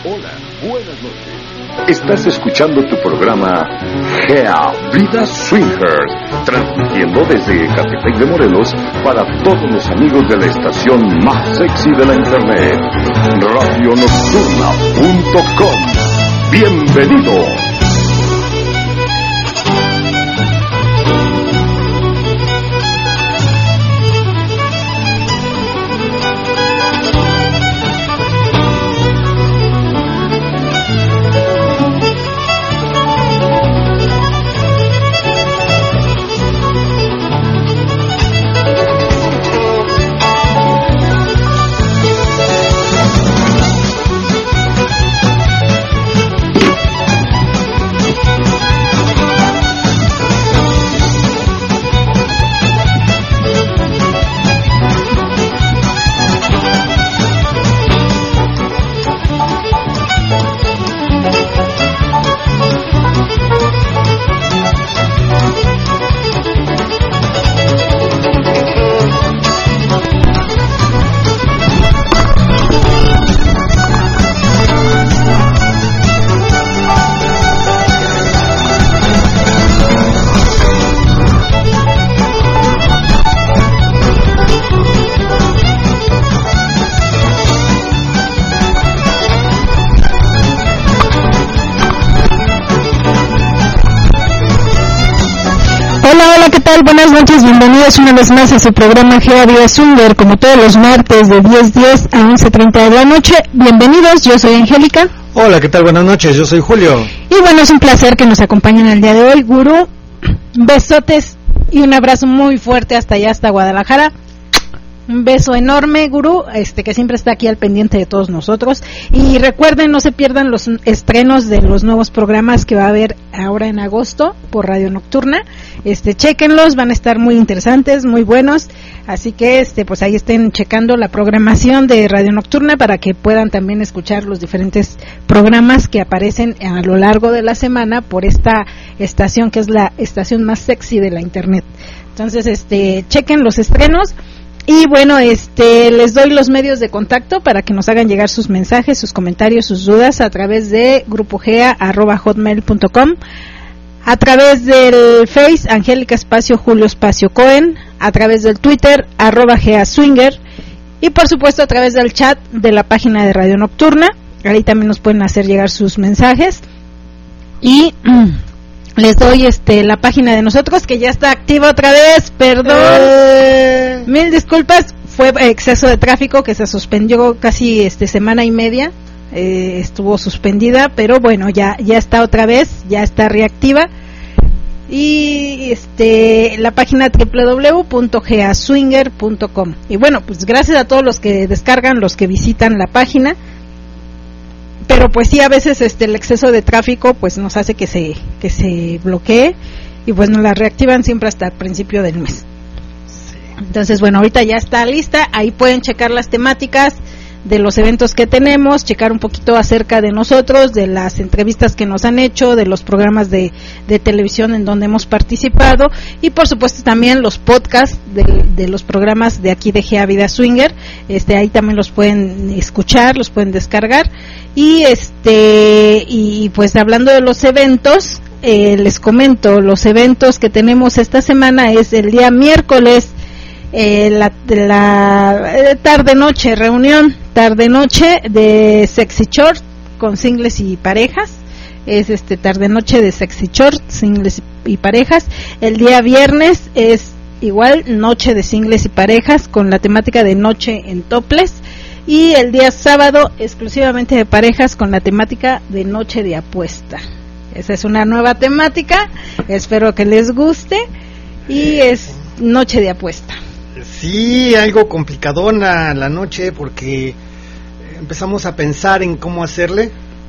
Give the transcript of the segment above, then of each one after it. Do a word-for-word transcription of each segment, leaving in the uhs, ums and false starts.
Hola, buenas noches. Estás escuchando tu programa Gea Vida Swingers, transmitiendo desde Ecatepec de Morelos para todos los amigos de la estación más sexy de la internet, radio nocturna punto com. ¡Bienvenidos! Buenas noches, bienvenidos una vez más a su programa Gea Vida Swinger, como todos los martes de diez diez a once treinta de la noche. Bienvenidos, yo soy Angélica. Hola, ¿qué tal? Buenas noches, yo soy Julio. Y bueno, es un placer que nos acompañen el día de hoy, Gurú. Besotes y un abrazo muy fuerte hasta allá, hasta Guadalajara. Un beso enorme, Gurú, este que siempre está aquí al pendiente de todos nosotros. Y recuerden, no se pierdan los estrenos de los nuevos programas que va a haber ahora en agosto por Radio Nocturna. Este, chéquenlos, van a estar muy interesantes, muy buenos. Así que este, pues ahí estén checando la programación de Radio Nocturna para que puedan también escuchar los diferentes programas que aparecen a lo largo de la semana por esta estación que es la estación más sexy de la internet. Entonces, este, chequen los estrenos. Y bueno, este, les doy los medios de contacto para que nos hagan llegar sus mensajes, sus comentarios, sus dudas a través de grupogea arroba hotmail punto com, a través del Face, Angélica Espacio Julio Espacio Cohen, a través del Twitter, arroba Gea Swinger, y por supuesto a través del chat de la página de Radio Nocturna. Ahí también nos pueden hacer llegar sus mensajes. Y les doy este la página de nosotros que ya está activa otra vez, perdón, eh. mil disculpas, fue exceso de tráfico que se suspendió casi este semana y media, eh, estuvo suspendida, pero bueno, ya ya está otra vez, ya está reactiva. Y este la página doble u doble u doble u punto gea swinger punto com. Y bueno, pues gracias a todos los que descargan, los que visitan la página. Pero pues sí, a veces este el exceso de tráfico pues nos hace que se que se bloquee y pues nos la reactivan siempre hasta el principio del mes. Sí. Entonces bueno, ahorita ya está lista, ahí pueden checar las temáticas de los eventos que tenemos, checar un poquito acerca de nosotros, de las entrevistas que nos han hecho, de los programas de, de televisión en donde hemos participado y por supuesto también los podcasts de, de los programas de aquí de Gea Vida Swinger. Este, ahí también los pueden escuchar, los pueden descargar. Y este y pues hablando de los eventos, eh, les comento, los eventos que tenemos esta semana es el día miércoles, eh, la, la eh, tarde-noche, reunión tarde-noche de Sexy Short con singles y parejas. Es este tarde-noche de Sexy Short, singles y parejas. El día viernes es igual, noche de singles y parejas con la temática de noche en topless. Y el día sábado exclusivamente de parejas con la temática de noche de apuesta. Esa es una nueva temática, espero que les guste. Y es noche de apuesta. Sí, algo complicadona la noche porque empezamos a pensar en cómo hacerle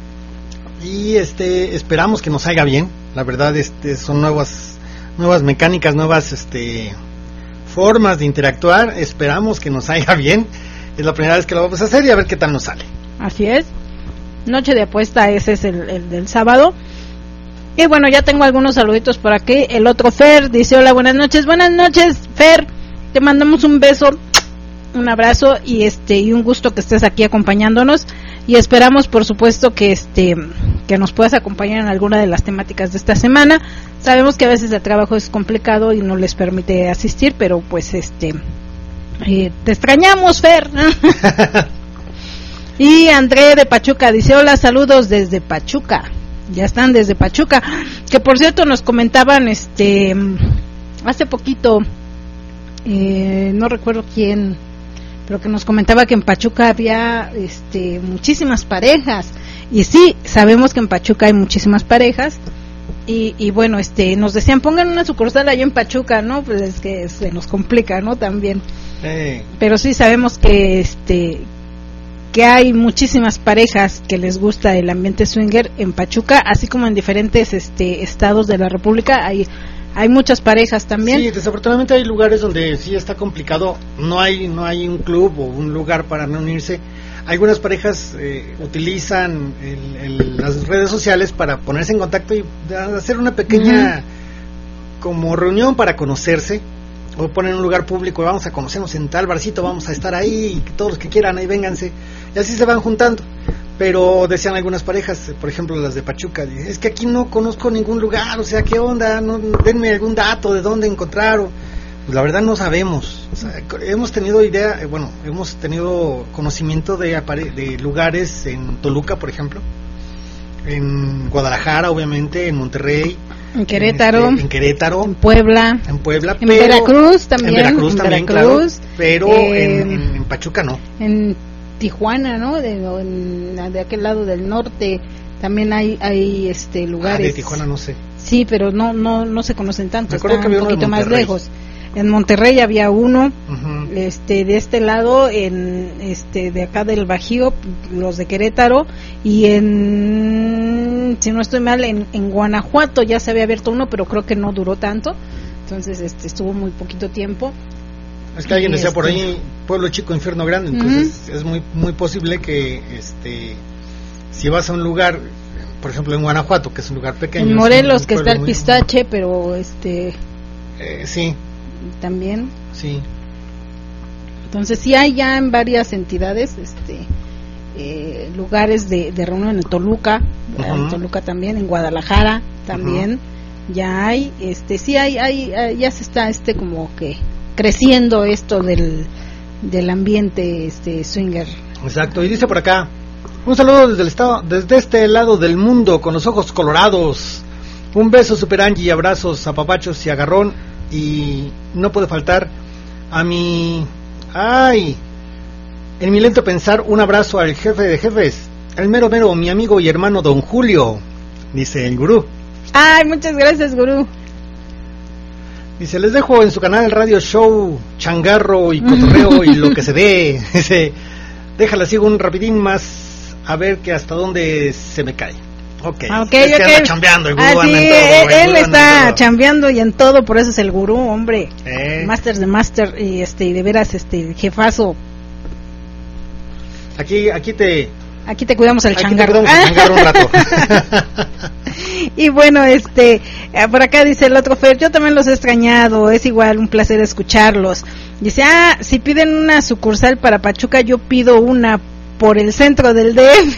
y este esperamos que nos salga bien. La verdad, este son nuevas nuevas mecánicas, nuevas este formas de interactuar. Esperamos que nos salga bien. Es la primera vez que lo vamos a hacer y a ver qué tal nos sale. Así es. Noche de apuesta, ese es el, el del sábado. Y bueno, ya tengo algunos saluditos por aquí. El otro Fer dice: hola, buenas noches. Buenas noches, Fer. Te mandamos un beso, un abrazo y este y un gusto que estés aquí acompañándonos. y esperamos por supuesto que este que nos puedas acompañar en alguna de las temáticas de esta semana. Sabemos que a veces el trabajo es complicado y no les permite asistir, pero pues este eh, te extrañamos, Fer. Y André de Pachuca dice: hola, saludos desde Pachuca. Ya están desde Pachuca, que por cierto nos comentaban este hace poquito, eh, no recuerdo quién, pero que nos comentaba que en Pachuca había este muchísimas parejas. Y sí, sabemos que en Pachuca hay muchísimas parejas. Y, y bueno, este nos decían, pongan una sucursal allá en Pachuca, ¿no? Pues es que se nos complica, ¿no? También. Hey. Pero sí sabemos que este que hay muchísimas parejas que les gusta el ambiente swinger en Pachuca, así como en diferentes este estados de la República. Hay hay muchas parejas también. Sí, desafortunadamente hay lugares donde sí está complicado, no hay no hay un club o un lugar para reunirse. Algunas parejas eh, utilizan el, el, las redes sociales para ponerse en contacto y hacer una pequeña uh-huh. como reunión para conocerse, o ponen un lugar público, vamos a conocernos en tal barcito, vamos a estar ahí, y todos los que quieran ahí vénganse, y así se van juntando. Pero decían algunas parejas, por ejemplo las de Pachuca, es que aquí no conozco ningún lugar, o sea, ¿qué onda? No, denme algún dato de dónde encontrar. O, pues la verdad no sabemos. O sea, hemos tenido idea, eh, bueno, hemos tenido conocimiento de, de lugares en Toluca, por ejemplo, en Guadalajara, obviamente, en Monterrey, en Querétaro, en, en Querétaro, en Puebla, en Puebla, en pero, Veracruz también, en Veracruz en también, Veracruz, claro, pero eh, en, en, en Pachuca no. En Tijuana, ¿no? De, en, de aquel lado del norte también hay hay este lugares. Ah, de Tijuana no sé. Sí, pero no no no se conocen tanto, están un poquito más lejos. En Monterrey había uno, uh-huh. este de este lado, en este de acá del Bajío, los de Querétaro, y en, si no estoy mal, en, en Guanajuato ya se había abierto uno, pero creo que no duró tanto, entonces este estuvo muy poquito tiempo. Es que alguien decía este... por ahí, pueblo chico, infierno grande, entonces uh-huh. es muy muy posible que este si vas a un lugar, por ejemplo en Guanajuato, que es un lugar pequeño, en Morelos, un, un que está el muy... pistache, pero este eh, sí también sí entonces sí hay ya en varias entidades este eh, lugares de, de reunión en Toluca, uh-huh. en Toluca también, en Guadalajara también uh-huh. ya hay este sí hay, hay hay ya se está este como que creciendo esto del del ambiente este swinger. Exacto, y dice por acá: un saludo desde el estado, desde este lado del mundo, con los ojos colorados. Un beso, Super Angie, abrazos, apapachos y agarrón. Y no puede faltar a mi... ¡Ay! En mi lento pensar, un abrazo al jefe de jefes, el mero mero, mi amigo y hermano Don Julio, dice el gurú. ¡Ay, muchas gracias, gurú! Dice, les dejo en su canal Radio Show, changarro y cotorreo y lo que se dé. Dice, déjala, sigo un rapidín más, a ver que hasta dónde se me cae. Ok, okay, es okay. que anda chambeando, el gurú ah, anda sí, en todo. Él, él está chambeando y en todo, por eso es el gurú, hombre. Eh. Master de Master, y este, y de veras, este, jefazo. Aquí, aquí te... Aquí te cuidamos el aquí changarro. Te cuidamos el changarro un rato. Y bueno, este, por acá dice el otro Fer, yo también los he extrañado, es igual un placer escucharlos. Dice, ah, si piden una sucursal para Pachuca, yo pido una por el centro del D F.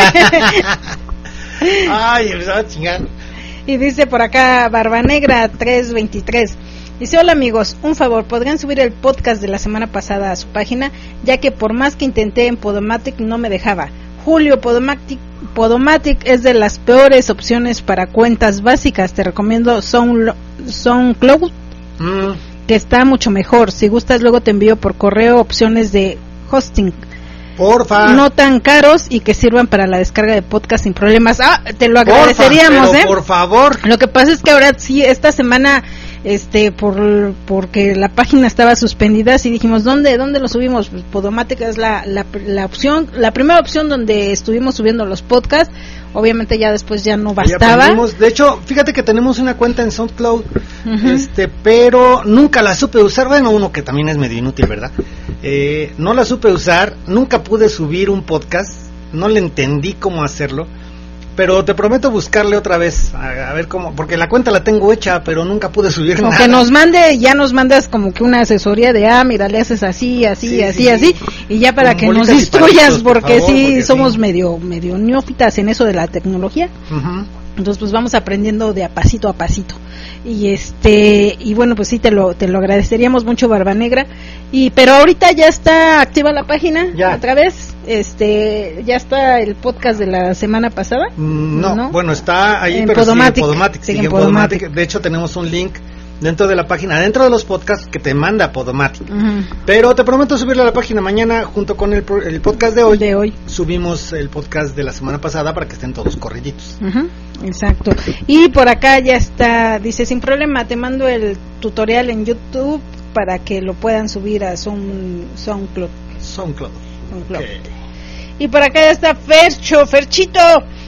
Ay, verdad, chingada. Y dice por acá Barba Negra tres veintitrés. Dice, hola amigos, un favor, ¿podrían subir el podcast de la semana pasada a su página? Ya que por más que intenté en Podomatic no me dejaba. Julio, Podomatic, Podomatic es de las peores opciones para cuentas básicas. Te recomiendo Sound, SoundCloud, mm. que está mucho mejor. Si gustas luego te envío por correo opciones de hosting. Porfa. No tan caros y que sirvan para la descarga de podcast sin problemas. Ah, te lo agradeceríamos, Porfa, ¿eh? Por favor. Lo que pasa es que ahora sí, esta semana, este, por porque la página estaba suspendida, sí dijimos, ¿dónde dónde lo subimos? Pues Podomatic es la, la la opción, la primera opción donde estuvimos subiendo los podcasts. Obviamente ya después ya no bastaba. De hecho, fíjate que tenemos una cuenta en SoundCloud, uh-huh. este, pero nunca la supe usar. Bueno, uno que también es medio inútil, ¿verdad? Eh, no la supe usar, nunca pude subir un podcast, no le entendí cómo hacerlo. pero te prometo buscarle otra vez, a, a ver cómo, porque la cuenta la tengo hecha, pero nunca pude subir o nada. que nos mande, ya nos mandas como que una asesoría de, ah, mira, le haces así, así, Sí, así, sí. así, y ya para Con que nos bolitas y instruyas, palitos, por porque favor, sí, porque somos sí. medio, medio neófitas en eso de la tecnología. Ujú. Entonces pues vamos aprendiendo de a pasito a pasito. Y este, y bueno, pues sí te lo te lo agradeceríamos mucho, Barba Negra. Y pero ahorita ya está activa la página Ya. otra vez. Este, ya está el podcast de la semana pasada. Mm, No, ¿No? bueno, está ahí, En pero Podomatic. sigue en Podomatic, Sigue sigue en en Podomatic. Podomatic. De hecho, tenemos un link dentro de la página, dentro de los podcasts que te manda Podomatic. Ujú. Pero te prometo subirle a la página mañana junto con el, pro- el podcast de hoy. De hoy. Subimos el podcast de la semana pasada para que estén todos corriditos. Ujú, exacto. Y por acá ya está, dice, sin problema, te mando el tutorial en YouTube para que lo puedan subir a Sound, SoundCloud. SoundCloud. SoundCloud. Ok. Y por acá ya está Fercho, Ferchito,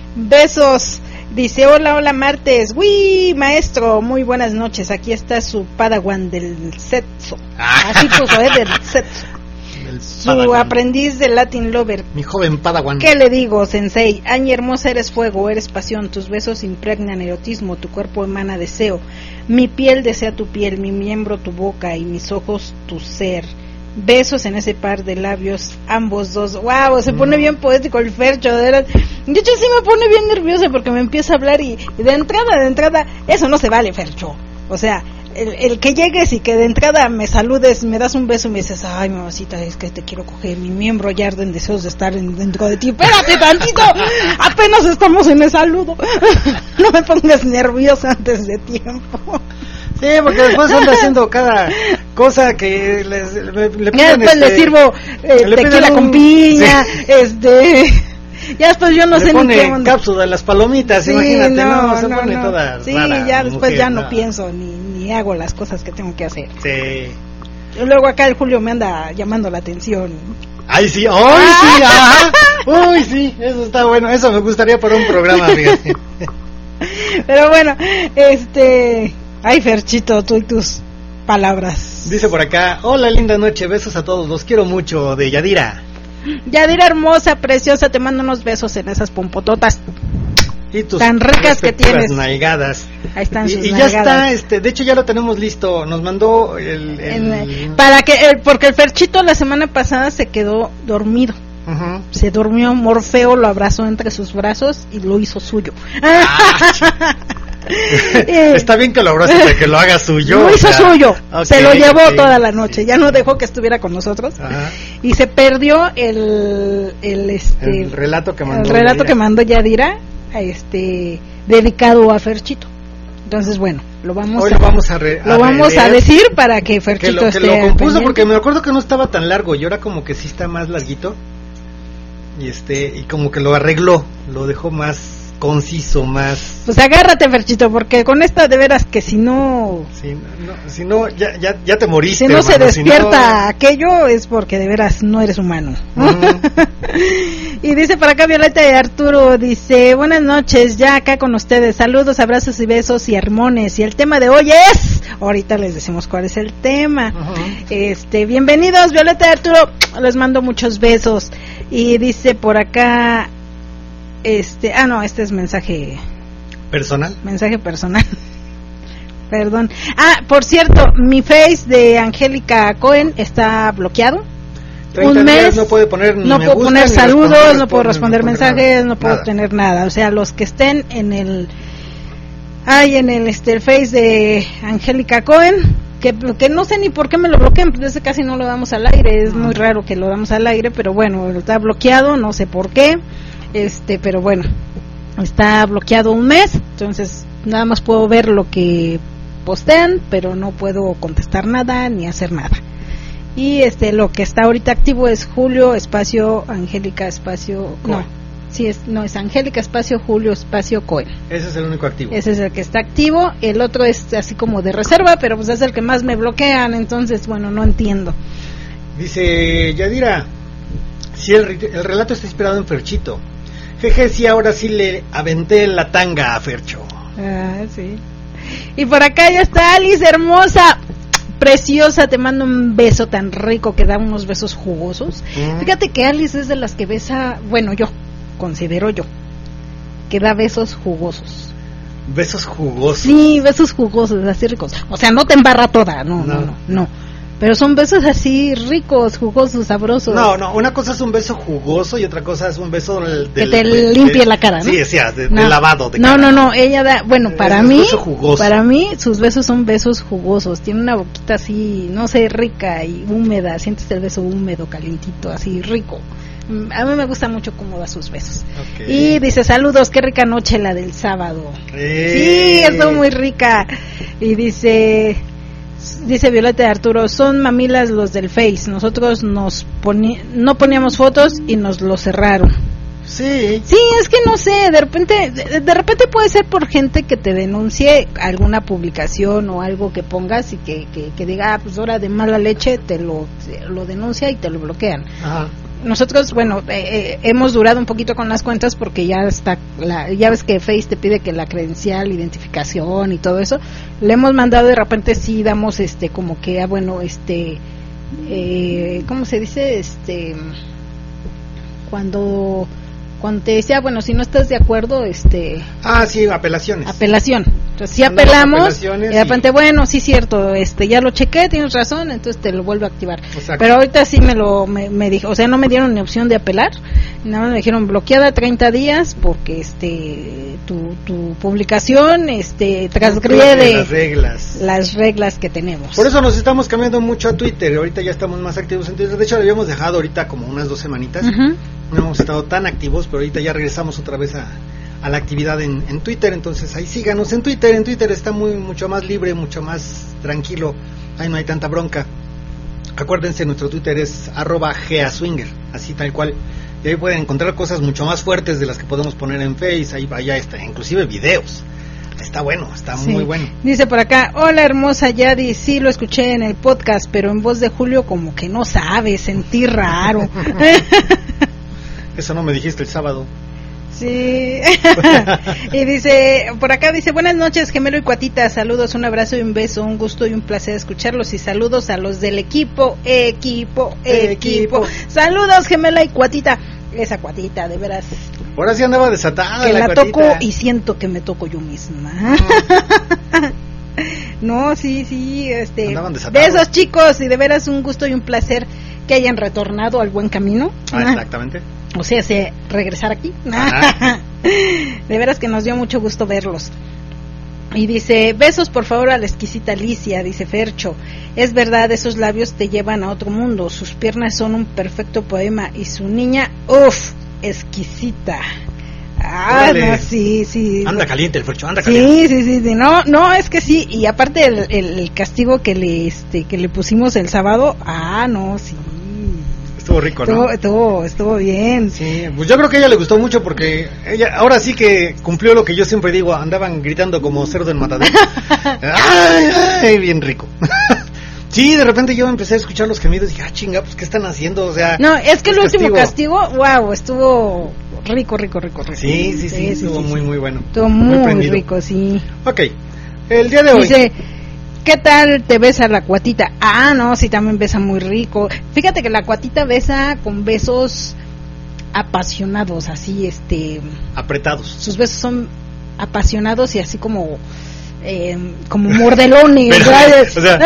besos. Dice, hola, hola martes. Uy, maestro, muy buenas noches. Aquí está su padawan del sexo. Así puso, ¿eh? Del sexo. El Su Padawan. aprendiz de Latin Lover. Mi joven Padawan. ¿Qué le digo, sensei? Aña hermosa, eres fuego, eres pasión. Tus besos impregnan erotismo, tu cuerpo emana deseo. Mi piel desea tu piel, mi miembro tu boca y mis ojos tu ser. Besos en ese par de labios, ambos dos. Wow, se pone bien poético el Fercho, de verdad. De hecho sí me pone bien nerviosa porque me empieza a hablar y, y de entrada, de entrada, eso no se vale, Fercho. O sea, el, el que llegues y que de entrada me saludes, me das un beso y me dices, ay mamacita, es que te quiero coger, mi miembro ya arden deseos de estar en, dentro de ti. Espérate tantito, apenas estamos en el saludo. No me pongas nerviosa antes de tiempo. Sí, porque después anda haciendo cada cosa que les, le, le Ya piden, después este, le sirvo eh, le piden tequila un- con piña, sí. este, ya después yo no le sé ni pone qué onda. cápsula de las palomitas, Sí, imagínate, no, no, se no, pone no. toda Sí, rara, ya después mujer, ya no no. pienso ni ni hago las cosas que tengo que hacer. Sí. Y luego acá el Julio me anda llamando la atención. Ay, sí, ay, sí, ajá. Uy, sí, eso está bueno, eso me gustaría para un programa, fíjate. Pero bueno, este, ay Ferchito, tú y tus palabras. Dice por acá, hola, linda noche, besos a todos, los quiero mucho, de Yadira. Yadira hermosa, preciosa, te mando unos besos en esas pompototas. Y tus Tan ricas que respectivas tienes. nalgadas. Ahí están Y, sus y ya nalgadas. está, este, de hecho ya lo tenemos listo, nos mandó el... el- En- para que el- porque el Ferchito la semana pasada se quedó dormido. Ujú. Se durmió, Morfeo lo abrazó entre sus brazos y lo hizo suyo. Eh, Está bien que lo abraces, de que lo haga suyo. lo hizo o sea, suyo, ok, se lo llevó ok. toda la noche, ya no dejó que estuviera con nosotros. Ajá. Y se perdió el el este El relato que mandó el relato Yadira. que mandó Yadira, este dedicado a Ferchito. Entonces, bueno, lo vamos Hoy a lo vamos a, re- lo a vamos a releer, decir para que que Ferchito lo, que esté lo compuso, pendiente. porque me acuerdo que no estaba tan largo y ahora como que sí está más larguito. Y este y como que lo arregló, lo dejó más conciso, más... Pues agárrate, Ferchito, porque con esta de veras que si no Si no, si no ya, ya, ya te moriste. si no se hermano, despierta si aquello es porque de veras no eres humano. Ujú. Y dice por acá Violeta de Arturo, dice, buenas noches, ya acá con ustedes, saludos, abrazos y besos y armones, y el tema de hoy es, ahorita les decimos cuál es el tema. no. Ujú. Este, bienvenidos Violeta de Arturo, les mando muchos besos. Y dice por acá, este, ah no, este es mensaje, Personal. mensaje personal. Perdón. Ah, por cierto, mi face de Angélica Cohen está bloqueado. treinta Un días mes no puede poner ni no me puedo gusta, poner ni saludos, responder, no puedo ni responder mensajes, nada. no puedo Nada. tener nada. O sea, los que estén en el, ay, en el este el face de Angélica Cohen, que, que no sé ni por qué me lo bloquean, pues ese casi no lo damos al aire, es muy raro que lo damos al aire, pero bueno, está bloqueado, no sé por qué, este, pero bueno, está bloqueado un mes, entonces nada más puedo ver lo que postean, pero no puedo contestar nada ni hacer nada. Y este lo que está ahorita activo es Julio espacio Angélica espacio no, Cohen. sí es no es Angélica espacio Julio espacio Cohen. Ese es el único activo. Ese es el que está activo, el otro es así como de reserva, pero pues es el que más me bloquean, entonces bueno, no entiendo. Dice Yadira, si el, ri- el relato está inspirado en Ferchito. Jeje, sí, ahora sí le aventé la tanga a Fercho. Ah, sí. Y por acá ya está Alice hermosa, preciosa, te mando un beso tan rico que da unos besos jugosos. Mm. Fíjate que Alice es de las que besa, bueno, yo considero yo que da besos jugosos. Besos jugosos. Sí, besos jugosos, así ricos. O sea, no te embarra toda, no, no, no, no. no. Pero son besos así ricos, jugosos, sabrosos. No, no, una cosa es un beso jugoso y otra cosa es un beso del, que del, te de, limpie de, la cara, ¿no? Sí, sí, de, no. de lavado de no, cara. No, no, no, ella da, bueno, para es mí, beso jugoso. para mí sus besos son besos jugosos. Tiene una boquita así, no sé, rica y húmeda. Sientes el beso húmedo, calientito, así rico. A mí me gusta mucho cómo da sus besos. Okay. Y dice, saludos, qué rica noche la del sábado. ¡Eh! Sí, estuvo muy rica. Y dice... Dice Violeta de Arturo, son mamilas los del Face, nosotros nos poni- no poníamos fotos y nos lo cerraron. Sí. Sí, es que no sé, de repente de, de repente puede ser por gente que te denuncie alguna publicación o algo que pongas y que, que, que diga, ah, pues ahora de mala leche te lo, te lo denuncia y te lo bloquean. Ajá. Nosotros, bueno, eh, eh, hemos durado un poquito con las cuentas porque ya está, la, ya ves que Face te pide que la credencial, identificación y todo eso, le hemos mandado, de repente sí damos este, como que, ah, bueno, este, eh, ¿cómo se dice? Este, cuando, cuando te decía, bueno, si no estás de acuerdo, este... Ah, sí, apelaciones. Apelación. Entonces, si apelamos, y de repente, y... bueno, sí, cierto, este, ya lo chequé, tienes razón, entonces te lo vuelvo a activar. Exacto. Pero ahorita sí me lo, me, me dijo, o sea, no me dieron ni opción de apelar, nada más me dijeron bloqueada treinta días porque, este, tu, tu publicación, este, transgrede las reglas. las reglas que tenemos. Por eso nos estamos cambiando mucho a Twitter, ahorita ya estamos más activos en Twitter, de hecho lo habíamos dejado ahorita como unas dos semanitas, uh-huh. no hemos estado tan activos, pero ahorita ya regresamos otra vez a... a la actividad en, en Twitter, entonces ahí síganos en Twitter, en Twitter está muy mucho más libre, mucho más tranquilo, ahí no hay tanta bronca. Acuérdense, nuestro Twitter es arroba geaswinger, así tal cual, y ahí pueden encontrar cosas mucho más fuertes de las que podemos poner en Face, ahí allá está, inclusive videos. Está bueno, está sí. muy bueno. Dice por acá, hola hermosa Yadi, sí lo escuché en el podcast, pero en voz de Julio como que no sabe, sentí raro. Eso no me dijiste el sábado. Sí. Y dice, por acá dice, buenas noches Gemelo y Cuatita, saludos, un abrazo y un beso, un gusto y un placer escucharlos y saludos a los del equipo, equipo, equipo, equipo. Saludos Gemela y Cuatita, esa Cuatita, de veras. Ahora sí andaba desatada. Que la, la toco y siento que me toco yo misma. No, sí, sí, este, de esos chicos y de veras un gusto y un placer que hayan retornado al buen camino. Ah, exactamente. O sea, se regresar aquí. De veras que nos dio mucho gusto verlos. Y dice, besos por favor a la exquisita Alicia, dice Fercho. Es verdad, esos labios te llevan a otro mundo. Sus piernas son un perfecto poema y su niña, uff, exquisita. Ah, Órale. no, sí, sí. Anda caliente el Fercho, anda caliente. Sí, sí, sí, sí, no, no, es que sí. Y aparte el, el, el castigo que le, este, que le pusimos el sábado, ah, no, sí. Estuvo rico, ¿no? Estuvo, estuvo, estuvo bien. Sí, pues yo creo que a ella le gustó mucho porque ella ahora sí que cumplió lo que yo siempre digo, andaban gritando como cerdo en matadero. Ay, ay, bien rico. Sí, de repente yo empecé a escuchar los gemidos y dije, ah, chinga, pues ¿qué están haciendo? O sea, no, es que el último castigo, wow, estuvo rico, rico, rico, rico. Sí, sí, sí, sí estuvo sí, muy, sí. muy bueno. Estuvo muy, muy rico, sí. Ok, el día de hoy. Dice, ¿qué tal te besa la Cuatita? Ah, no, sí, también besa muy rico. Fíjate que la Cuatita besa con besos apasionados, así, este... apretados. Sus besos son apasionados y así como... Eh, como mordelones. O sea,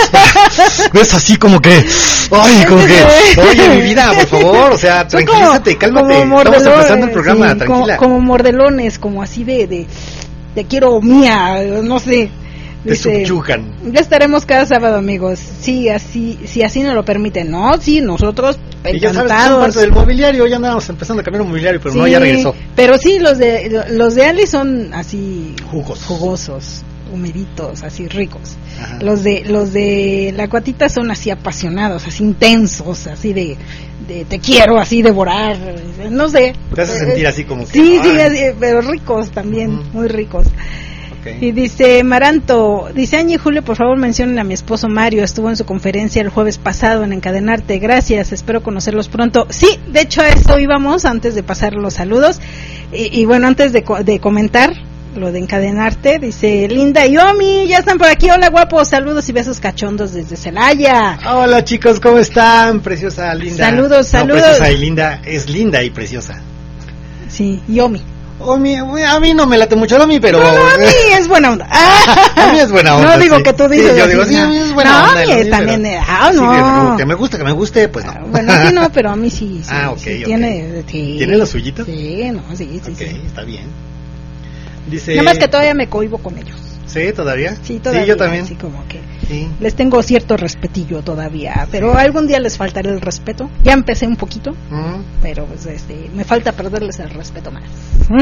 ves así como que, ay, como que, oye, mi vida, por favor, o sea, tranquilízate, cálmate, estamos empezando el programa, sí, tranquila. Como, como mordelones, como así de, de, te quiero mía, no sé. Te subyugan. Ya estaremos cada sábado, amigos. Sí, así, si así nos lo permiten, ¿no? Sí, nosotros encantados. Y ya sabes que son parte del mobiliario, ya andábamos empezando a cambiar un mobiliario, pero sí, no, ya regresó. Pero sí, los de los de Ali son así jugosos, jugosos, humeditos, así ricos. Ajá. Los de los de la Cuatita son así apasionados, así intensos, así de, de te quiero así devorar, no sé. Te hace sentir así como que, sí, sí, así, pero ricos también, uh-huh. muy ricos. Okay. Y dice Maranto, dice Añi y Julio, por favor mencionen a mi esposo Mario, estuvo en su conferencia el jueves pasado en Encadenarte, gracias, espero conocerlos pronto. Sí, de hecho a esto íbamos antes de pasar los saludos y, y bueno, antes de, de comentar lo de Encadenarte, dice Linda y Omi, ya están por aquí, hola guapos, saludos y besos cachondos desde Celaya. Hola chicos, ¿cómo están? Preciosa Linda. Saludos, saludos. No, preciosa y linda, es linda y preciosa. Sí, y Omi. Omi, a mí no me late mucho Omi, pero... No, no, a mí es buena onda. A mí es buena onda. No digo sí. que tú dices. Sí, yo digo, sí, a mí es buena no, onda. No, a mí también... Pero... Ah, no. Sí, que me guste, que me guste, pues no. Bueno, a ti no, pero a mí sí. sí ah, ok, sí, ok. Tiene, sí. ¿Tiene lo suyito? Sí, no, sí, sí. Ok, sí. está bien. Dice... Nada más que todavía me cohibo con ellos. ¿Sí, todavía? Sí, todavía. Sí, yo también. Así como que... Sí. Les tengo cierto respetillo todavía, pero algún día les faltará el respeto. Ya empecé un poquito, Uh-huh. pero pues este, me falta perderles el respeto más.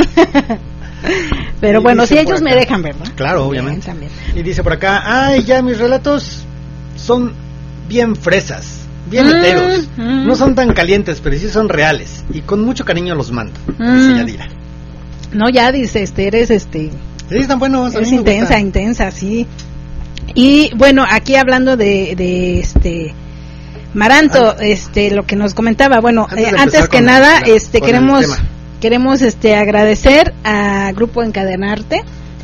Pero Y bueno, si dice ellos por me acá. dejan, ¿verdad? Claro, obviamente. También. Y dice por acá, ay, ya mis relatos son bien fresas, bien Mm, heteros. mm. No son tan calientes, pero sí son reales. Y con mucho cariño los mando. Mm. Dice Yadira. No, ya dice, este, eres este, Sí, están buenos. a mí es me intensa, gusta. intensa, sí. Y bueno, aquí hablando de, de este Maranto, este, lo que nos comentaba, bueno, Antes eh, de antes empezar que con nada, la- este, con el queremos, tema. queremos, este, agradecer a Grupo Encadenarte,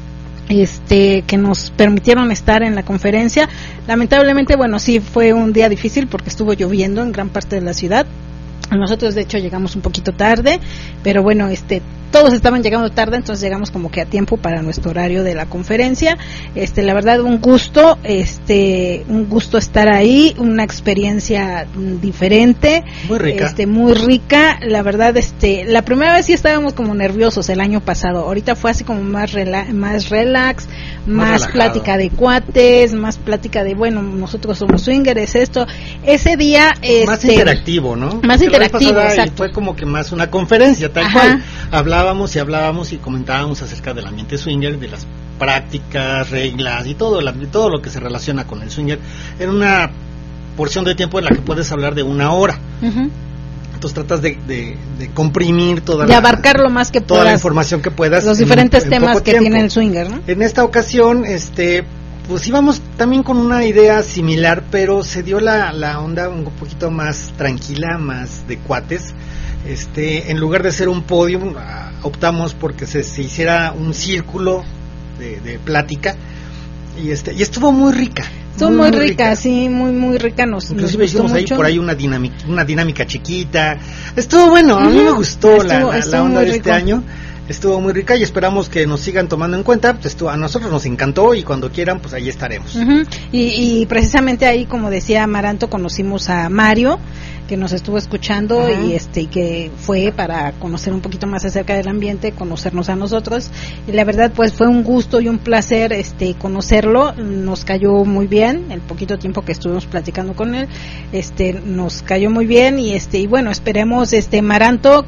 este, que nos permitieron estar en la conferencia. Lamentablemente, bueno, sí fue un día difícil porque estuvo lloviendo en gran parte de la ciudad. Nosotros de hecho llegamos un poquito tarde, pero bueno, este todos estaban llegando tarde, entonces llegamos como que a tiempo para nuestro horario de la conferencia. Este, la verdad un gusto, este, un gusto estar ahí, una experiencia mm, diferente, Muy rica. este, muy rica. La verdad, este, la primera vez sí estábamos como nerviosos el año pasado. Ahorita fue así como más rela más relax, más, relajado. plática de cuates, más plática de bueno, nosotros somos swingers, esto. Ese día, este, Más interactivo, ¿no? más Porque la vez interactivo, pasada exacto. Fue como que más una conferencia, tal Ajá. cual. Hablábamos y hablábamos y comentábamos acerca del ambiente swinger, de las prácticas, reglas y todo, la- y todo lo que se relaciona con el swinger en una porción de tiempo en la que puedes hablar de una hora. Ujú. Entonces tratas de, de, de comprimir toda de la, abarcar lo más que toda la puedas información que puedas. los en- diferentes en temas poco que tiempo. tiene el swinger, ¿no? En esta ocasión, este, pues íbamos también con una idea similar, pero se dio la, la onda un poquito más tranquila, más de cuates. Este, en lugar de ser un podium, ah, optamos porque se, se hiciera un círculo de, de plática y este, y estuvo muy rica. Estuvo muy, rica, sí, muy muy rica, nos, nos Inclusive gustó hicimos ahí mucho. por ahí una dinámica, una dinámica chiquita. Estuvo bueno, a mí Ujú. me gustó la, Estuvo- la- la estuvo onda muy de este rico. año. Estuvo muy rica y esperamos que nos sigan tomando en cuenta. Pues estuvo- a nosotros nos encantó y cuando quieran, pues ahí estaremos. Ujú. y, y precisamente ahí, como decía Amaranto, conocimos a Mario, que nos estuvo escuchando. Ujú. Y este que fue para conocer un poquito más acerca del ambiente, conocernos a nosotros, y la verdad pues fue un gusto y un placer este conocerlo. Nos cayó muy bien el poquito tiempo que estuvimos platicando con él, este nos cayó muy bien. Y este y bueno, esperemos, este Maranto,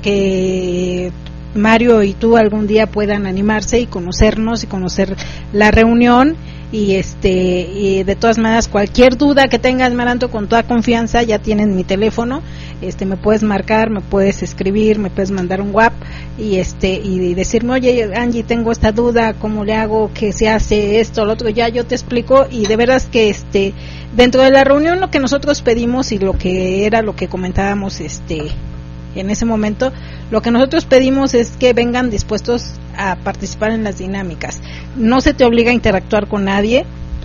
que Mario y tú algún día puedan animarse y conocernos y conocer la reunión. Y este y de todas maneras, cualquier duda que tengas, Maranto, con toda confianza, ya tienen mi teléfono, este me puedes marcar, me puedes escribir, me puedes mandar un WhatsApp y este y decirme, oye Angie, tengo esta duda, ¿cómo le hago? ¿Qué se hace? Esto, lo otro, ya yo te explico. Y de veras que este dentro de la reunión lo que nosotros pedimos y lo que era lo que comentábamos este en ese momento, lo que nosotros pedimos es que vengan dispuestos a participar en las dinámicas. No se te obliga a interactuar con nadie,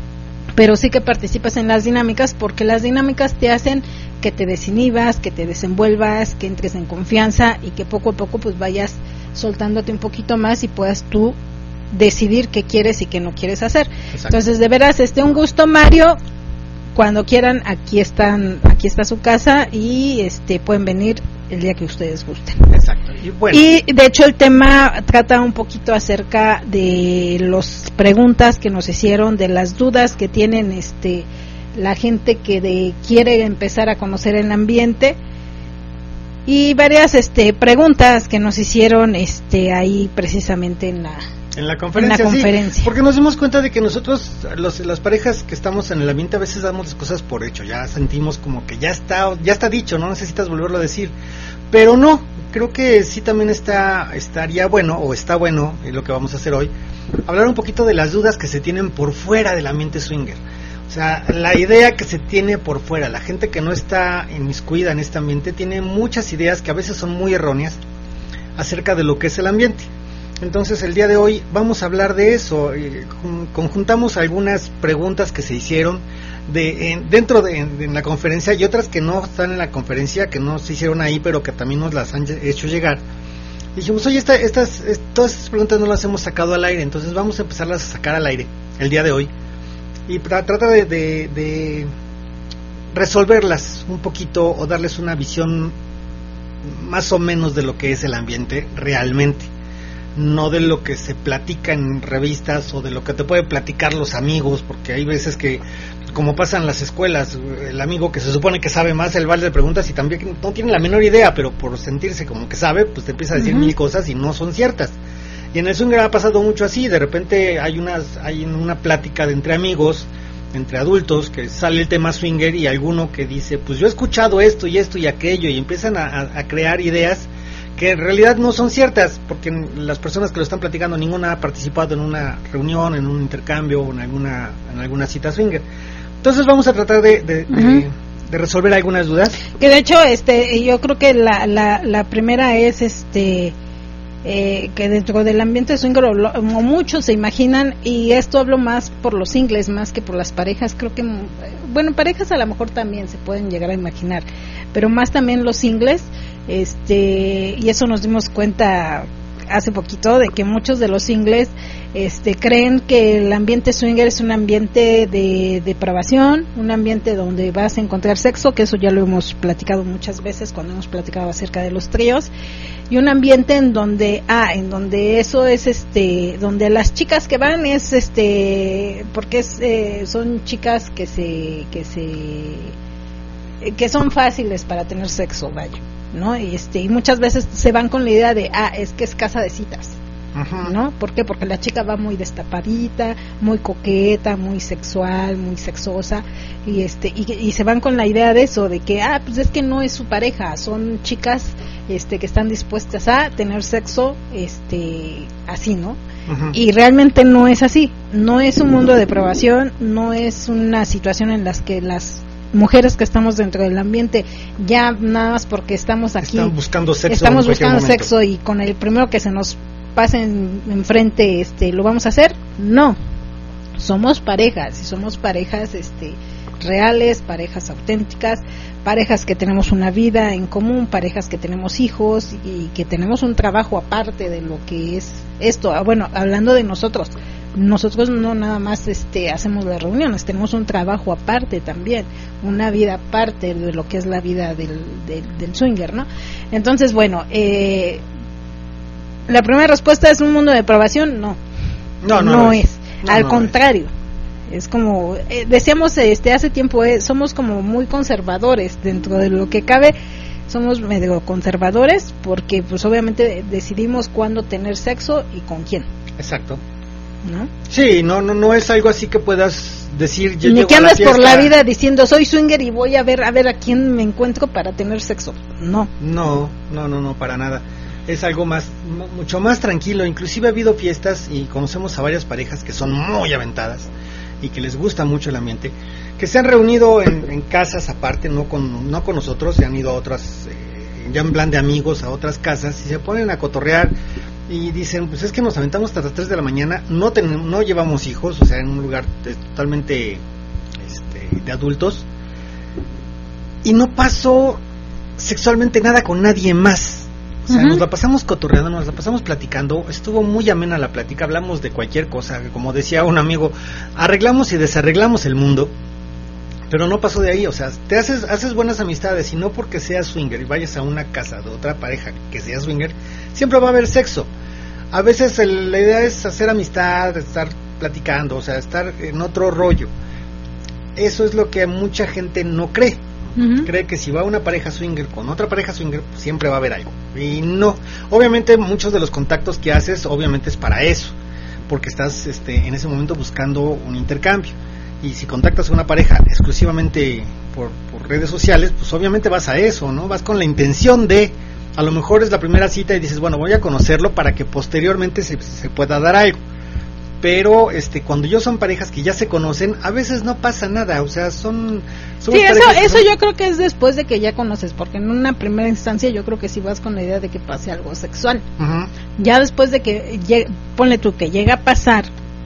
pero sí que participes en las dinámicas, porque las dinámicas te hacen que te desinhibas, que te desenvuelvas, que entres en confianza y que poco a poco pues vayas soltándote un poquito más y puedas tú decidir qué quieres y qué no quieres hacer. Exacto. Entonces, de veras, este un gusto, Mario. Cuando quieran, aquí están, aquí está su casa y este pueden venir el día que ustedes gusten. Exacto. Y bueno, Y de hecho el tema trata un poquito acerca de las preguntas que nos hicieron, de las dudas que tienen este la gente que de, quiere empezar a conocer el ambiente, y varias este preguntas que nos hicieron este ahí precisamente en la en la conferencia, en la conferencia. sí, porque nos dimos cuenta de que nosotros, los, las parejas que estamos en el ambiente, a veces damos las cosas por hecho, ya sentimos como que ya está, ya está dicho, no necesitas volverlo a decir, pero no, creo que sí también está, estaría bueno, o está bueno, es lo que vamos a hacer hoy, hablar un poquito de las dudas que se tienen por fuera del ambiente swinger. O sea, la idea que se tiene por fuera, la gente que no está inmiscuida en este ambiente tiene muchas ideas que a veces son muy erróneas acerca de lo que es el ambiente. Entonces el día de hoy vamos a hablar de eso. eh, conjuntamos algunas preguntas que se hicieron de, en, dentro de en, en la conferencia, y otras que no están en la conferencia, que no se hicieron ahí pero que también nos las han hecho llegar, dijimos, oye, esta, estas, est, todas estas preguntas no las hemos sacado al aire, entonces vamos a empezarlas a sacar al aire el día de hoy y tra trata de, de, de resolverlas un poquito o darles una visión más o menos de lo que es el ambiente realmente, no de lo que se platica en revistas o de lo que te pueden platicar los amigos, porque hay veces que, como pasa en las escuelas, el amigo que se supone que sabe más, el vale de preguntas y también no tiene la menor idea, pero por sentirse como que sabe, pues te empieza a decir uh-huh. mil cosas y no son ciertas. Y en el swinger ha pasado mucho así, de repente hay unas hay una plática de entre amigos, entre adultos, que sale el tema swinger y alguno que dice, pues yo he escuchado esto y esto y aquello, y empiezan a, a, a crear ideas que en realidad no son ciertas, porque las personas que lo están platicando, ninguna ha participado en una reunión, en un intercambio o en alguna, en alguna cita swinger. Entonces vamos a tratar de, de, uh-huh. de, de resolver algunas dudas. Que de hecho, este, yo creo que la, la, la primera es, este, eh, que dentro del ambiente swinger, o, lo, o muchos se imaginan, y esto hablo más por los singles, más que por las parejas, creo que, bueno, parejas a lo mejor también se pueden llegar a imaginar, pero más también los singles, este, y eso nos dimos cuenta hace poquito, de que muchos de los singles este, creen que el ambiente swinger es un ambiente de depravación, un ambiente donde vas a encontrar sexo, que eso ya lo hemos platicado muchas veces cuando hemos platicado acerca de los tríos, y un ambiente en donde, ah, en donde eso es, este, donde las chicas que van es, este, porque es, eh, son chicas que se, que se, que son fáciles para tener sexo, vaya, ¿no? Y este, y muchas veces se van con la idea de, ah, es que es casa de citas, ajá, ¿no? ¿Por qué? Porque la chica va muy destapadita, muy coqueta, muy sexual, muy sexosa, y este, y, y se van con la idea de eso, de que, ah, pues es que no es su pareja, son chicas, este, que están dispuestas a tener sexo, este, así, ¿no? Ajá. Y realmente no es así, no es un mundo de depravación, no es una situación en las que las mujeres que estamos dentro del ambiente, ya nada más porque estamos aquí, están buscando sexo, estamos buscando sexo y con el primero que se nos pase en, enfrente, este, lo vamos a hacer. No, somos parejas, y somos parejas, este, reales, parejas auténticas, parejas que tenemos una vida en común, parejas que tenemos hijos y que tenemos un trabajo aparte de lo que es esto. Bueno, hablando de nosotros, nosotros no nada más este hacemos las reuniones, tenemos un trabajo aparte también, una vida aparte de lo que es la vida del, del, del swinger, ¿no? Entonces, bueno, eh, la primera respuesta es un mundo de depravación, no, no, no, no, no es, es. No, al no contrario, es, es como eh, decíamos este hace tiempo, eh, somos como muy conservadores dentro de lo que cabe. Somos medio conservadores porque pues obviamente decidimos cuándo tener sexo y con quién. Exacto. ¿No? Sí, no, no, no es algo así que puedas decir. Yo ni que andes por la vida diciendo soy swinger y voy a ver a ver a quién me encuentro para tener sexo. No. No, no, no, no, para nada. Es algo más, mucho más tranquilo. Inclusive ha habido fiestas y conocemos a varias parejas que son muy aventadas y que les gusta mucho el ambiente, que se han reunido en, en casas aparte, no con, no con nosotros, se han ido a otras, eh, ya en plan de amigos, a otras casas y se ponen a cotorrear. Y dicen, pues es que nos aventamos hasta las tres de la mañana, no tenemos, no llevamos hijos, o sea, en un lugar de, totalmente este, de adultos, y no pasó sexualmente nada con nadie más. O sea, uh-huh. nos la pasamos cotorreando, nos la pasamos platicando, estuvo muy amena la plática, hablamos de cualquier cosa, como decía un amigo, arreglamos y desarreglamos el mundo, pero no pasó de ahí. O sea, te haces haces buenas amistades, y no porque seas swinger y vayas a una casa de otra pareja que sea swinger, siempre va a haber sexo. A veces el, la idea es hacer amistad, estar platicando, o sea, estar en otro rollo. Eso es lo que mucha gente no cree. Uh-huh. Cree que si va una pareja swinger con otra pareja swinger, pues siempre va a haber algo. Y no, obviamente muchos de los contactos que haces, obviamente es para eso, porque estás este, en ese momento buscando un intercambio. Y si contactas a una pareja exclusivamente por, por redes sociales, pues obviamente vas a eso, ¿no? Vas con la intención de, a lo mejor es la primera cita y dices, bueno, voy a conocerlo para que posteriormente se, se pueda dar algo. Pero este, cuando yo son parejas que ya se conocen, a veces no pasa nada, o sea, son... Sí, eso, eso son... yo creo que es después de que ya conoces, porque en una primera instancia yo creo que sí vas con la idea de que pase algo sexual. Uh-huh. Ya después de que, llegue, ponle tú que llega a pasar,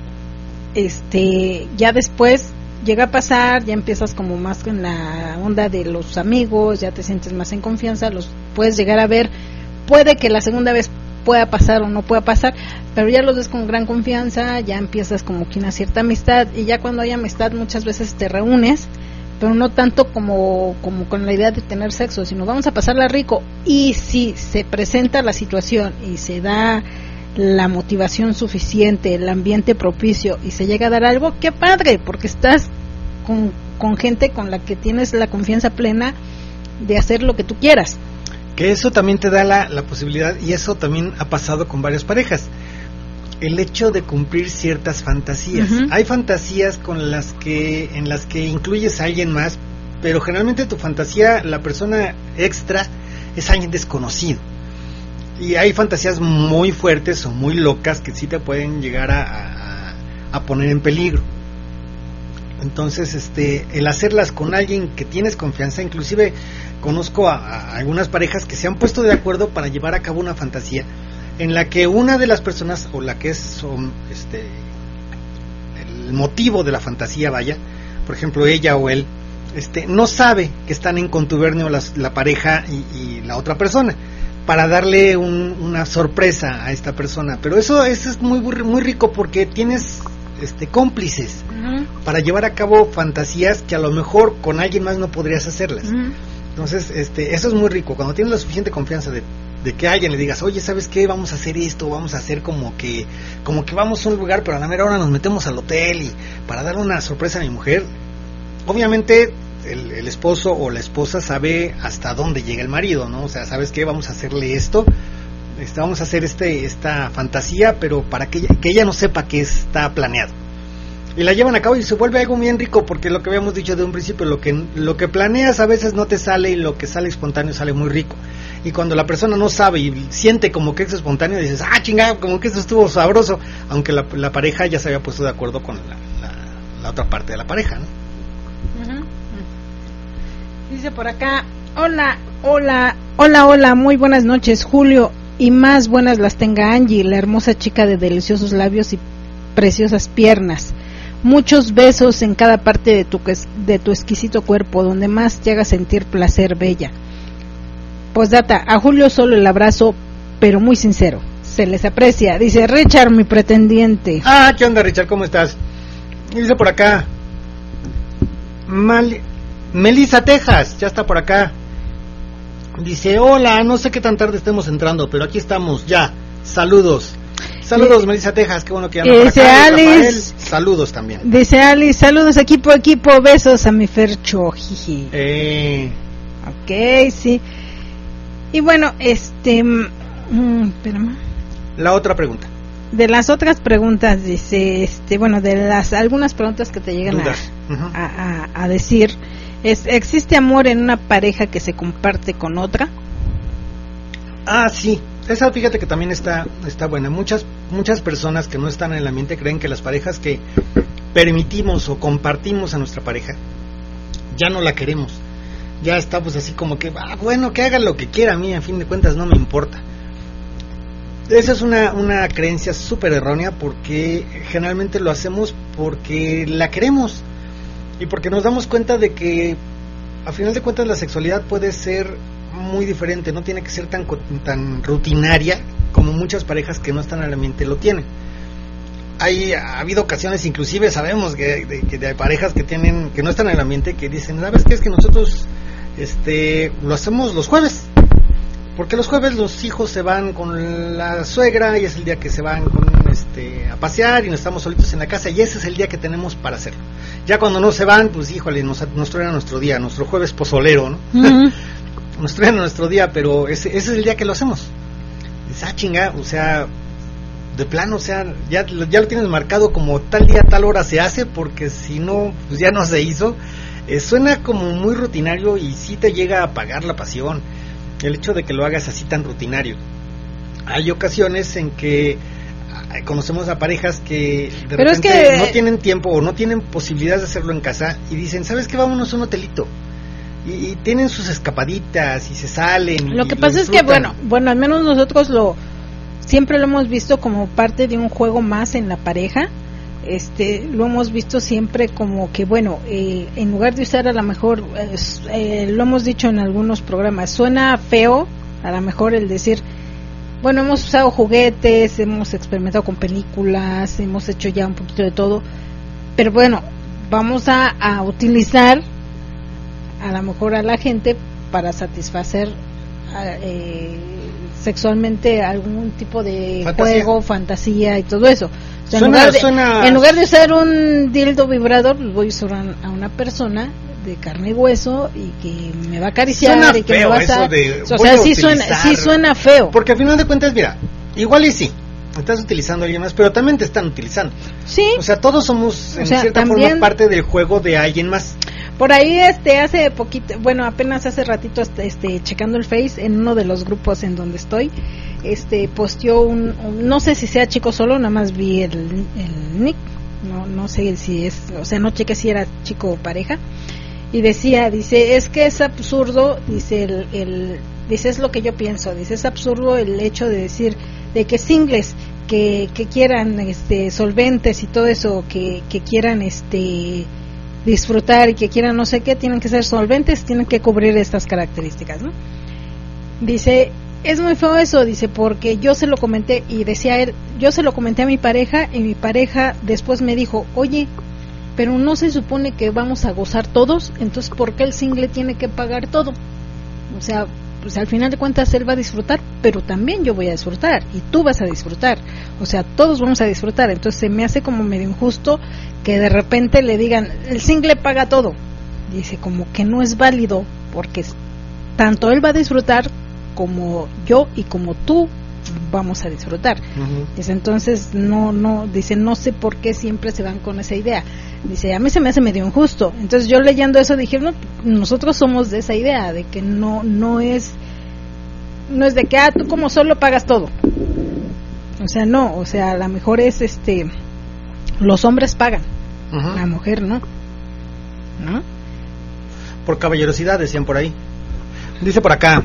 este, ya después llega a pasar, ya empiezas como más con la onda de los amigos, ya te sientes más en confianza, los puedes llegar a ver, puede que la segunda vez pueda pasar o no pueda pasar, pero ya los ves con gran confianza, ya empiezas como que una cierta amistad, y ya cuando hay amistad muchas veces te reúnes, pero no tanto como, como con la idea de tener sexo, sino vamos a pasarla rico. Y si se presenta la situación y se da la motivación suficiente, el ambiente propicio y se llega a dar algo, qué padre, porque estás con, con gente con la que tienes la confianza plena de hacer lo que tú quieras. Que eso también te da la, la posibilidad, y eso también ha pasado con varias parejas, el hecho de cumplir ciertas fantasías. Uh-huh. Hay fantasías con las que en las que incluyes a alguien más, pero generalmente tu fantasía, la persona extra, es alguien desconocido. Y hay fantasías muy fuertes o muy locas que sí te pueden llegar a, a, a poner en peligro. Entonces, este, el hacerlas con alguien que tienes confianza, inclusive conozco a, a algunas parejas que se han puesto de acuerdo para llevar a cabo una fantasía en la que una de las personas, o la que es son, este, el motivo de la fantasía, vaya, por ejemplo ella o él, este, no sabe que están en contubernio la, la pareja y, y la otra persona, para darle un, una sorpresa a esta persona. Pero eso, eso es muy muy rico, porque tienes este cómplices uh-huh. para llevar a cabo fantasías que a lo mejor con alguien más no podrías hacerlas. Uh-huh. Entonces, este, eso es muy rico, cuando tienes la suficiente confianza de, de que a alguien le digas, oye, ¿sabes qué? Vamos a hacer esto, vamos a hacer como que, como que vamos a un lugar, pero a la mera hora nos metemos al hotel y para darle una sorpresa a mi mujer. Obviamente el, el esposo o la esposa sabe hasta dónde llega el marido, ¿no? O sea, ¿sabes qué? Vamos a hacerle esto, este, vamos a hacer este, esta fantasía, pero para que ella, que ella no sepa que está planeado. Y la llevan a cabo y se vuelve algo bien rico, porque lo que habíamos dicho de un principio, lo que lo que planeas a veces no te sale, y lo que sale espontáneo sale muy rico. Y cuando la persona no sabe y siente como que es espontáneo, dices, ah, chingada, como que eso estuvo sabroso, aunque la, la pareja ya se había puesto de acuerdo con la, la, la otra parte de la pareja, ¿no? Uh-huh. Dice por acá, hola, hola, hola, hola, muy buenas noches, Julio, y más buenas las tenga Angie, la hermosa chica de deliciosos labios y preciosas piernas. Muchos besos en cada parte de tu, de tu exquisito cuerpo, donde más te haga sentir placer, bella. Postdata, a Julio solo el abrazo, pero muy sincero. Se les aprecia. Dice Richard, mi pretendiente. Ah, ¿qué onda, Richard? ¿Cómo estás? Dice por acá Mal... Melissa Texas, ya está por acá. Dice, hola, no sé qué tan tarde estemos entrando, pero aquí estamos, ya. Saludos. Saludos, eh, Melissa Texas, qué bueno que anda por acá. Alice, Rafael, saludos también. Dice Alice, saludos equipo, equipo, besos a mi Fercho, jiji. Eh. Ok, sí. Y bueno, este, mmm, espérame. La otra pregunta. De las otras preguntas, dice, este, bueno, de las algunas preguntas que te llegan a, uh-huh. a, a, a decir, es, ¿existe amor en una pareja que se comparte con otra? Ah, sí. Esa, fíjate que también está está buena. Muchas muchas personas que no están en el ambiente creen que las parejas que permitimos o compartimos a nuestra pareja ya no la queremos. Ya estamos así como que, ah, bueno, que haga lo que quiera, a mí, a fin de cuentas no me importa. Esa es una, una creencia súper errónea, porque generalmente lo hacemos porque la queremos y porque nos damos cuenta de que a final de cuentas la sexualidad puede ser muy diferente, no tiene que ser tan tan rutinaria como muchas parejas que no están en el ambiente lo tienen. Hay ha habido ocasiones, inclusive sabemos que de, de, de parejas que tienen que no están en el ambiente, que dicen, ¿sabes qué? Es que nosotros este lo hacemos los jueves, porque los jueves los hijos se van con la suegra y es el día que se van con este a pasear y nos estamos solitos en la casa, y ese es el día que tenemos para hacerlo. Ya cuando no se van, pues híjole, nos, nos traen a nuestro día, nuestro jueves pozolero, ¿no? Uh-huh. Nos traen a nuestro día, pero ese, ese es el día que lo hacemos. Dices, ah, chinga, o sea, de plano, o sea, ya, ya lo tienes marcado como tal día, tal hora se hace, porque si no, pues ya no se hizo. Eh, suena como muy rutinario y sí te llega a apagar la pasión, el hecho de que lo hagas así tan rutinario. Hay ocasiones en que conocemos a parejas que de pero repente es que... no tienen tiempo o no tienen posibilidad de hacerlo en casa y dicen, ¿sabes qué? Vámonos a un hotelito. Y, y tienen sus escapaditas y se salen. Lo que pasa es que, bueno, bueno, al menos nosotros lo siempre lo hemos visto como parte de un juego más en la pareja. Este, lo hemos visto siempre como que, bueno, eh, en lugar de usar a lo mejor, eh, lo hemos dicho en algunos programas, suena feo, a lo mejor el decir, bueno, hemos usado juguetes, hemos experimentado con películas, hemos hecho ya un poquito de todo, pero bueno, vamos a, a utilizar a lo mejor a la gente para satisfacer eh, sexualmente algún tipo de fantasía. Juego, fantasía y todo eso. O sea, suena, en, lugar de, suena... en lugar de usar un dildo vibrador, pues voy a usar a una persona de carne y hueso y que me va a acariciar suena y que me va a estar... O sea, sí suena, sí suena feo. Porque al final de cuentas, mira, igual y sí, estás utilizando a alguien más, pero también te están utilizando. Sí. O sea, todos somos en o sea, cierta también, forma parte del juego de alguien más. Por ahí este hace poquito, bueno, apenas hace ratito este checando el Face en uno de los grupos en donde estoy, este posteó un, un no sé si sea chico solo, nada más vi el, el nick, no no sé si es, o sea, no chequé si era chico o pareja. Y decía, dice, es que es absurdo, dice el, el dice es lo que yo pienso, dice, es absurdo el hecho de decir de que singles que que quieran este solventes y todo eso, que que quieran este disfrutar y que quieran no sé qué, tienen que ser solventes, tienen que cubrir estas características, ¿no? Dice, es muy feo eso, dice, porque yo se lo comenté, y decía él, yo se lo comenté a mi pareja, y mi pareja después me dijo, oye, pero no se supone que vamos a gozar todos, entonces ¿por qué el single tiene que pagar todo? O sea, pues al final de cuentas él va a disfrutar, pero también yo voy a disfrutar, y tú vas a disfrutar, o sea, todos vamos a disfrutar. Entonces se me hace como medio injusto que de repente le digan, el single paga todo. Dice, como que no es válido, porque tanto él va a disfrutar como yo y como tú vamos a disfrutar. Uh-huh. Dice, entonces no, no, dice, no sé por qué siempre se van con esa idea. Dice, a mí se me hace medio injusto. Entonces yo leyendo eso dije, no, nosotros somos de esa idea, de que no, no es, no es de que, ah, tú como solo pagas todo. O sea, no, o sea, a lo mejor es este, los hombres pagan, uh-huh. La mujer no, ¿no? Por caballerosidad, decían por ahí. Dice por acá,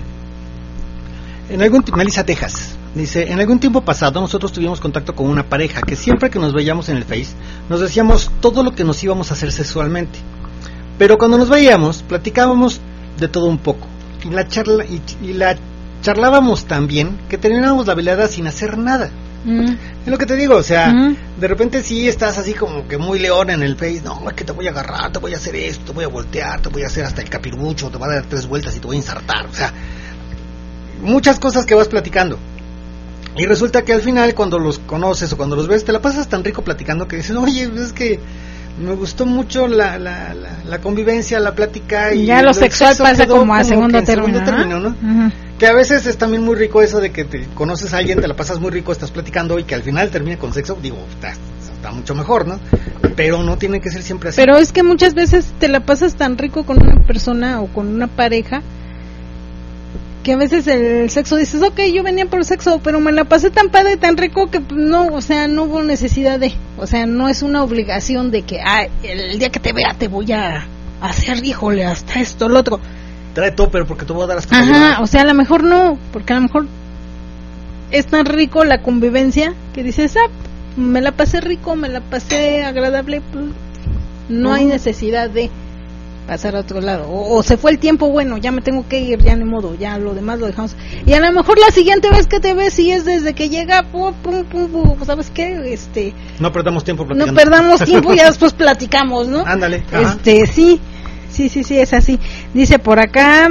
en algún t- Melissa, Texas, dice, en algún tiempo pasado nosotros tuvimos contacto con una pareja que siempre que nos veíamos en el Face nos decíamos todo lo que nos íbamos a hacer sexualmente, pero cuando nos veíamos platicábamos de todo un poco y la charla y, y la charlábamos tan bien que terminábamos la velada sin hacer nada. Mm. Es lo que te digo, o sea, mm. de repente sí estás así como que muy león en el Face, no, es que te voy a agarrar, te voy a hacer esto, te voy a voltear, te voy a hacer hasta el capirucho, te voy a dar tres vueltas y te voy a ensartar, o sea, muchas cosas que vas platicando. Y resulta que al final cuando los conoces o cuando los ves te la pasas tan rico platicando que dices, oye, es que me gustó mucho la la, la, la convivencia, la plática y ya lo sexual pasa como a segundo término, término, ¿no? Uh-huh. Que a veces es también muy rico eso de que te conoces a alguien, te la pasas muy rico, estás platicando y que al final termine con sexo, digo, está, está mucho mejor, ¿no? Pero no tiene que ser siempre así. Pero es que muchas veces te la pasas tan rico con una persona o con una pareja que a veces el sexo dices, ok, yo venía por el sexo, pero me la pasé tan padre, tan rico que no, o sea, no hubo necesidad de, o sea, no es una obligación de que, ah, el día que te vea te voy a hacer, híjole, hasta esto, lo otro. Trae todo, pero porque te voy a dar hasta... Ajá, o sea, a lo mejor no, porque a lo mejor es tan rico la convivencia que dices, ah, me la pasé rico, me la pasé agradable, pues, no uh-huh. hay necesidad de pasar a otro lado, o, o se fue el tiempo, bueno, ya me tengo que ir, ya ni modo, ya lo demás lo dejamos, y a lo mejor la siguiente vez que te ves, si es desde que llega, pum, pum, pum, pum, ¿sabes qué? Este, no perdamos tiempo platicando. No perdamos tiempo, ya después platicamos, ¿no? Ándale. Este, sí, sí, sí, sí, es así. Dice por acá,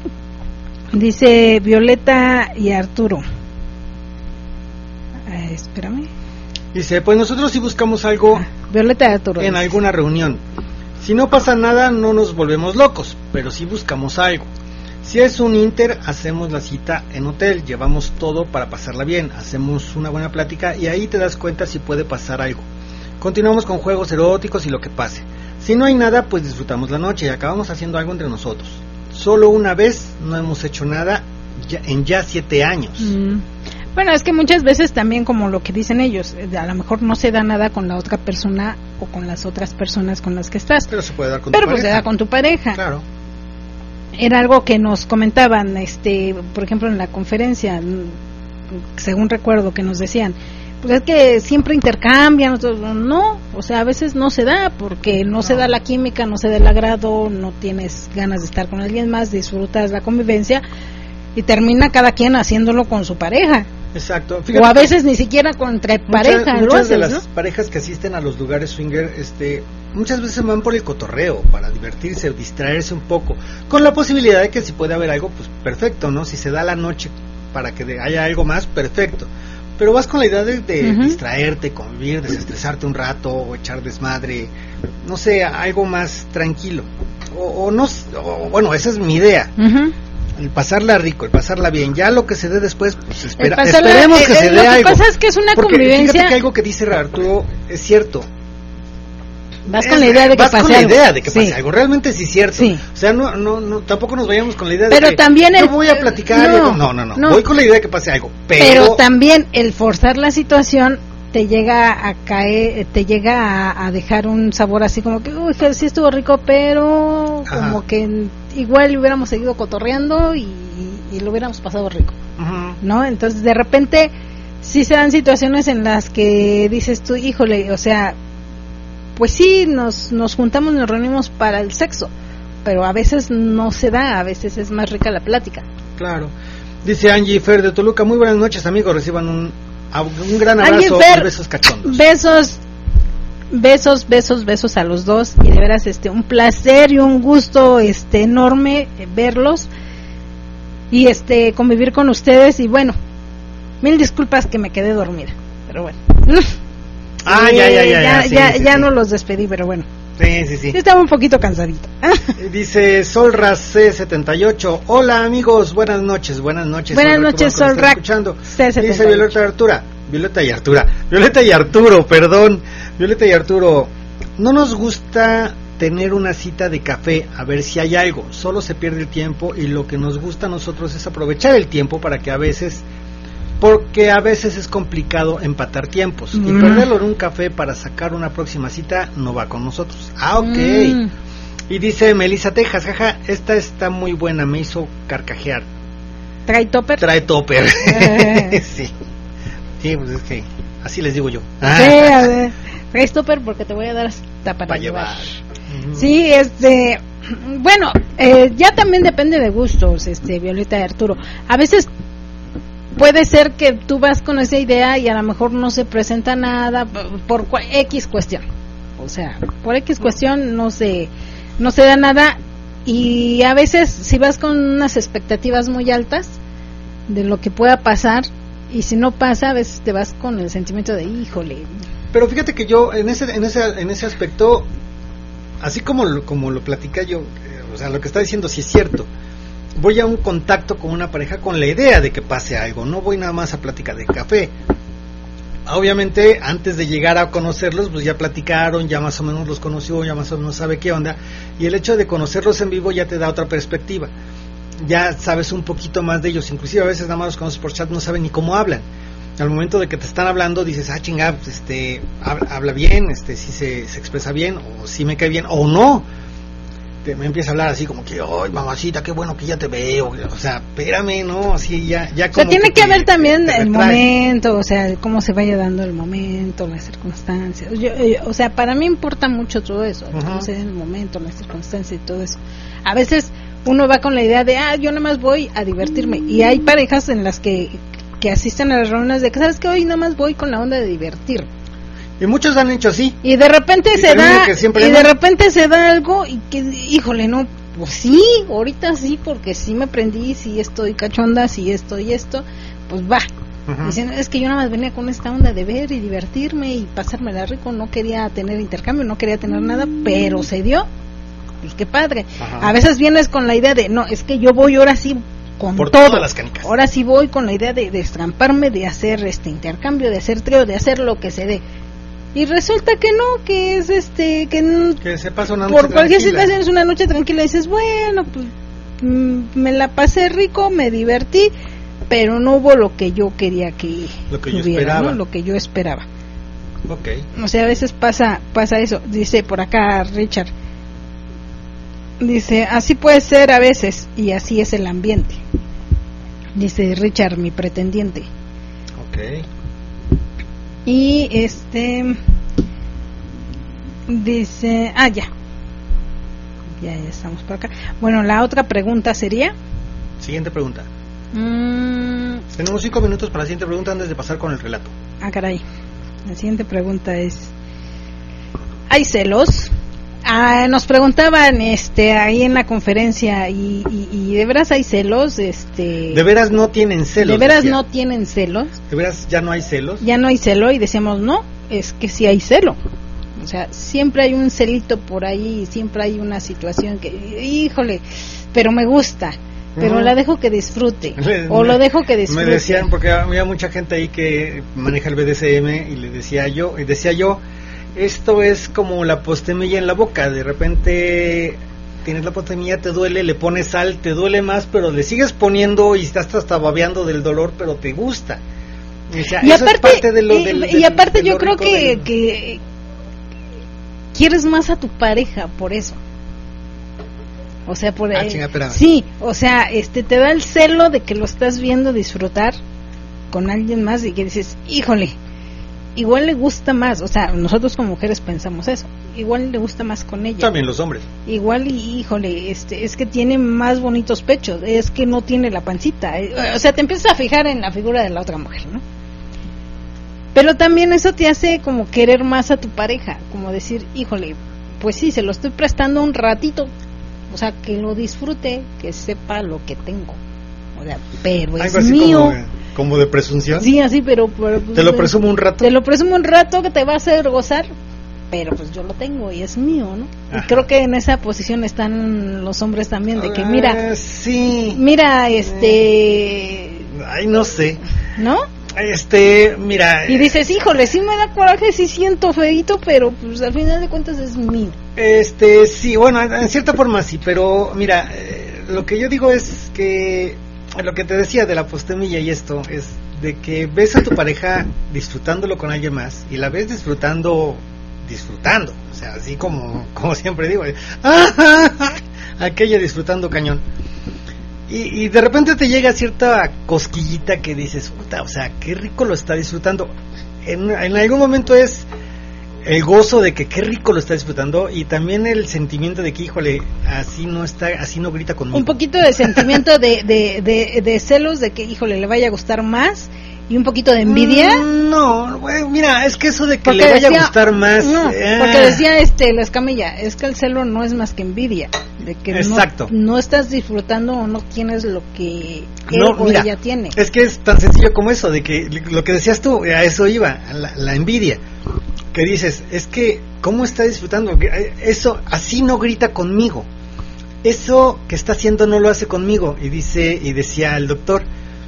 dice Violeta y Arturo. Eh, espérame. Dice, pues nosotros sí buscamos algo. Ah, Violeta y Arturo. En dice. Alguna reunión. Si no pasa nada, no nos volvemos locos, pero sí buscamos algo. Si es un inter, hacemos la cita en hotel, llevamos todo para pasarla bien, hacemos una buena plática y ahí te das cuenta si puede pasar algo. Continuamos con juegos eróticos y lo que pase. Si no hay nada, pues disfrutamos la noche y acabamos haciendo algo entre nosotros. Solo una vez no hemos hecho nada ya, en ya siete años. Mm. Bueno, es que muchas veces también, como lo que dicen ellos, a lo mejor no se da nada con la otra persona o con las otras personas con las que estás. Pero se puede dar con Pero tu pues pareja. se da con tu pareja. Claro. Era algo que nos comentaban, este, por ejemplo, en la conferencia, según recuerdo que nos decían, pues es que siempre intercambian, no, o sea, a veces no se da, porque no, no se da la química, no se da el agrado, no tienes ganas de estar con alguien más, disfrutas la convivencia y termina cada quien haciéndolo con su pareja. Exacto. Fíjate, o a veces ni siquiera entre pareja. Muchas, muchas haces, de las ¿no? parejas que asisten a los lugares swinger, este, muchas veces van por el cotorreo, para divertirse, distraerse un poco, con la posibilidad de que si puede haber algo, pues perfecto, ¿no? Si se da la noche para que haya algo más, perfecto. Pero vas con la idea de, de uh-huh. distraerte, convivir, desestresarte un rato, o echar desmadre, no sé, algo más tranquilo. O, o no, o, bueno, esa es mi idea. Uh-huh. El pasarla rico, el pasarla bien. Ya lo que se dé después, pues espera, pasarla, esperemos que eh, se dé algo. Lo que pasa es que es una Porque convivencia. Fíjate que algo que dice Arturo es cierto. Vas con la idea de que vas pase con la algo. idea de que sí. pase algo. Realmente sí es cierto. Sí. O sea, no, no, no, tampoco nos vayamos con la idea pero de que también el, yo voy a platicar. No, no, no, no, no. Voy con la idea de que pase algo. Pero, pero también el forzar la situación te llega a caer, te llega a, a dejar un sabor así como que, uy, sí estuvo rico, pero Ajá. como que igual hubiéramos seguido cotorreando y, y lo hubiéramos pasado rico, uh-huh. ¿no? Entonces de repente sí se dan situaciones en las que dices tú, híjole, o sea, pues sí, nos, nos juntamos, nos reunimos para el sexo, pero a veces no se da, a veces es más rica la plática. Claro. Dice Angie Fer de Toluca, muy buenas noches amigos, reciban un, un gran abrazo Fer, y besos cachondos. Besos, besos, besos, besos a los dos, y de veras este un placer y un gusto este enorme verlos y este convivir con ustedes, y bueno, mil disculpas que me quedé dormida, pero bueno. Ah, eh, ya, ya, ya, ya, ya, sí, ya, sí, ya sí. no los despedí, pero bueno. Sí, sí, sí. Estaba un poquito cansadito. Dice Solras C setenta y ocho. Hola amigos, buenas noches, buenas noches. Buenas Solra, noches, Solra. C setenta y ocho. Dice Violeta y Artura. Violeta y Artura. Violeta y Arturo, perdón. Violeta y Arturo. No nos gusta tener una cita de café a ver si hay algo. Solo se pierde el tiempo y lo que nos gusta a nosotros es aprovechar el tiempo para que a veces... Porque a veces es complicado empatar tiempos mm. y perderlo en un café para sacar una próxima cita no va con nosotros. Ah, ok. Mm. Y dice Melissa Texas, jaja, esta está muy buena, me hizo carcajear. ¿Trae topper? Trae topper. Eh. sí. Sí, pues es que así les digo yo. Ah. Sí, a ver. Trae topper porque te voy a dar hasta para, para llevar. llevar. Uh-huh. Sí, este... Bueno, eh, ya también depende de gustos, este Violeta y Arturo. A veces... Puede ser que tú vas con esa idea y a lo mejor no se presenta nada por, por X cuestión. O sea, por X cuestión no se, no se da nada, y a veces si vas con unas expectativas muy altas de lo que pueda pasar, y si no pasa, a veces te vas con el sentimiento de híjole. Pero fíjate que yo en ese en ese en ese aspecto, así como lo, como lo platica yo, eh, o sea, lo que está diciendo sí es cierto. Voy a un contacto con una pareja con la idea de que pase algo, no voy nada más a plática de café. Obviamente, antes de llegar a conocerlos, pues ya platicaron, ya más o menos los conoció, ya más o menos sabe qué onda, y el hecho de conocerlos en vivo ya te da otra perspectiva. Ya sabes un poquito más de ellos, inclusive a veces nada más los conoces por chat, no saben ni cómo hablan. Al momento de que te están hablando, dices, ah, chinga, pues, este, habla, habla bien, este, si se, se expresa bien, o si me cae bien, o no. Me empieza a hablar así como que, ay, mamacita, qué bueno que ya te veo, o sea, espérame, ¿no? Así ya, ya como o sea, tiene que, que haber también te, te el momento, o sea, cómo se vaya dando el momento, las circunstancias. Yo, yo, o sea, para mí importa mucho todo eso, uh-huh. cómo se da el momento, las circunstancias y todo eso. A veces uno va con la idea de, ah, yo nada más voy a divertirme, y hay parejas en las que, que asisten a las reuniones de que, ¿sabes qué? Hoy nada más voy con la onda de divertir. Y muchos han hecho así. Y de repente y se da y no. de repente se da algo y que, híjole, no, pues sí, ahorita sí, porque sí me prendí, sí estoy cachonda, sí esto y esto, pues va. Uh-huh. Dicen, es que yo nada más venía con esta onda de ver y divertirme y pasármela rico, no quería tener intercambio, no quería tener nada, pero se dio. Pues qué padre. Uh-huh. A veces vienes con la idea de, no, es que yo voy ahora sí con por todo. Todas las canicas. Ahora sí voy con la idea de, de estramparme, de hacer este intercambio, de hacer trío, de hacer lo que se dé. Y resulta que no, que es este, que, que se pasa una noche por cualquier tranquila. situación es una noche tranquila, y dices, bueno, pues mm, me la pasé rico, me divertí, pero no hubo lo que yo quería que lo que yo hubiera, esperaba. ¿no? Lo que yo esperaba. Okay. O sea, a veces pasa, pasa eso. Dice por acá Richard, dice, así puede ser a veces, y así es el ambiente. Dice Richard, mi pretendiente. Okay. Y este dice, ah, ya. Ya, ya estamos por acá. Bueno, la otra pregunta sería. Siguiente pregunta. Mmm, Uh-huh. Tenemos cinco minutos para la siguiente pregunta antes de pasar con el relato. Ah, caray. La siguiente pregunta es: ¿hay celos? Ah, nos preguntaban este ahí en la conferencia y, y, y de veras hay celos, este de veras no tienen celos, de veras decía. no tienen celos, de veras ya no hay celos, ya no hay celo, y decíamos no, es que sí hay celo, o sea, siempre hay un celito por ahí, siempre hay una situación que, híjole, pero me gusta, pero uh-huh. la dejo que disfrute, le, o me, lo dejo que disfrute. Me decían, porque había mucha gente ahí que maneja el B D S M y le decía yo, y decía yo, esto es como la postemilla en la boca, de repente tienes la postemilla, te duele, le pones sal, te duele más, pero le sigues poniendo y estás hasta babeando del dolor, pero te gusta. O sea, y eso aparte, es parte de lo, y, del, y del, aparte del yo creo que, del... que quieres más a tu pareja por eso. O sea, por ah, eh, chinga, sí, o sea, este te da el celo de que lo estás viendo disfrutar con alguien más y que dices, híjole, igual le gusta más, o sea, nosotros como mujeres pensamos eso, igual le gusta más con ella. También los hombres. Igual, y, híjole, este, es que tiene más bonitos pechos, es que no tiene la pancita, eh, o sea, te empiezas a fijar en la figura de la otra mujer, ¿no? Pero también eso te hace como querer más a tu pareja, como decir, híjole, pues sí, se lo estoy prestando un ratito, o sea, que lo disfrute, que sepa lo que tengo, o sea, pero es mío. Como... ¿Como de presunción? Sí, así, pero... pero ¿Te lo presumo un rato? Te lo presumo un rato que te va a hacer gozar, pero pues yo lo tengo y es mío, ¿no? Ajá. Y creo que en esa posición están los hombres también, de que mira... Uh, sí. Mira, este... Ay, no sé. ¿No? Este, mira... Y dices, híjole, sí me da coraje, sí siento feíto, pero pues al final de cuentas es mío. Este, sí, bueno, en cierta forma sí, pero mira, eh, lo que yo digo es que... Lo que te decía de la postemilla y esto es de que ves a tu pareja disfrutándolo con alguien más y la ves disfrutando, disfrutando, o sea, así como, como siempre digo, aquella disfrutando cañón. Y, y de repente te llega cierta cosquillita que dices, puta, o sea, qué rico lo está disfrutando. En, en algún momento es el gozo de que qué rico lo está disfrutando y también el sentimiento de que, híjole, así no está, así no grita conmigo. Un poquito de sentimiento de, de, de, de celos de que, híjole, le vaya a gustar más, y un poquito de envidia. Mm, no, bueno, mira, es que eso de que porque le vaya decía, a gustar más. No, eh. porque decía este la escamilla, es que el celo no es más que envidia, de que Exacto. No, no estás disfrutando o no tienes lo que él no, o mira, ella tiene. Es que es tan sencillo como eso, de que lo que decías tú, a eso iba, la, la envidia. Que dices, es que, ¿cómo está disfrutando? Eso, así no grita conmigo. Eso que está haciendo no lo hace conmigo. Y dice, y decía el doctor,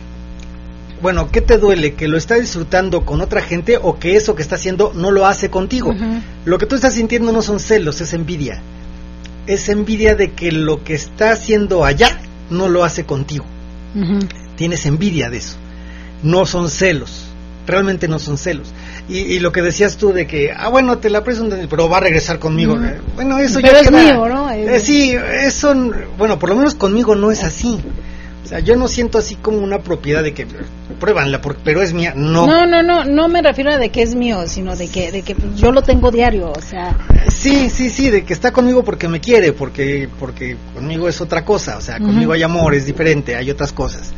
bueno, ¿qué te duele? ¿Que lo está disfrutando con otra gente o que eso que está haciendo no lo hace contigo? Uh-huh. Lo que tú estás sintiendo no son celos, es envidia. Es envidia de que lo que está haciendo allá no lo hace contigo. Uh-huh. Tienes envidia de eso. No son celos. Realmente no son celos. Y, y lo que decías tú de que, ah, bueno, te la presto, pero va a regresar conmigo. Mm. Bueno, eso pero ya es queda, mío, ¿no? Es... Eh, sí, eso, bueno, por lo menos conmigo no es así. O sea, yo no siento así como una propiedad de que, pruébanla, porque, pero es mía. No. No, no, no, no me refiero a de que es mío, sino de que, de que yo lo tengo diario, o sea. Sí, sí, sí, de que está conmigo porque me quiere, porque, porque conmigo es otra cosa. O sea, conmigo uh-huh. hay amor, es diferente, hay otras cosas.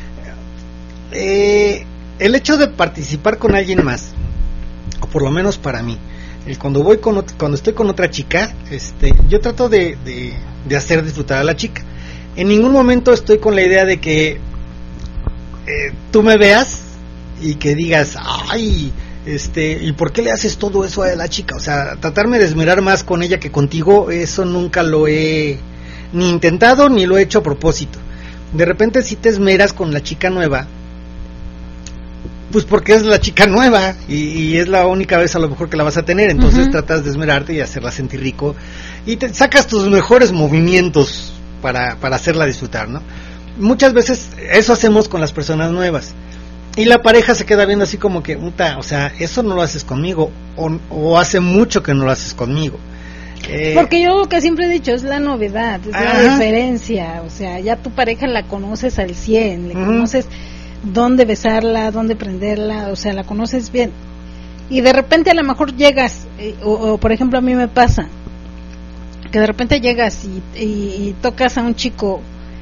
Eh... El hecho de participar con alguien más, o por lo menos para mí, el cuando voy con ot- cuando estoy con otra chica, este, yo trato de, de, de hacer disfrutar a la chica. En ningún momento estoy con la idea de que eh, tú me veas y que digas, ay, este, ¿y por qué le haces todo eso a la chica? O sea, tratarme de esmerar más con ella que contigo, eso nunca lo he ni intentado ni lo he hecho a propósito. De repente si te esmeras con la chica nueva, pues porque es la chica nueva y, y es la única vez a lo mejor que la vas a tener, entonces uh-huh. tratas de esmerarte y hacerla sentir rico y te sacas tus mejores movimientos para, para hacerla disfrutar, ¿no? Muchas veces eso hacemos con las personas nuevas y la pareja se queda viendo así como que, o sea, eso no lo haces conmigo o, o hace mucho que no lo haces conmigo. Eh, porque yo lo que siempre he dicho es la novedad, es ajá. la diferencia, o sea, ya tu pareja la conoces al cien, le uh-huh. conoces dónde besarla, dónde prenderla, o sea, la conoces bien. Y de repente a lo mejor llegas, eh, o, o por ejemplo a mí me pasa, que de repente llegas y, y, y tocas a un chico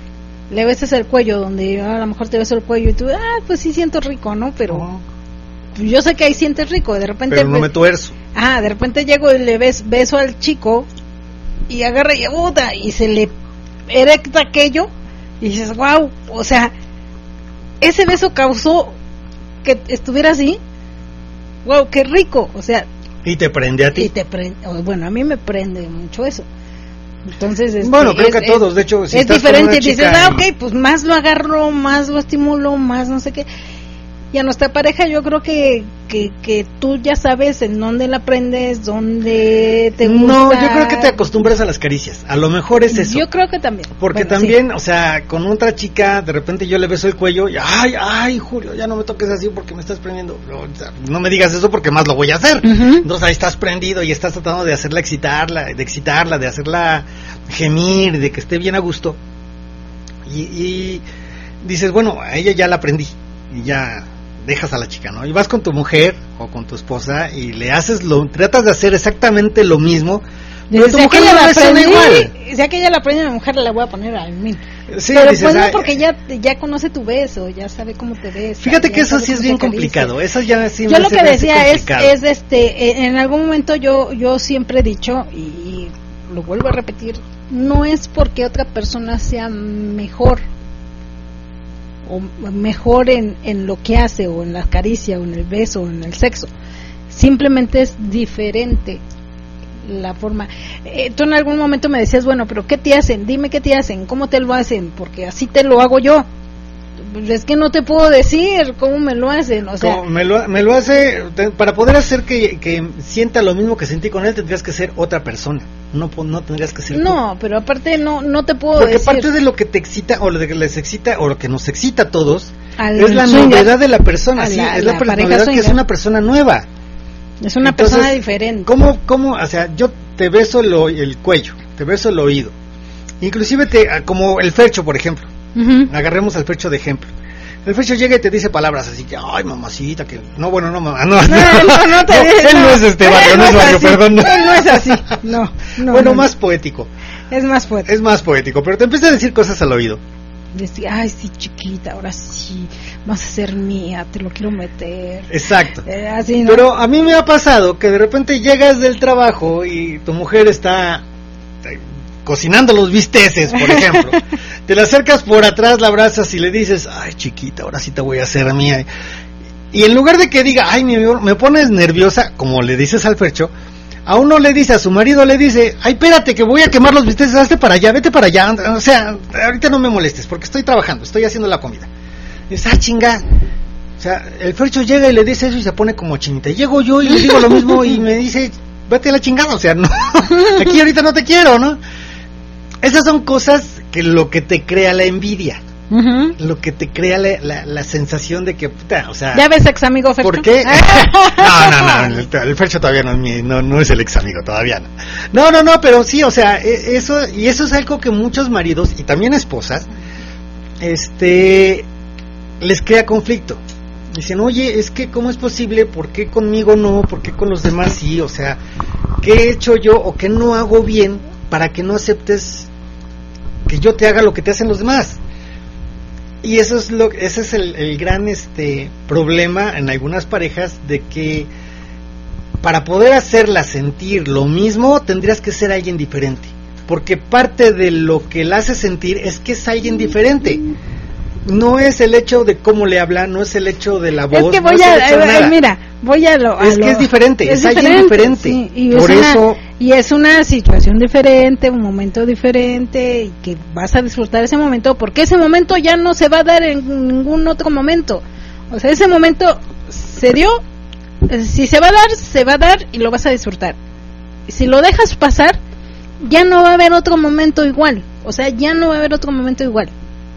le besas el cuello, donde a lo mejor te beso el cuello y tú, ah, pues sí siento rico, ¿no? Pero Oh. yo sé que ahí sientes rico, de repente... Pero no me tuerzo. Ah, de repente llego y le bes, beso al chico y agarra y puta, y se le erecta aquello y dices, wow, o sea, ese beso causó que estuviera así, wow, qué rico, o sea... Y te prende a ti. Y te prende, bueno, a mí me prende mucho eso. Entonces, este, Bueno, creo es, que a todos, de hecho, si es estás diferente, con una dices, chica ah, y- ok, pues más lo agarro, más lo estimulo, más no sé qué. Y a nuestra pareja yo creo que, que, que tú ya sabes en dónde la prendes, dónde te gusta. No, yo creo que te acostumbras a las caricias. A lo mejor es eso. Yo creo que también. Porque Bueno, también, o sea, con otra chica, de repente yo le beso el cuello y, ay, ay, Julio, ya no me toques así porque me estás prendiendo. No, o sea, no me digas eso porque más lo voy a hacer. sí. Ujú. Entonces ahí estás prendido y estás tratando de hacerla excitarla, de excitarla, de hacerla gemir, de que esté bien a gusto. Y, y dices, bueno, a ella ya la aprendí y ya dejas a la chica, ¿no? Y vas con tu mujer o con tu esposa y le haces lo, tratas de hacer exactamente lo mismo. Pero tu Si mujer aquella no la reacciona igual. aprendí, si aquella la aprende, mi mujer la voy a poner al mil. Sí, Pero dices, pues no, "Ay, porque ya, ya conoce tu beso, ya sabe cómo te ves. fíjate que eso sí es bien complicado, eso ya sí Yo me lo hace- que me hace decía es, complicado. es este, eh, en algún momento yo, yo siempre he dicho, y, y lo vuelvo a repetir, no es porque otra persona sea mejor, o mejor en, en lo que hace, o en la caricia, o en el beso, o en el sexo, simplemente es diferente la forma. Eh, tú en algún momento me decías, bueno, pero ¿qué te hacen? Dime qué te hacen, cómo te lo hacen, porque así te lo hago yo. Pues es que no te puedo decir cómo me lo hacen, o sea, Como me, lo, me lo hace, te- para poder hacer que, que sienta lo mismo que sentí con él, tendrías que ser otra persona, no, po- no tendrías que ser tú. no, pero aparte no no te puedo Porque decir. parte de lo que te excita, o lo que les excita, o lo que nos excita a todos, Al es la swinger, novedad de la persona, a sí, la- es la, la per- pareja novedad que es swinger. una persona nueva. Es una Entonces, persona diferente. ¿Cómo, cómo, o sea, yo te beso el, o- el cuello, te beso el oído, inclusive te, como el Fercho, por ejemplo, Ujú. agarremos al Fercho de ejemplo. El Fercho llega y te dice palabras así que, ay, mamacita, que... No, bueno, no, mamá, no. No, no, no te No, dice, él no es este barrio, él no es barrio, así, perdón. Él no es así, no. no bueno, no, más poético, es más fuerte. es más poético, pero te empieza a decir cosas al oído. Decir, ay, sí, chiquita, ahora sí, vas a ser mía, te lo quiero meter. Exacto. Eh, así, ¿no? Pero a mí me ha pasado que de repente llegas del trabajo y tu mujer está eh, cocinando los bisteces, por ejemplo. Te la acercas por atrás, la abrazas y le dices, ay, chiquita, ahora sí te voy a hacer mía. Y en lugar de que diga, ay, mi amor, me pones nerviosa, como le dices al Fercho, a uno le dice, a su marido le dice, ay, espérate que voy a quemar los bisteces, hazte para allá, vete para allá, o sea, ahorita no me molestes porque estoy trabajando, estoy haciendo la comida. Y dices, ah, chinga. O sea, el Fercho llega y le dice eso y se pone como chinita. Y llego yo y le digo lo mismo y me dice, vete a la chingada, o sea, no, aquí ahorita no te quiero, ¿no? Esas son cosas que lo que te crea la envidia, Ujú. lo que te crea la, la, la sensación de que, puta, o sea... ¿Ya ves, ex amigo Fercho? ¿Por qué? No, no, no, el, el Fercho todavía no es, mi, no, no es el ex amigo, todavía no. No, no, no, pero sí, o sea, e- eso, y eso es algo que muchos maridos, y también esposas, este, les crea conflicto. Dicen, oye, es que ¿cómo es posible? ¿Por qué conmigo no? ¿Por qué con los demás sí? O sea, ¿qué he hecho yo o qué no hago bien para que no aceptes que yo te haga lo que te hacen los demás? Y eso es lo, ese es el, el gran este problema en algunas parejas, de que para poder hacerla sentir lo mismo tendrías que ser alguien diferente, porque parte de lo que la hace sentir es que es alguien diferente. No es el hecho de cómo le habla, no es el hecho de la voz, Es que no voy es el a, hecho de eh, nada. mira, voy a lo... a Es que lo- es diferente, es alguien diferente. sí, y Por es una- eso- y es una situación diferente, un momento diferente, y que vas a disfrutar ese momento, porque ese momento ya no se va a dar en ningún otro momento. O sea, ese momento se dio, eh, si se va a dar, se va a dar y lo vas a disfrutar. Si lo dejas pasar, ya no va a haber otro momento igual. O sea, ya no va a haber otro momento igual.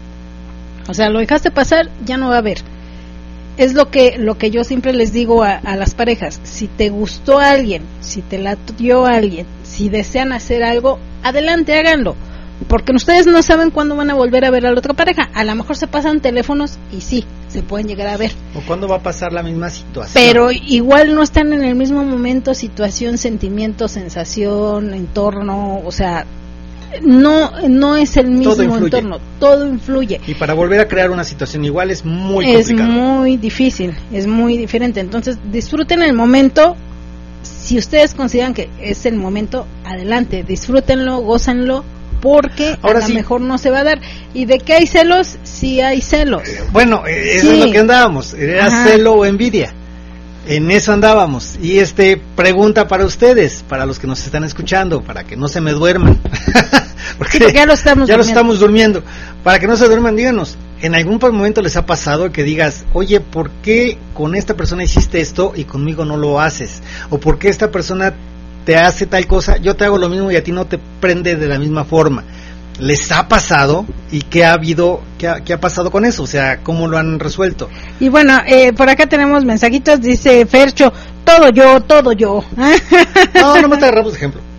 O sea, lo dejaste pasar, ya no va a haber. Es lo que lo que yo siempre les digo a, a las parejas. Si te gustó a alguien, si te latió a alguien, si desean hacer algo, adelante, háganlo. Porque ustedes no saben cuándo van a volver a ver a la otra pareja. A lo mejor se pasan teléfonos y sí, se pueden llegar a ver. ¿O cuándo va a pasar la misma situación? Pero igual no están en el mismo momento, situación, sentimiento, sensación, entorno, o sea, no no es el mismo todo entorno, todo influye. Y para volver a crear una situación igual es muy es complicado. muy difícil, es muy diferente. Entonces disfruten el momento. Si ustedes consideran que es el momento, adelante, disfrútenlo, gózanlo, porque Ahora a lo sí. mejor no se va a dar. ¿Y de qué hay celos? Sí hay celos. Bueno, eso Sí. es lo que andábamos, era Ajá. celo o envidia. En eso andábamos. Y este pregunta para ustedes, para los que nos están escuchando, para que no se me duerman. porque, porque ya lo estamos ya lo durmiendo. estamos durmiendo. Para que no se duerman, díganos, ¿en algún momento les ha pasado que digas, oye, ¿por qué con esta persona hiciste esto y conmigo no lo haces? ¿O por qué esta persona te hace tal cosa, yo te hago lo mismo y a ti no te prende de la misma forma? ¿Les ha pasado? ¿Y qué ha habido, qué ha, qué ha pasado con eso? O sea, ¿cómo lo han resuelto? Y bueno, eh, por acá tenemos mensajitos, dice Fercho, todo yo, todo yo. No, no me te agarramos de ejemplo.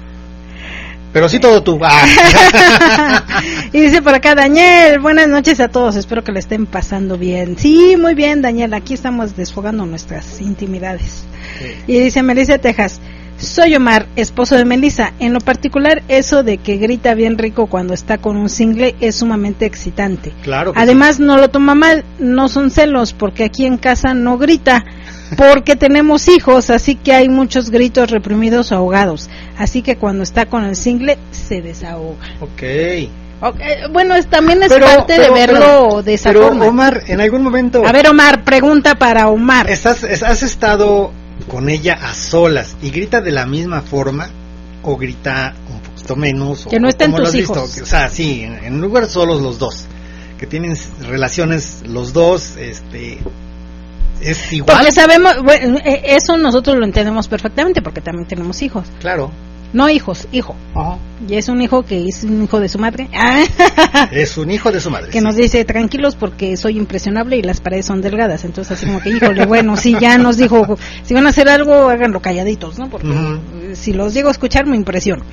Pero sí todo tú. Ah. Y dice por acá Daniel, buenas noches a todos, espero que le estén pasando bien. Sí, muy bien Daniel, aquí estamos desfogando nuestras intimidades. Sí. Y dice Melissa Texas, soy Omar, esposo de Melissa. En lo particular, eso de que grita bien rico cuando está con un single es sumamente excitante. Claro que Además, no lo toma mal, no son celos, porque aquí en casa no grita, porque tenemos hijos, así que hay muchos gritos reprimidos o ahogados. Así que cuando está con el single, se desahoga. Ok. Okay, bueno, es, también es Pero, parte pero, de verlo pero, de esa pero, forma. Omar, en algún momento... A ver, Omar, pregunta para Omar. ¿Estás, es- ¿Has estado con ella a solas y grita de la misma forma o grita un poquito menos? Que o, no estén ¿cómo lo tus has visto? hijos. Que, o sea, sí, en, en lugar solos los dos, que tienen relaciones los dos, este... ¿Es igual? Porque sabemos, bueno, eh, eso nosotros lo entendemos perfectamente porque también tenemos hijos. Claro. No hijos, hijo. Ajá. Y es un hijo que es un hijo de su madre. Es un hijo de su madre. Que sí. nos dice, tranquilos porque soy impresionable y las paredes son delgadas. Entonces así como que, híjole, bueno, sí, ya nos dijo, si van a hacer algo, háganlo calladitos, ¿no? Porque Ujú. eh, si los llego a escuchar me impresiono.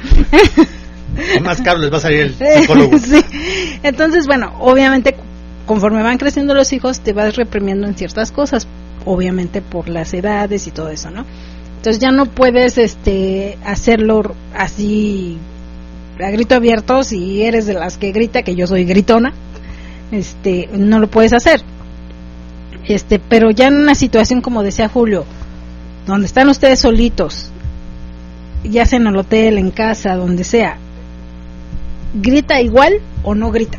Y más caro les va a salir el psicólogo. Sí. Entonces, bueno, obviamente conforme van creciendo los hijos te vas reprimiendo en ciertas cosas, obviamente por las edades y todo eso, ¿no? Entonces ya no puedes este hacerlo así a grito abierto. Si eres de las que grita, que yo soy gritona, este no lo puedes hacer. Este, pero ya en una situación como decía Julio, donde están ustedes solitos, ya sea en el hotel, en casa, donde sea, ¿grita igual o no grita?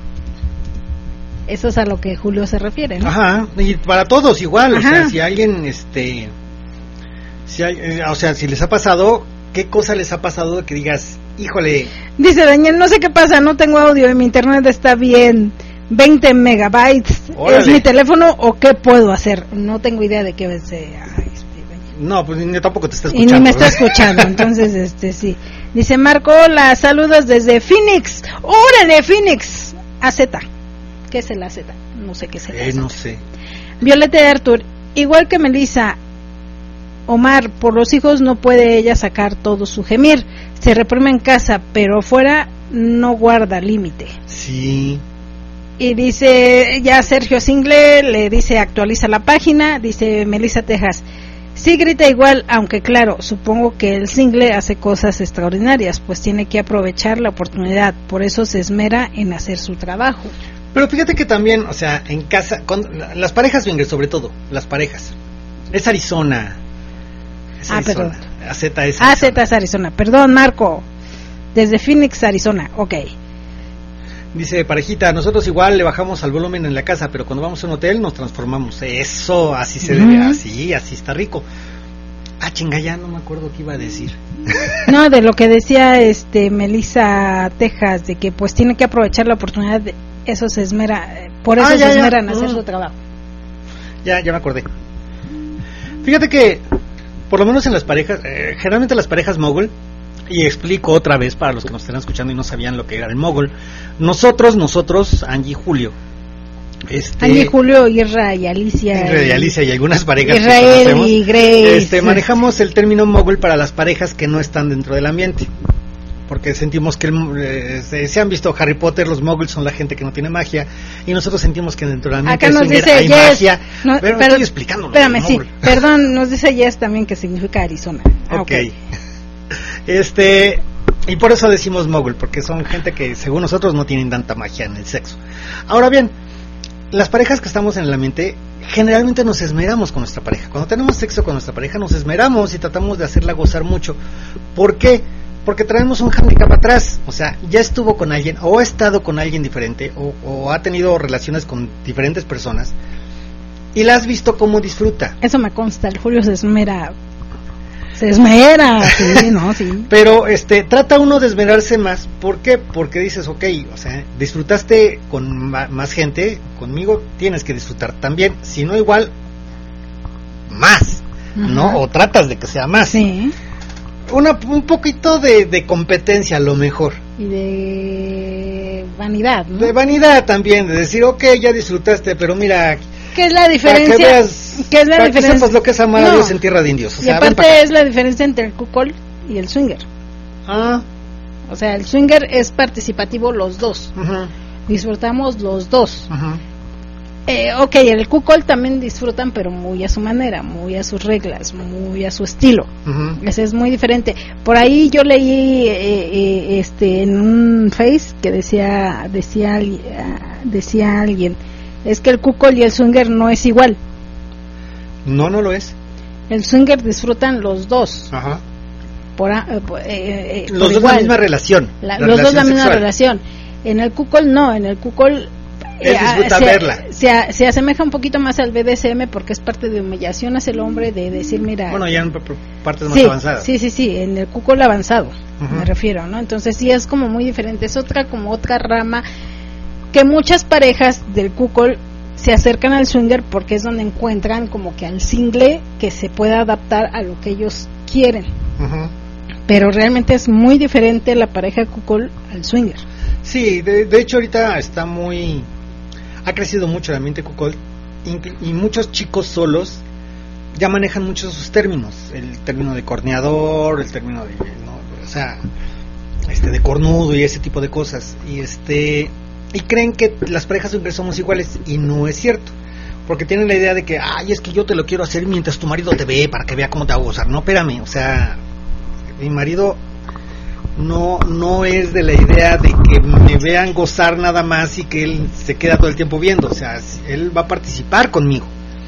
Eso es a lo que Julio se refiere, ¿no? Ajá, y para todos igual. Ajá. O sea, si alguien, este... Si hay, eh, o sea, si les ha pasado, ¿qué cosa les ha pasado de que digas, híjole? Dice Daniel, no sé qué pasa, no tengo audio y mi internet está bien, veinte megabytes, Órale. ¿es mi teléfono o qué puedo hacer? No tengo idea de qué sea. Este, No, pues ni tampoco te está y escuchando. ni me está escuchando, entonces, este, sí. Dice Marco, hola, saludos desde Phoenix. ¡Órale, Phoenix! A Z. ¿Qué es el A Z? No sé qué es el Eh, A Z. no sé. Violeta de Artur, igual que Melissa, Omar, por los hijos no puede ella sacar todo su gemir, se reprime en casa, pero fuera no guarda límite. Sí. Y dice ya Sergio Single, le dice actualiza la página, dice Melissa Texas, sí grita igual, aunque claro, supongo que el single hace cosas extraordinarias, pues tiene que aprovechar la oportunidad, por eso se esmera en hacer su trabajo. Pero fíjate que también, o sea, en casa, con, las parejas, Winger, sobre todo, las parejas. Es Arizona. Es Ah, Arizona. perdón. A Z es A Z es Arizona, perdón Marco, desde Phoenix, Arizona, ok. Dice, parejita, nosotros igual le bajamos al volumen en la casa, pero cuando vamos a un hotel nos transformamos. Eso, así se debe, Ujú. así, así está rico. Ah, chinga, ya no me acuerdo qué iba a decir. No, de lo que decía este Melissa Texas, de que pues tiene que aprovechar la oportunidad, de, eso se esmera, eh, por eso Ah, ya, se ya. esmera en hacer Mm. su trabajo. Ya, ya me acordé. Fíjate que, por lo menos en las parejas, eh, generalmente las parejas mogul, y explico otra vez para los que nos están escuchando y no sabían lo que era el mogul, nosotros, nosotros, Angie y Julio, este, Angie, Julio, Irra y Alicia. Irra y Alicia y algunas parejas que Israel conocemos, y Grace. este, manejamos el término mogul para las parejas que no están dentro del ambiente. Porque sentimos que, el, eh, se, se han visto Harry Potter, los moguls son la gente que no tiene magia, y nosotros sentimos que dentro del ambiente Acá nos swinger dice hay Jess, magia. no, pero, pero- estoy explicando. Espérame, sí, perdón, nos dice Jess también que significa Arizona. Ah, Ok. Este, Y por eso decimos mogul, porque son gente que según nosotros no tienen tanta magia en el sexo. Ahora bien, las parejas que estamos en el ambiente, generalmente nos esmeramos con nuestra pareja. Cuando tenemos sexo con nuestra pareja, nos esmeramos y tratamos de hacerla gozar mucho. ¿Por qué? Porque traemos un hándicap atrás. O sea, ya estuvo con alguien, o ha estado con alguien diferente, o, o ha tenido relaciones con diferentes personas, y la has visto cómo disfruta. Eso me consta, el Julio se esmera. Se esmera, sí, no, sí. Pero este, trata uno de esmerarse más. ¿Por qué? Porque dices, ok, o sea, disfrutaste con ma- más gente, conmigo tienes que disfrutar también, si no igual, más, uh-huh. ¿no? O tratas de que sea más. Sí. Una, un poquito de, de competencia a lo mejor. Y de vanidad, ¿no? De vanidad también, de decir, ok, ya disfrutaste, pero mira... ¿Qué es la diferencia? Para que veas, ¿Qué es la para diferencia? que sepas lo que es amar a No. Dios en tierra de indios. O sea, y aparte es la diferencia entre el cuckold y el swinger. Ah. O sea, el swinger es participativo los dos. Uh-huh. Disfrutamos los dos. Uh-huh. Eh, ok, el cuckold también disfrutan, pero muy a su manera, muy a sus reglas, muy a su estilo. Uh-huh. Ese es muy diferente. Por ahí yo leí eh, eh, este en un Face que decía decía decía alguien, es que el cuckold y el swinger no es igual. No, no lo es. El swinger disfrutan los dos. Ajá. Por, a, eh, por, eh, eh, los por dos igual. la misma relación. La, la los relación dos la misma sexual. relación. En el cuckold no, en el cuckold Él disfruta se, verla. Se, se asemeja un poquito más al B D S M porque es parte de humillación hacia el hombre, de decir, mira... Bueno, ya en p- p- partes más sí, avanzadas. Sí, sí, sí, en el cuckold avanzado, uh-huh. me refiero, ¿no? Entonces sí es como muy diferente, es otra como otra rama que muchas parejas del cuckold se acercan al swinger porque es donde encuentran como que al single que se pueda adaptar a lo que ellos quieren. Uh-huh. Pero realmente es muy diferente la pareja cuckold al swinger. Sí, de, de hecho ahorita está muy... ha crecido mucho el ambiente cuckold y, y muchos chicos solos ya manejan muchos sus términos, el término de corneador, el término de, ¿no? o sea, este de cornudo y ese tipo de cosas, y este y creen que las parejas swinger somos iguales, y no es cierto, porque tienen la idea de que, ay, es que yo te lo quiero hacer mientras tu marido te ve, para que vea cómo te hago gozar. No, espérame, o sea, mi marido no no es de la idea de que me vean gozar nada más y que él se queda todo el tiempo viendo. O sea, él va a participar conmigo,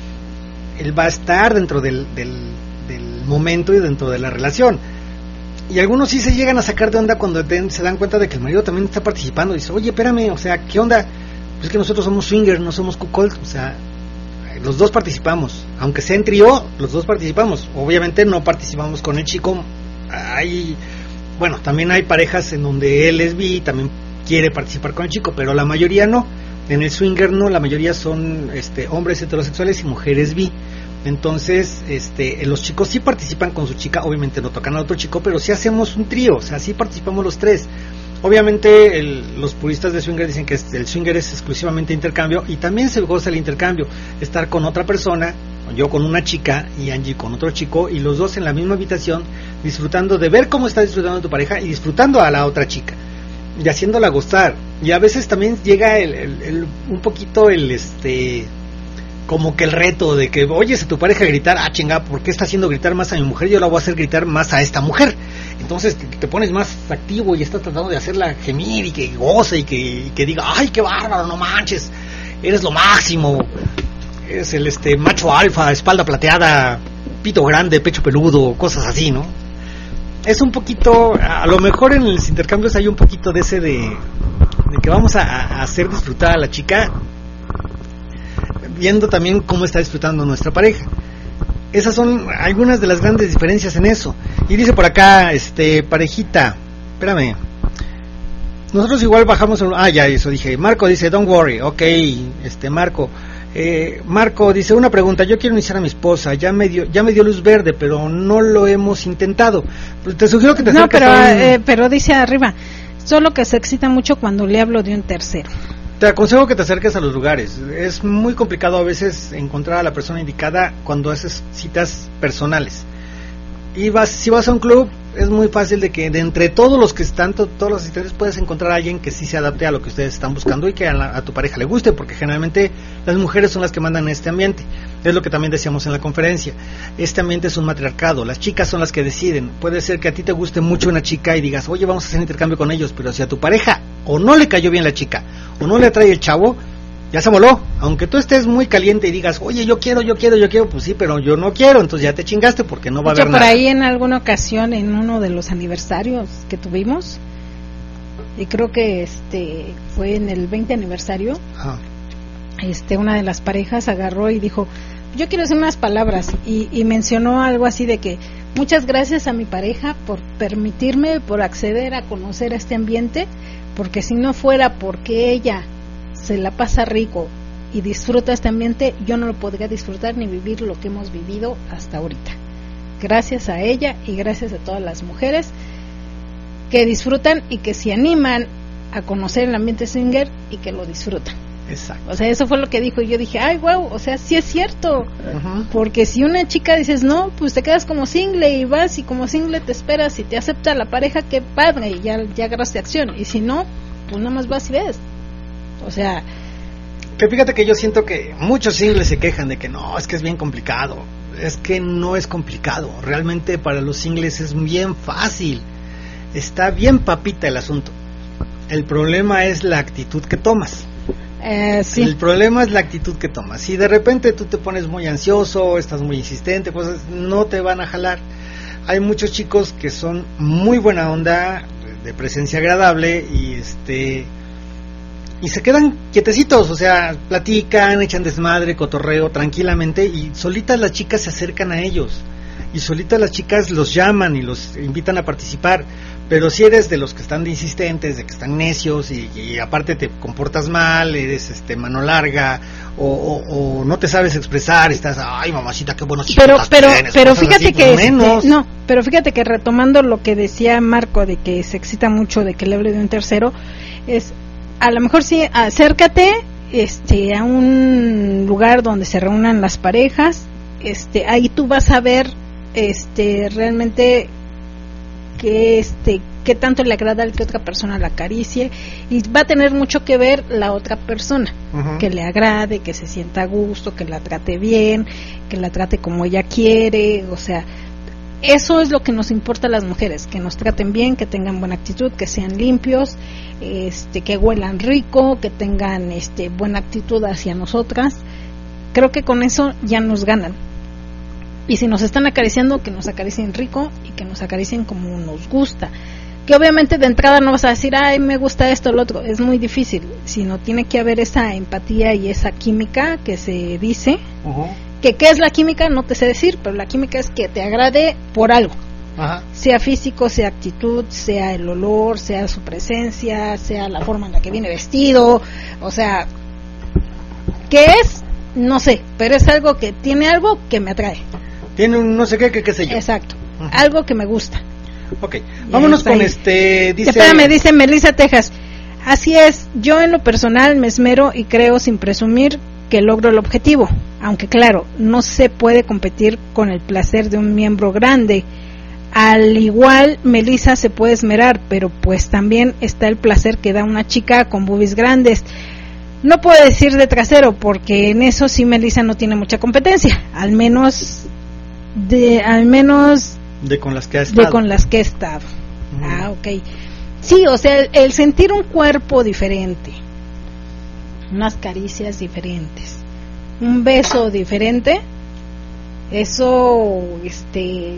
él va a estar dentro del, del, del momento y dentro de la relación. Y algunos sí se llegan a sacar de onda cuando ten, se dan cuenta de que el marido también está participando. Dice, oye, espérame, o sea, ¿qué onda? Pues que nosotros somos swingers, no somos cuckold. O sea, los dos participamos, aunque sea en trío, los dos participamos. Obviamente no participamos con el chico. Hay, bueno, también hay parejas en donde él es bi y también quiere participar con el chico, pero la mayoría no. En el swinger no, la mayoría son este, hombres heterosexuales y mujeres bi. Entonces, este, los chicos sí participan con su chica, obviamente no tocan a otro chico, pero sí hacemos un trío, o sea, sí participamos los tres. Obviamente el, los puristas de swinger dicen que el swinger es exclusivamente intercambio, y también se goza el intercambio, estar con otra persona, yo con una chica y Angie con otro chico, y los dos en la misma habitación, disfrutando de ver cómo está disfrutando tu pareja y disfrutando a la otra chica y haciéndola gustar. Y a veces también llega el, el, el, un poquito el este como que el reto de que oyes a tu pareja gritar, ah chinga, ¿por qué está haciendo gritar más a mi mujer? Yo la voy a hacer gritar más a esta mujer. Entonces te, te pones más activo y estás tratando de hacerla gemir y que goce y que, y que diga, ay, qué bárbaro, no manches, eres lo máximo, eres el este macho alfa, espalda plateada, pito grande, pecho peludo, cosas así, ¿no? Es un poquito, a lo mejor en los intercambios hay un poquito de ese de, de que vamos a, a hacer disfrutar a la chica, viendo también cómo está disfrutando nuestra pareja. Esas son algunas de las grandes diferencias en eso. Y dice por acá, este, parejita, espérame, nosotros igual bajamos el, ah, ya, eso dije. Marco dice, don't worry, ok, este, Marco, eh, Marco dice, una pregunta, yo quiero iniciar a mi esposa, ya me dio, ya me dio luz verde, pero no lo hemos intentado. Te sugiero que te No, acerques pero, a un... eh, pero dice arriba, solo que se excita mucho cuando le hablo de un tercero. Te aconsejo que te acerques a los lugares. Es muy complicado a veces encontrar a la persona indicada cuando haces citas personales. Y vas, si vas a un club, es muy fácil de que de entre todos los que están, to, todos los asistentes, puedes encontrar a alguien que sí se adapte a lo que ustedes están buscando y que a, la, a tu pareja le guste, porque generalmente las mujeres son las que mandan en este ambiente. Es lo que también decíamos en la conferencia. Este ambiente es un matriarcado, las chicas son las que deciden. Puede ser que a ti te guste mucho una chica y digas, oye, vamos a hacer intercambio con ellos, pero si a tu pareja o no le cayó bien la chica, o no le atrae el chavo, ya se moló. Aunque tú estés muy caliente y digas, oye, yo quiero, yo quiero, yo quiero, pues sí, pero yo no quiero, entonces ya te chingaste porque no va a haber nada. Por ahí en alguna ocasión, en uno de los aniversarios que tuvimos, y creo que este fue en el veinte aniversario, ah. este una de las parejas agarró y dijo, yo quiero decir unas palabras, y, y mencionó algo así de que, muchas gracias a mi pareja por permitirme, por acceder a conocer este ambiente, porque si no fuera porque ella se la pasa rico y disfruta este ambiente, yo no lo podría disfrutar ni vivir lo que hemos vivido hasta ahorita. Gracias a ella y gracias a todas las mujeres que disfrutan y que se animan a conocer el ambiente swinger y que lo disfrutan. Exacto. O sea, eso fue lo que dijo y yo dije, ay, wow, o sea, sí es cierto. Uh-huh. Porque si una chica dices, no, pues te quedas como single y vas y como single te esperas y te acepta la pareja, qué padre, y ya, ya agarraste acción. Y si no, pues nada más vas y ves. O sea, que fíjate que yo siento que muchos singles se quejan de que no, es que es bien complicado. Es que no es complicado, realmente para los singles es bien fácil, está bien papita el asunto. El problema es la actitud que tomas. Eh, sí. El problema es la actitud que tomas. Si de repente tú te pones muy ansioso, estás muy insistente, pues no te van a jalar. Hay muchos chicos que son muy buena onda, de presencia agradable, y este y se quedan quietecitos, o sea, platican, echan desmadre, cotorreo tranquilamente, y solitas las chicas se acercan a ellos, y solitas las chicas los llaman y los invitan a participar. Pero si eres de los que están de insistentes, de que están necios y, y aparte te comportas mal, eres este mano larga, o, o, o no te sabes expresar, estás, ay mamacita, qué buenos chicos pero pero tienes, pero fíjate así, que pues, menos. Este, no pero fíjate que retomando lo que decía Marco de que se excita mucho de que le hable de un tercero, es a lo mejor sí, acércate este a un lugar donde se reúnan las parejas, este ahí tú vas a ver este realmente que este qué tanto le agrada al que otra persona la acaricie, y va a tener mucho que ver la otra persona, uh-huh. que le agrade, que se sienta a gusto, que la trate bien, que la trate como ella quiere. O sea, eso es lo que nos importa a las mujeres, que nos traten bien, que tengan buena actitud, que sean limpios, este que huelan rico, que tengan este buena actitud hacia nosotras. Creo que con eso ya nos ganan. Y si nos están acariciando, que nos acaricien rico y que nos acaricien como nos gusta. Que obviamente de entrada no vas a decir, ay, me gusta esto o lo otro. Es muy difícil, sino tiene que haber esa empatía y esa química que se dice. Uh-huh. Que qué es la química, no te sé decir, pero la química es que te agrade por algo. Uh-huh. Sea físico, sea actitud, sea el olor, sea su presencia, sea la forma en la que viene vestido. O sea, ¿qué es? No sé, pero es algo que tiene algo que me atrae. Tiene un no sé qué, que qué sé yo. Exacto, uh-huh. Algo que me gusta. Ok, vámonos con este. Dice... Espérame, dice Melissa Texas. Así es, yo en lo personal me esmero y creo sin presumir que logro el objetivo. Aunque claro, no se puede competir con el placer de un miembro grande. Al igual, Melissa se puede esmerar, pero pues también está el placer que da una chica con boobies grandes. No puedo decir de trasero, porque en eso sí Melissa no tiene mucha competencia. Al menos de al menos de con las que ha estado. De con las que he estado. Uh-huh. Ah, ok. Sí, o sea, el, el sentir un cuerpo diferente, unas caricias diferentes, un beso diferente, eso, este,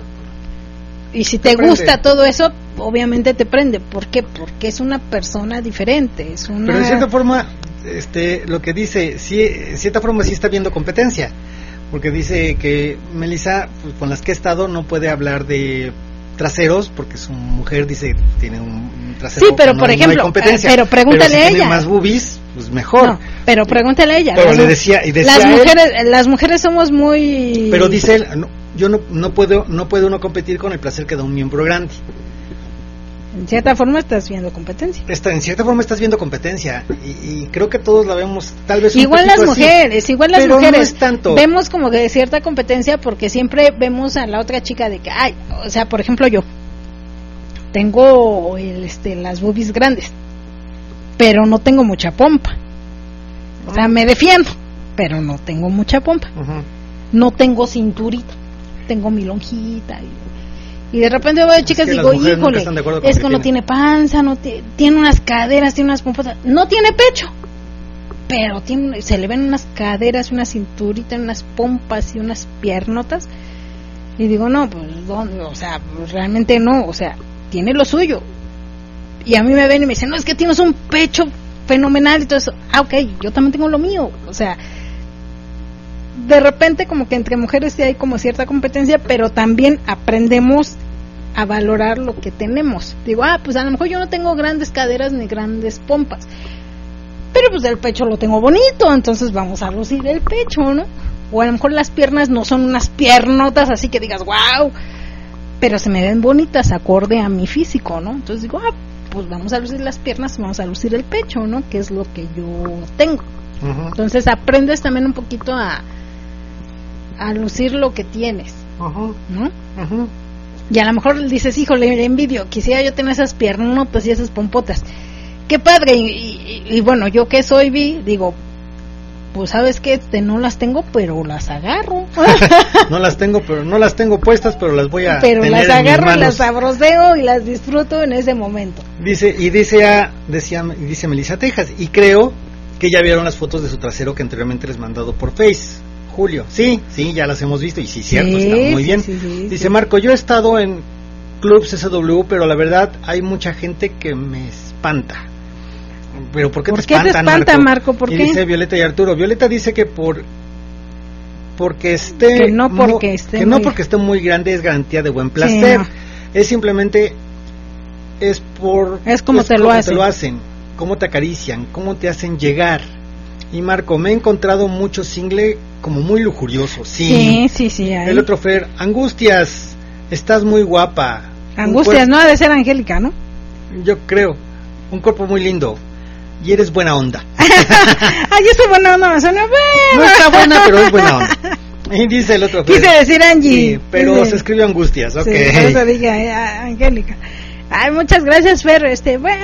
y si te, te gusta todo eso, obviamente te prende. ¿Por qué? Porque es una persona diferente, es una... Pero de cierta forma, este, lo que dice, sí, de cierta forma sí está viendo competencia. Porque dice que Melissa, pues, con las que he estado, no puede hablar de traseros, porque su mujer dice tiene un trasero. Sí, pero no, por no ejemplo, hay competencia. pero pregúntale pero si a ella. Tiene más boobies, pues mejor. No, pero pregúntale a ella. Pero las, le decía, y decía las él, mujeres, las mujeres somos muy. Pero dice él, no, yo no, no puedo, no puede uno competir con el placer que da un miembro grande. En cierta forma estás viendo competencia. Está, en cierta forma estás viendo competencia y, y creo que todos la vemos tal vez un igual las así, mujeres, igual las pero mujeres. No es tanto. Vemos como que cierta competencia porque siempre vemos a la otra chica de que, ay, o sea, por ejemplo yo, tengo el, este, las boobies grandes, pero no tengo mucha pompa. O sea, me defiendo, pero no tengo mucha pompa. Uh-huh. No tengo cinturita, tengo mi lonjita. Y, y de repente veo chicas y digo, híjole, es que no tiene panza, no t- tiene unas caderas, tiene unas pompas, no tiene pecho. Pero tiene, se le ven unas caderas, una cinturita, unas pompas y unas piernotas. Y digo, no, pues, ¿dónde? O sea, realmente no, o sea, tiene lo suyo. Y a mí me ven y me dicen, no, es que tienes un pecho fenomenal y todo eso. Ah, ok, yo también tengo lo mío. O sea, de repente como que entre mujeres sí hay como cierta competencia, pero también aprendemos a valorar lo que tenemos. Digo, ah, pues a lo mejor yo no tengo grandes caderas ni grandes pompas, pero pues el pecho lo tengo bonito, entonces vamos a lucir el pecho, ¿no? O a lo mejor las piernas no son unas piernotas así que digas, wow, pero se me ven bonitas acorde a mi físico, ¿no? Entonces digo, ah, pues vamos a lucir las piernas, vamos a lucir el pecho, ¿no? Que es lo que yo tengo. Uh-huh. Entonces aprendes también un poquito a a lucir lo que tienes, uh-huh. ¿no? Uh-huh. Y a lo mejor dices, híjole, le envidio, quisiera yo tener esas piernotas y esas pompotas. Qué padre, y, y, y bueno, yo que soy bi, digo, pues sabes que este, no las tengo, pero las agarro. No las tengo, pero no las tengo puestas, pero las voy a pero tener las en agarro, mis manos. las sabroseo y las disfruto en ese momento. Dice, y dice a, decía, dice Melissa Tejas, y creo que ya vieron las fotos de su trasero que anteriormente les mandado por Face. Julio, sí, sí, ya las hemos visto y sí, cierto, sí, está muy sí, bien. Sí, sí, dice sí. Marco, yo he estado en clubs S W, pero la verdad hay mucha gente que me espanta. Pero ¿por qué, ¿Por te, qué espantan, te espanta, Marco? Marco? ¿Por y qué? Dice Violeta y Arturo. Violeta dice que por porque esté que no porque mo, esté que muy... no porque esté muy grande es garantía de buen placer. Sí, no. Es simplemente es por es como, es te, como lo hacen. te lo hacen, cómo te acarician, cómo te hacen llegar. Y Marco, me he encontrado mucho single como muy lujurioso. Sí, sí, sí. sí hay. El otro Fer, Angustias, estás muy guapa. Angustias, no ha de ser Angélica, ¿no? Yo creo, un cuerpo muy lindo. Y eres buena onda. Ay, yo soy buena onda, me suena buena. No está buena, pero es buena onda. Y dice el otro Fer. Quise decir Angie. Sí, pero Dice... se escribe Angustias, ok. Sí, por eso dije eh, Angélica. Ay, muchas gracias, Fer, este, bueno...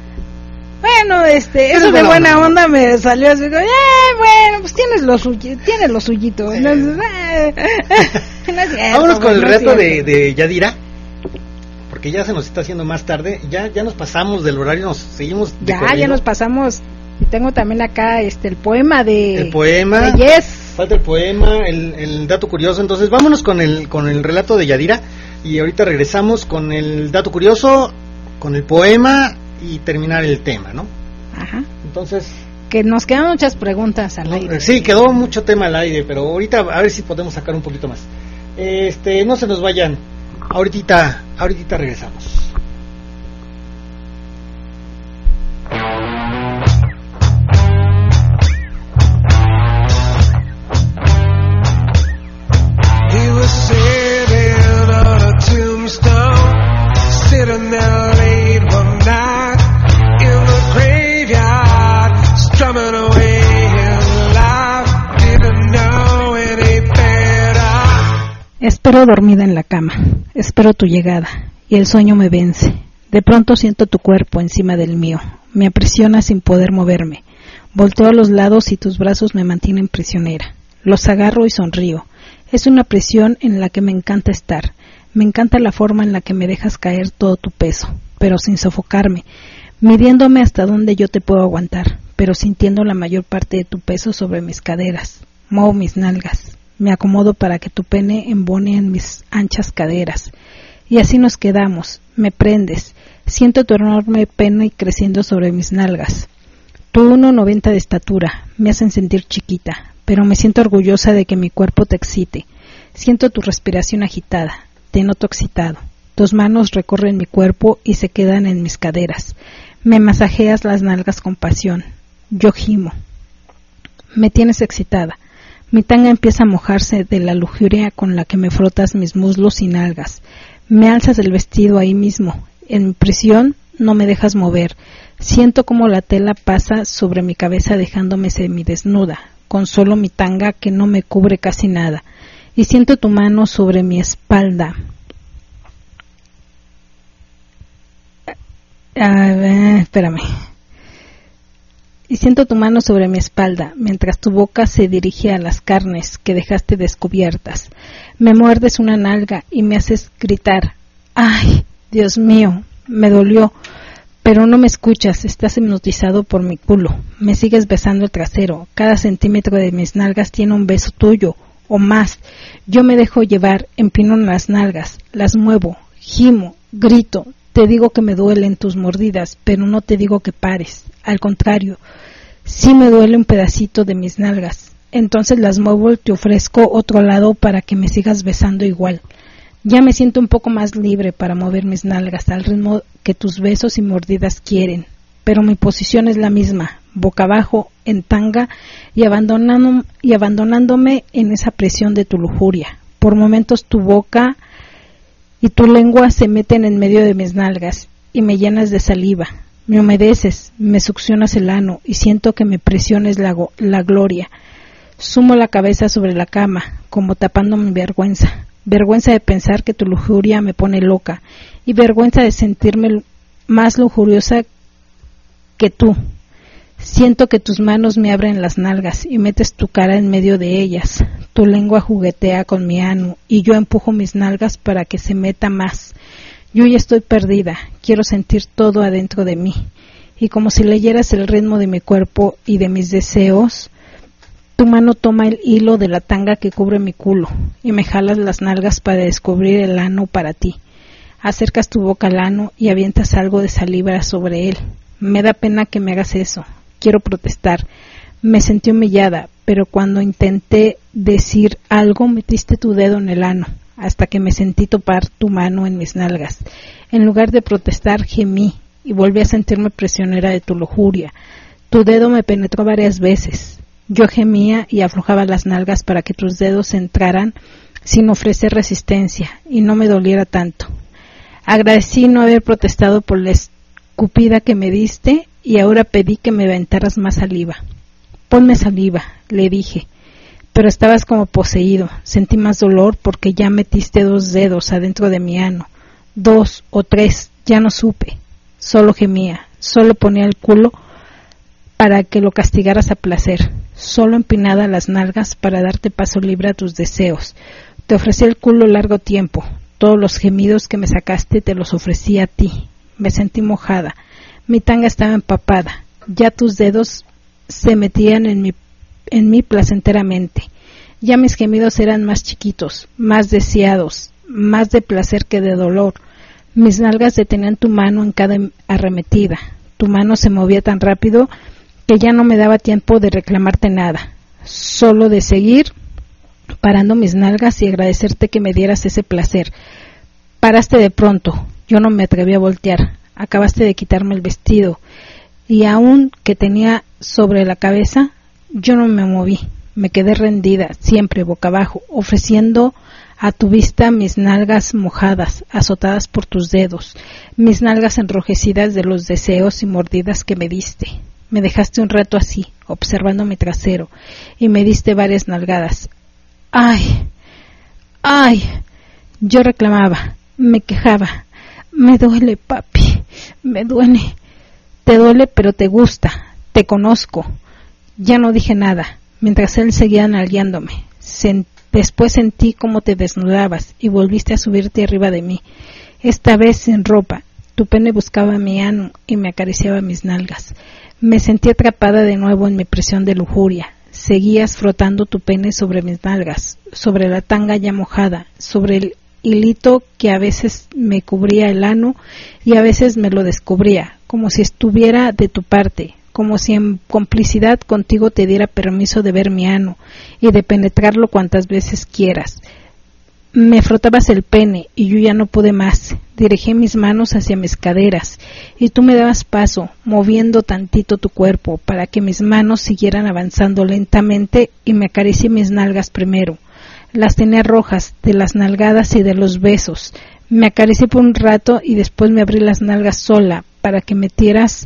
Bueno, este, eso de buena onda, onda me salió así, eh, bueno, pues tienes lo suyo, tienes lo suyito. Eh. No, eh, no es cierto, vámonos con el no reto de, de Yadira, porque ya se nos está haciendo más tarde, ya ya nos pasamos del horario, nos seguimos ya, corriendo. Ya nos pasamos, y tengo también acá este el poema de el poema, de Yes. Falta el poema, el, el dato curioso, entonces vámonos con el con el relato de Yadira, y ahorita regresamos con el dato curioso, con el poema y terminar el tema, ¿no? Ajá. Entonces, que nos quedan muchas preguntas al no, aire. Sí, quedó mucho tema al aire, pero ahorita a ver si podemos sacar un poquito más. Este, no se nos vayan. Ahorita, ahorita regresamos. He was sitting on a tombstone, sitting there late one night in the graveyard, strumming away his life, didn't know any better. Espero dormida en la cama, espero tu llegada, y el sueño me vence. De pronto siento tu cuerpo encima del mío, me aprisiona sin poder moverme. Volteo a los lados y tus brazos me mantienen prisionera. Los agarro y sonrío. Es una prisión en la que me encanta estar. Me encanta la forma en la que me dejas caer todo tu peso, pero sin sofocarme, midiéndome hasta donde yo te puedo aguantar, pero sintiendo la mayor parte de tu peso sobre mis caderas. Muevo mis nalgas, me acomodo para que tu pene embone en mis anchas caderas. Y así nos quedamos, me prendes, siento tu enorme pene creciendo sobre mis nalgas. Tu uno noventa de estatura me hacen sentir chiquita, pero me siento orgullosa de que mi cuerpo te excite. Siento tu respiración agitada, te noto excitado. Tus manos recorren mi cuerpo y se quedan en mis caderas. Me masajeas las nalgas con pasión. Yo gimo. Me tienes excitada. Mi tanga empieza a mojarse de la lujuria con la que me frotas mis muslos y nalgas. Me alzas el vestido ahí mismo. En mi prisión no me dejas mover. Siento como la tela pasa sobre mi cabeza dejándome semidesnuda, con solo mi tanga que no me cubre casi nada. Y siento tu mano sobre mi espalda. A ver, espérame. Y siento tu mano sobre mi espalda, mientras tu boca se dirige a las carnes que dejaste descubiertas. Me muerdes una nalga y me haces gritar. ¡Ay, Dios mío! Me dolió. Pero no me escuchas, estás hipnotizado por mi culo. Me sigues besando el trasero. Cada centímetro de mis nalgas tiene un beso tuyo, o más. Yo me dejo llevar, empino las nalgas, las muevo, gimo, grito. Te digo que me duelen tus mordidas, pero no te digo que pares. Al contrario, sí me duele un pedacito de mis nalgas. Entonces las muevo y te ofrezco otro lado para que me sigas besando igual. Ya me siento un poco más libre para mover mis nalgas al ritmo que tus besos y mordidas quieren. Pero mi posición es la misma, boca abajo, en tanga y, abandonando, y abandonándome en esa presión de tu lujuria. Por momentos tu boca y tu lengua se meten en medio de mis nalgas y me llenas de saliva. Me humedeces, me succionas el ano y siento que me presiones la, la gloria. Sumo la cabeza sobre la cama, como tapando mi vergüenza. Vergüenza de pensar que tu lujuria me pone loca y vergüenza de sentirme más lujuriosa que tú. Siento que tus manos me abren las nalgas y metes tu cara en medio de ellas. Tu lengua juguetea con mi ano y yo empujo mis nalgas para que se meta más. Yo ya estoy perdida, quiero sentir todo adentro de mí. Y como si leyeras el ritmo de mi cuerpo y de mis deseos, tu mano toma el hilo de la tanga que cubre mi culo y me jalas las nalgas para descubrir el ano para ti. Acercas tu boca al ano y avientas algo de saliva sobre él. Me da pena que me hagas eso. Quiero protestar. Me sentí humillada, pero cuando intenté decir algo metiste tu dedo en el ano, hasta que me sentí topar tu mano en mis nalgas. En lugar de protestar, gemí y volví a sentirme prisionera de tu lujuria. Tu dedo me penetró varias veces. Yo gemía y aflojaba las nalgas para que tus dedos entraran sin ofrecer resistencia y no me doliera tanto. Agradecí no haber protestado por la escupida que me diste y ahora pedí que me aventaras más saliva. Ponme saliva, le dije, pero estabas como poseído. Sentí más dolor porque ya metiste dos dedos adentro de mi ano. Dos o tres, ya no supe. Solo gemía, solo ponía el culo para que lo castigaras a placer, solo empinada las nalgas para darte paso libre a tus deseos. Te ofrecí el culo largo tiempo, todos los gemidos que me sacaste te los ofrecí a ti. Me sentí mojada, mi tanga estaba empapada, ya tus dedos se metían en mi, en mí placenteramente. Ya mis gemidos eran más chiquitos, más deseados, más de placer que de dolor. Mis nalgas detenían tu mano en cada arremetida. Tu mano se movía tan rápido que ya no me daba tiempo de reclamarte nada, solo de seguir parando mis nalgas y agradecerte que me dieras ese placer. Paraste de pronto, yo no me atreví a voltear, acabaste de quitarme el vestido, y aun que tenía sobre la cabeza, yo no me moví, me quedé rendida, siempre boca abajo, ofreciendo a tu vista mis nalgas mojadas, azotadas por tus dedos, mis nalgas enrojecidas de los deseos y mordidas que me diste. Me dejaste un rato así, observando mi trasero, y me diste varias nalgadas. ¡Ay! ¡Ay! Yo reclamaba, me quejaba. Me duele, papi, me duele. Te duele, pero te gusta, te conozco. Ya no dije nada, mientras él seguía nalgueándome. Sent- después sentí cómo te desnudabas y volviste a subirte arriba de mí, esta vez sin ropa. Tu pene buscaba mi ano y me acariciaba mis nalgas. Me sentí atrapada de nuevo en mi presión de lujuria. Seguías frotando tu pene sobre mis nalgas, sobre la tanga ya mojada, sobre el hilito que a veces me cubría el ano y a veces me lo descubría, como si estuviera de tu parte, como si en complicidad contigo te diera permiso de ver mi ano y de penetrarlo cuantas veces quieras. Me frotabas el pene y yo ya no pude más. Dirigí mis manos hacia mis caderas y tú me dabas paso, moviendo tantito tu cuerpo para que mis manos siguieran avanzando lentamente y me acaricié mis nalgas primero. Las tenía rojas de las nalgadas y de los besos. Me acaricié por un rato y después me abrí las nalgas sola para que metieras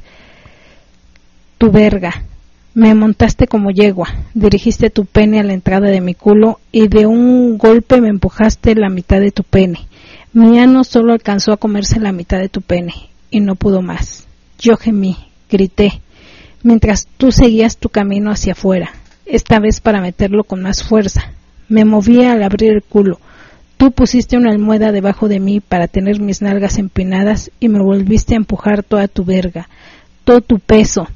tu verga. Me montaste como yegua, dirigiste tu pene a la entrada de mi culo y de un golpe me empujaste la mitad de tu pene. Mi ano solo alcanzó a comerse la mitad de tu pene y no pudo más. Yo gemí, grité, mientras tú seguías tu camino hacia afuera, esta vez para meterlo con más fuerza. Me movía al abrir el culo. Tú pusiste una almohada debajo de mí para tener mis nalgas empinadas y me volviste a empujar toda tu verga, todo tu peso.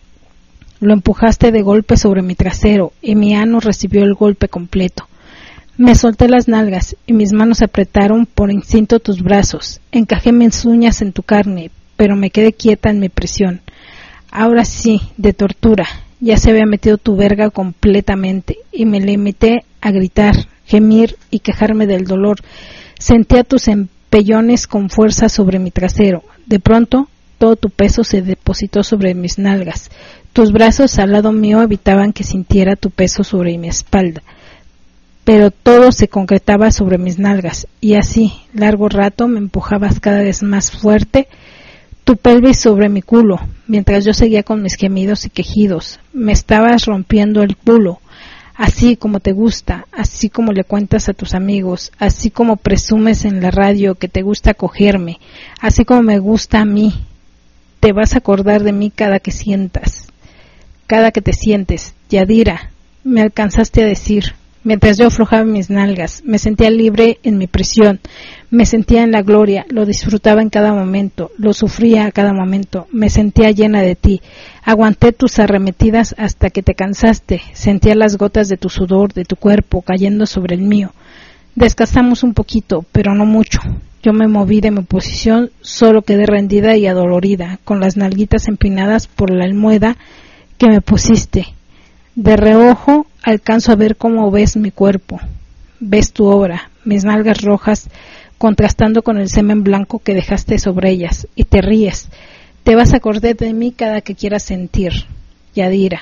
Lo empujaste de golpe sobre mi trasero y mi ano recibió el golpe completo. Me solté las nalgas y mis manos apretaron por instinto tus brazos. Encajé mis uñas en tu carne, pero me quedé quieta en mi prisión. Ahora sí, de tortura. Ya se había metido tu verga completamente y me limité a gritar, gemir y quejarme del dolor. Sentía tus empellones con fuerza sobre mi trasero. De pronto, todo tu peso se depositó sobre mis nalgas. Tus brazos al lado mío evitaban que sintiera tu peso sobre mi espalda. Pero todo se concretaba sobre mis nalgas, y así, largo rato, me empujabas cada vez más fuerte, tu pelvis sobre mi culo, mientras yo seguía con mis gemidos y quejidos. Me estabas rompiendo el culo, así como te gusta, así como le cuentas a tus amigos, así como presumes en la radio que te gusta cogerme, así como me gusta a mí. Te vas a acordar de mí cada que sientas, cada que te sientes. Yadira, me alcanzaste a decir. Mientras yo aflojaba mis nalgas, me sentía libre en mi prisión, me sentía en la gloria, lo disfrutaba en cada momento, lo sufría a cada momento, me sentía llena de ti, aguanté tus arremetidas hasta que te cansaste, sentía las gotas de tu sudor, de tu cuerpo, cayendo sobre el mío. Descansamos un poquito, pero no mucho. Yo me moví de mi posición, solo quedé rendida y adolorida, con las nalguitas empinadas por la almohada que me pusiste. De reojo alcanzo a ver cómo ves mi cuerpo, ves tu obra, mis nalgas rojas contrastando con el semen blanco que dejaste sobre ellas, y te ríes. Te vas a acordar de mí cada que quieras sentir, Yadira.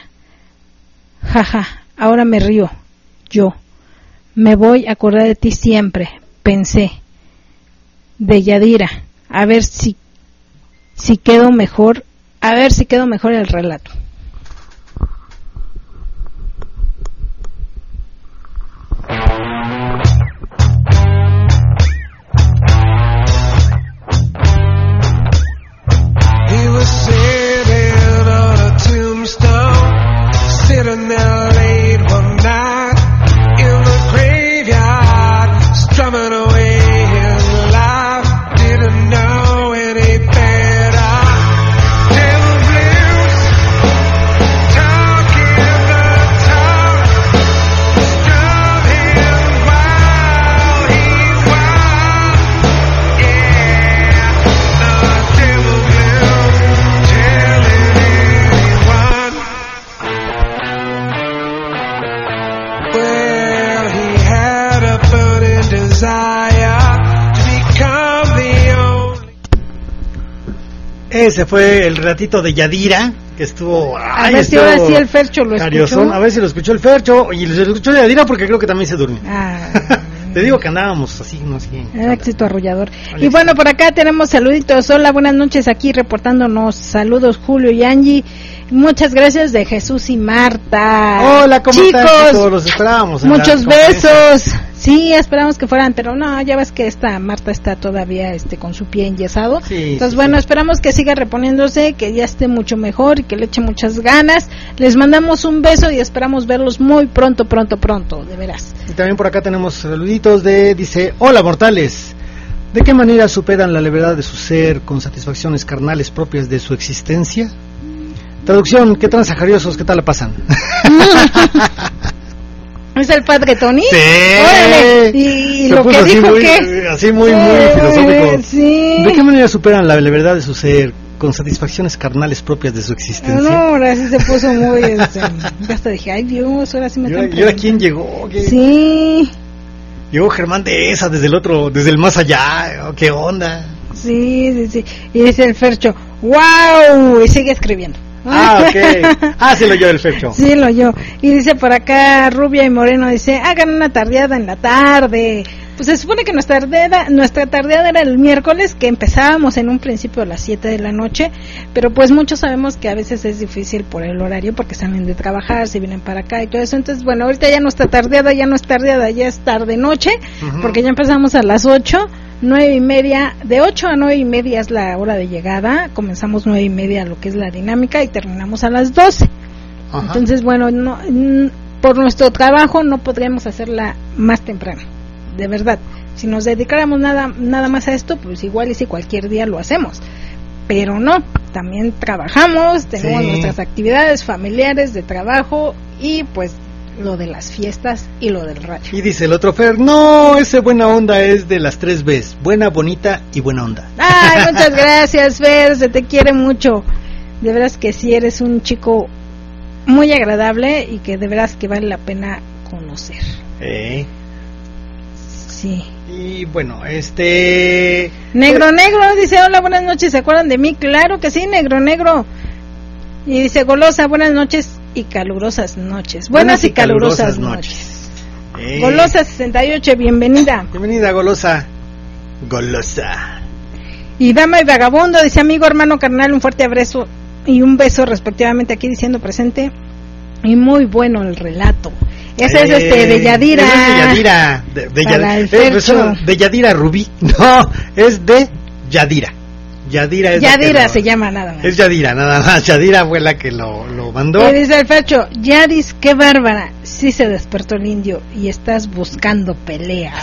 Jaja, ahora me río, yo. Me voy a acordar de ti siempre, pensé. De Yadira, a ver si, si quedo mejor, a ver si quedo mejor el relato. Sitting there late one night in the graveyard, strumming away his life, didn't know any better. Devil blues, talking the talk, strumming while he's wild. Yeah, the devil blues, telling anyone. Well, he had a burning desire to become the only. Ese fue el ratito de Yadira, que estuvo... A ay, ver si estuvo ahora sí el Fercho lo cariosón. escuchó. A ver si lo escuchó el Fercho, y lo escuchó Yadira porque creo que también se durmió. Ah, Te digo que andábamos así, no sé. era éxito arrollador. Vale. Y bueno, por acá tenemos saluditos. Hola, buenas noches, aquí reportándonos. Saludos, Julio y Angie. Muchas gracias de Jesús y Marta. Hola, ¿cómo chicos? están, chicos? Los esperábamos. en Muchos la conferencia. besos. Sí, esperamos que fueran, pero no, ya ves que esta Marta está todavía este con su pie enyesado. Sí, Entonces, sí, bueno, sí. esperamos que siga reponiéndose, que ya esté mucho mejor y que le eche muchas ganas. Les mandamos un beso y esperamos verlos muy pronto, pronto, pronto, de veras. Y también por acá tenemos saluditos de, dice, hola mortales, ¿de qué manera superan la levedad de su ser con satisfacciones carnales propias de su existencia? Traducción, ¿qué tan sajariosos, qué tal la pasan? ¿Es el padre Tony? Sí. Órale. Y, y Se lo puso que así dijo muy, que... así muy, muy Eh, filosófico. sí. ¿De qué manera superan la levedad de su ser con satisfacciones carnales propias de su existencia? No, ahora sí se puso muy... Este, ya hasta dije, ay Dios, ahora sí me ¿Y están ahora, y ahora quién preguntando. llegó? ¿Qué? Sí, Llegó Germán de esa, desde el otro, desde el más allá. ¿Qué onda? sí, sí, sí. Y dice el Fercho, wow, y sigue escribiendo. Ah, ok. Ah, sí lo oyó el Fercho. Sí, lo yo. Y dice por acá, Rubia y Moreno, dice, hagan una tardeada en la tarde. Pues se supone que nuestra tardeada, nuestra tardeada era el miércoles, que empezábamos en un principio a las siete de la noche, pero pues muchos sabemos que a veces es difícil por el horario, porque salen de trabajar, se vienen para acá y todo eso. Entonces, bueno, ahorita ya nuestra tardeada ya no es tardeada, ya es tarde-noche, Ujú. porque ya empezamos a las ocho. nueve y media, de ocho a nueve y media es la hora de llegada, comenzamos nueve y media lo que es la dinámica y terminamos a las doce. Ajá. Entonces, bueno, no, n- por nuestro trabajo no podríamos hacerla más temprano, de verdad. Si nos dedicáramos nada, nada más a esto, pues igual y si cualquier día lo hacemos, pero no, también trabajamos, tenemos sí. nuestras actividades familiares de trabajo y pues lo de las fiestas y lo del radio. Y dice el otro Fer, no, ese buena onda es de las tres B's, buena, bonita y buena onda. Ay, muchas gracias, Fer, se te quiere mucho. De veras que sí eres un chico muy agradable y que de veras que vale la pena conocer. Eh. Sí. Y bueno, este... Negro pues... Negro dice, hola, buenas noches, ¿se acuerdan de mí? Claro que sí, Negro Negro. Y dice, Golosa, buenas noches y calurosas noches. Buenas, buenas y calurosas, calurosas noches. noches. Eh. Golosa sesenta y ocho, bienvenida. Bienvenida, Golosa. Golosa. Y Dama y Vagabundo dice, amigo, hermano, carnal, un fuerte abrazo y un beso respectivamente aquí diciendo presente. Y muy bueno el relato. Ese eh, es este de Yadira. Es de Yadira. De, de, Yadira. Eh, de Yadira Rubí. No, es de Yadira. Yadira es Yadira lo, se llama nada más. Es Yadira, nada más. Yadira fue la que lo, lo mandó. Y dice el Fercho, Yadis, qué bárbara. Sí se despertó el indio y estás buscando pelea.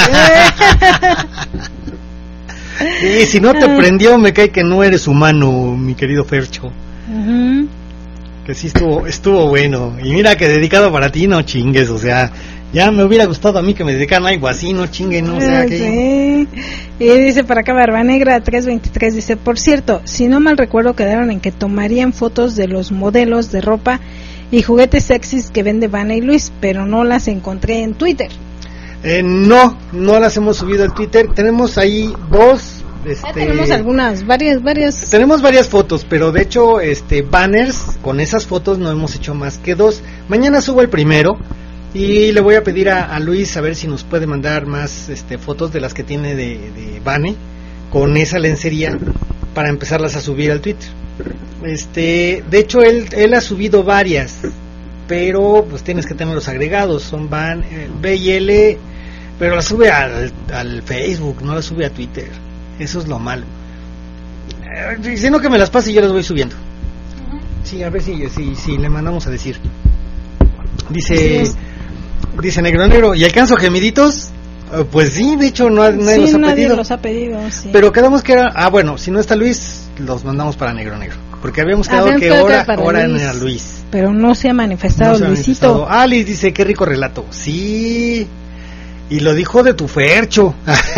Y si no te prendió, me cae que no eres humano, mi querido Fercho. Uh-huh. Que sí estuvo estuvo bueno. Y mira que dedicado para ti, no chingues, o sea, ya me hubiera gustado a mí que me dedicaran algo así, no chinguen, no, o sea, que... Sí. Y dice para acá Barba Negra tres veintitrés, dice, por cierto, si no mal recuerdo quedaron en que tomarían fotos de los modelos de ropa y juguetes sexys que vende Vane y Luis, pero no las encontré en Twitter. Eh, no, no las hemos subido al Twitter, tenemos ahí dos... Este, ya tenemos algunas, varias, varias. Tenemos varias fotos, pero de hecho, este, banners con esas fotos no hemos hecho más que dos. Mañana subo el primero y le voy a pedir a, a Luis a ver si nos puede mandar más, este, fotos de las que tiene de, de Vane con esa lencería para empezarlas a subir al Twitter. Este, de hecho él, él ha subido varias, pero pues tienes que tener los agregados, son Van, eh, B y L, pero las sube al, al Facebook, no las sube a Twitter. Eso es lo malo. Eh, sino que me las pase y yo las voy subiendo. Uh-huh. Sí, a ver si, si, si le mandamos a decir. Dice, sí. dice Negro Negro, ¿y alcanzo gemiditos? Uh, pues sí, de hecho no, nadie, sí, los, ha nadie pedido. los ha pedido. Sí. Pero quedamos que era, ah bueno, si no está Luis, los mandamos para Negro Negro. Porque habíamos quedado Habían que ahora, ahora era Luis. Pero no se ha manifestado, no se ha Luisito. Manifestado. Alice dice, qué rico relato. Sí, y lo dijo de tu Fercho.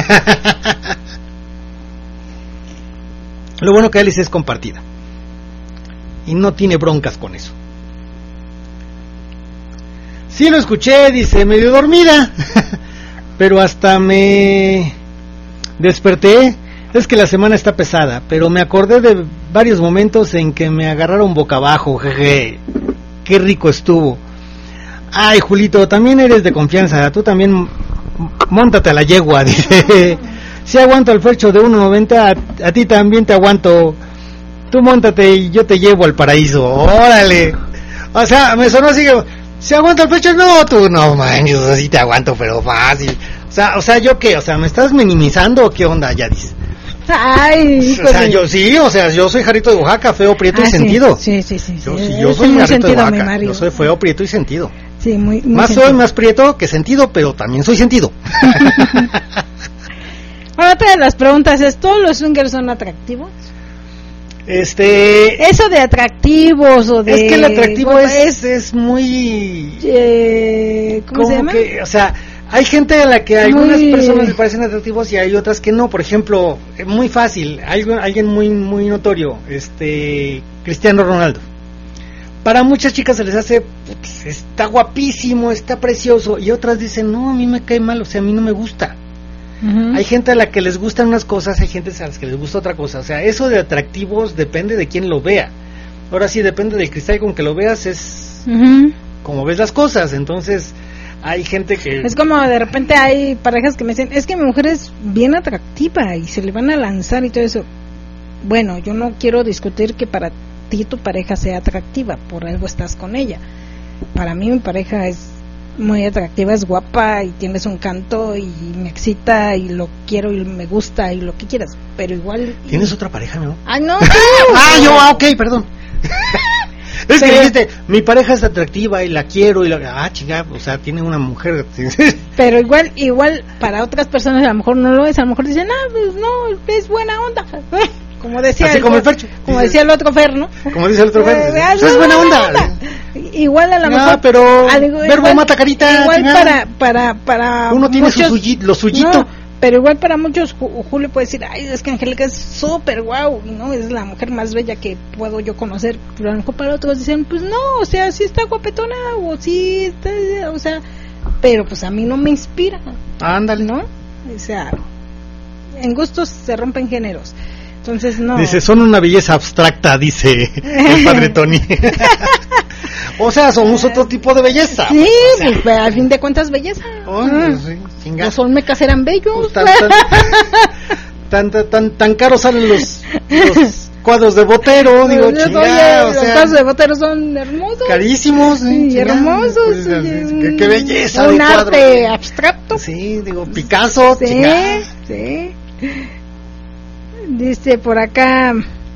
Lo bueno que Alice es compartida y no tiene broncas con eso. Sí lo escuché, dice, medio dormida, pero hasta me desperté. Es que la semana está pesada, pero me acordé de varios momentos en que me agarraron boca abajo, jeje. Qué rico estuvo. Ay, Julito, también eres de confianza, tú también móntate a la yegua, dice. Si aguanto al Fercho de uno noventa, a, a ti también te aguanto. Tú móntate y yo te llevo al paraíso. Órale. O sea, me sonó así que, si aguanto al Fercho, no, tú no manches, así te aguanto, pero fácil. O sea, o sea, ¿yo qué? O sea, ¿me estás minimizando o qué onda, Yadis? Ay, o sea, de... yo sí, o sea, yo soy Jarrito de Oaxaca, feo, prieto ah, y sí, sentido. Sí, sí, sí. Yo, sí. sí, yo soy Jarrito de Oaxaca, yo soy feo, prieto y sentido. Sí, muy, muy Más sentido. soy más prieto que sentido, pero también soy sentido. Bueno, otra de las preguntas es, ¿todos los swingers son atractivos? Este... Eso de atractivos o de... Es que el atractivo es, es, es muy... Eh, ¿Cómo se llama? Que, o sea, hay gente a la que a algunas muy... personas le parecen atractivos y hay otras que no. Por ejemplo, muy fácil, alguien, alguien muy muy notorio, este Cristiano Ronaldo. Para muchas chicas se les hace, pues, está guapísimo, está precioso, y otras dicen, no, a mí me cae mal, o sea, a mí no me gusta. Uh-huh. Hay gente a la que les gustan unas cosas, hay gente a las que les gusta otra cosa. O sea, eso de atractivos depende de quién lo vea. Ahora sí, depende del cristal con que lo veas, es uh-huh. como ves las cosas. Entonces, hay gente que... Es como de repente hay parejas que me dicen, es que mi mujer es bien atractiva y se le van a lanzar y todo eso. Bueno, yo no quiero discutir que para ti tu pareja sea atractiva, por algo estás con ella. Para mí mi pareja es muy atractiva, es guapa y tienes un canto y me excita y lo quiero y me gusta y lo que quieras, pero igual... ¿Tienes otra pareja, no? ¡Ay, no! ¡Ah, yo! Ah, ok, perdón. Es que dijiste, mi pareja es atractiva y la quiero y la... Ah, chica, o sea, tiene una mujer. Pero igual, igual para otras personas a lo mejor no lo es, a lo mejor dicen, ah, pues no, es buena onda. Como decía, así el, como el Fercho. Como decía el otro Fer, ¿no? Como dice el otro Fer, Eh, eso es buena onda. onda. Igual a lo No, mejor... pero algo, verbo igual, mata carita. Igual chingada. para, para, para Uno tiene muchos, su suyi, lo suyito. No, pero igual para muchos Ju- Julio puede decir, ay, es que Angélica es súper guau, ¿no? Es la mujer más bella que puedo yo conocer. Pero a lo mejor para otros dicen, pues no, o sea, sí está guapetona, o sí está, o sea, pero pues a mí no me inspira, Ándale. ¿no? O sea, en gustos se rompen géneros. Entonces no. Dice, son una belleza abstracta, dice el padre Tony. O sea, somos otro tipo de belleza. Sí, o sea, pues al fin de cuentas belleza. oh, Ah. pues, sí, chingada. Los olmecas eran bellos. Pues, tan, tan, tan, tan, tan caros salen los, los cuadros de Botero, digo, Oye, chingada, o los sea, casos de Botero son hermosos. carísimos, sí, Sí, chingada, hermosos. pues, oye, qué, qué belleza un de cuadro. arte abstracto. Sí, digo, Picasso, Sí, chingada. sí. Dice por acá,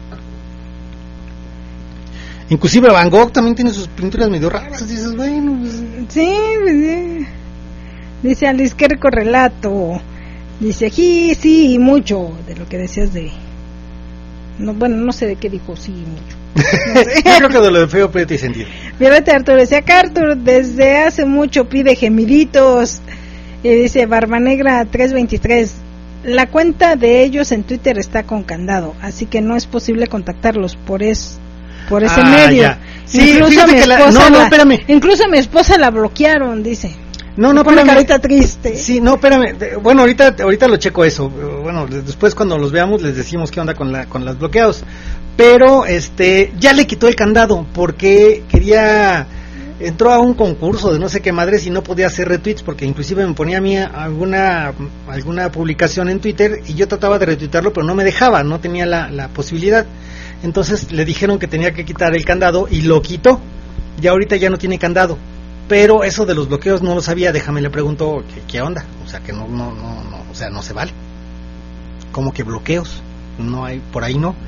Inclusive Van Gogh también tiene sus pinturas medio raras, dices, bueno, pues, sí, pues, sí. Dice Alice, qué rico relato. Dice, sí, sí, y mucho de lo que decías de... No, bueno, no sé de qué dijo, sí, y mucho. No sé. yo creo que de lo de feo, pero tiene sentido. Violeta Arturo decía, acá Arturo desde hace mucho pide gemiditos. Y dice Barba Negra tres veintitrés, la cuenta de ellos en Twitter está con candado, así que no es posible contactarlos por es por ese Ah, medio. ya. Sí, incluso a fíjate mi que la- esposa no, no, la- espérame. incluso a mi esposa la bloquearon, dice. No, no, Pone espérame. carita triste. Sí, no, espérame. De- Bueno, ahorita ahorita lo checo eso. Bueno, de- después cuando los veamos les decimos qué onda con la con los bloqueados. Pero este ya le quitó el candado porque quería entró a un concurso de no sé qué madres y no podía hacer retweets porque inclusive me ponía a mí alguna alguna publicación en Twitter y yo trataba de retuitarlo pero no me dejaba, no tenía la, la posibilidad. Entonces le dijeron que tenía que quitar el candado y lo quitó. Ya ahorita ya no tiene candado. Pero eso de los bloqueos no lo sabía, déjame le pregunto qué, qué onda, o sea que no, no, no, no, o sea no se vale. ¿Cómo que bloqueos? No hay, por ahí no.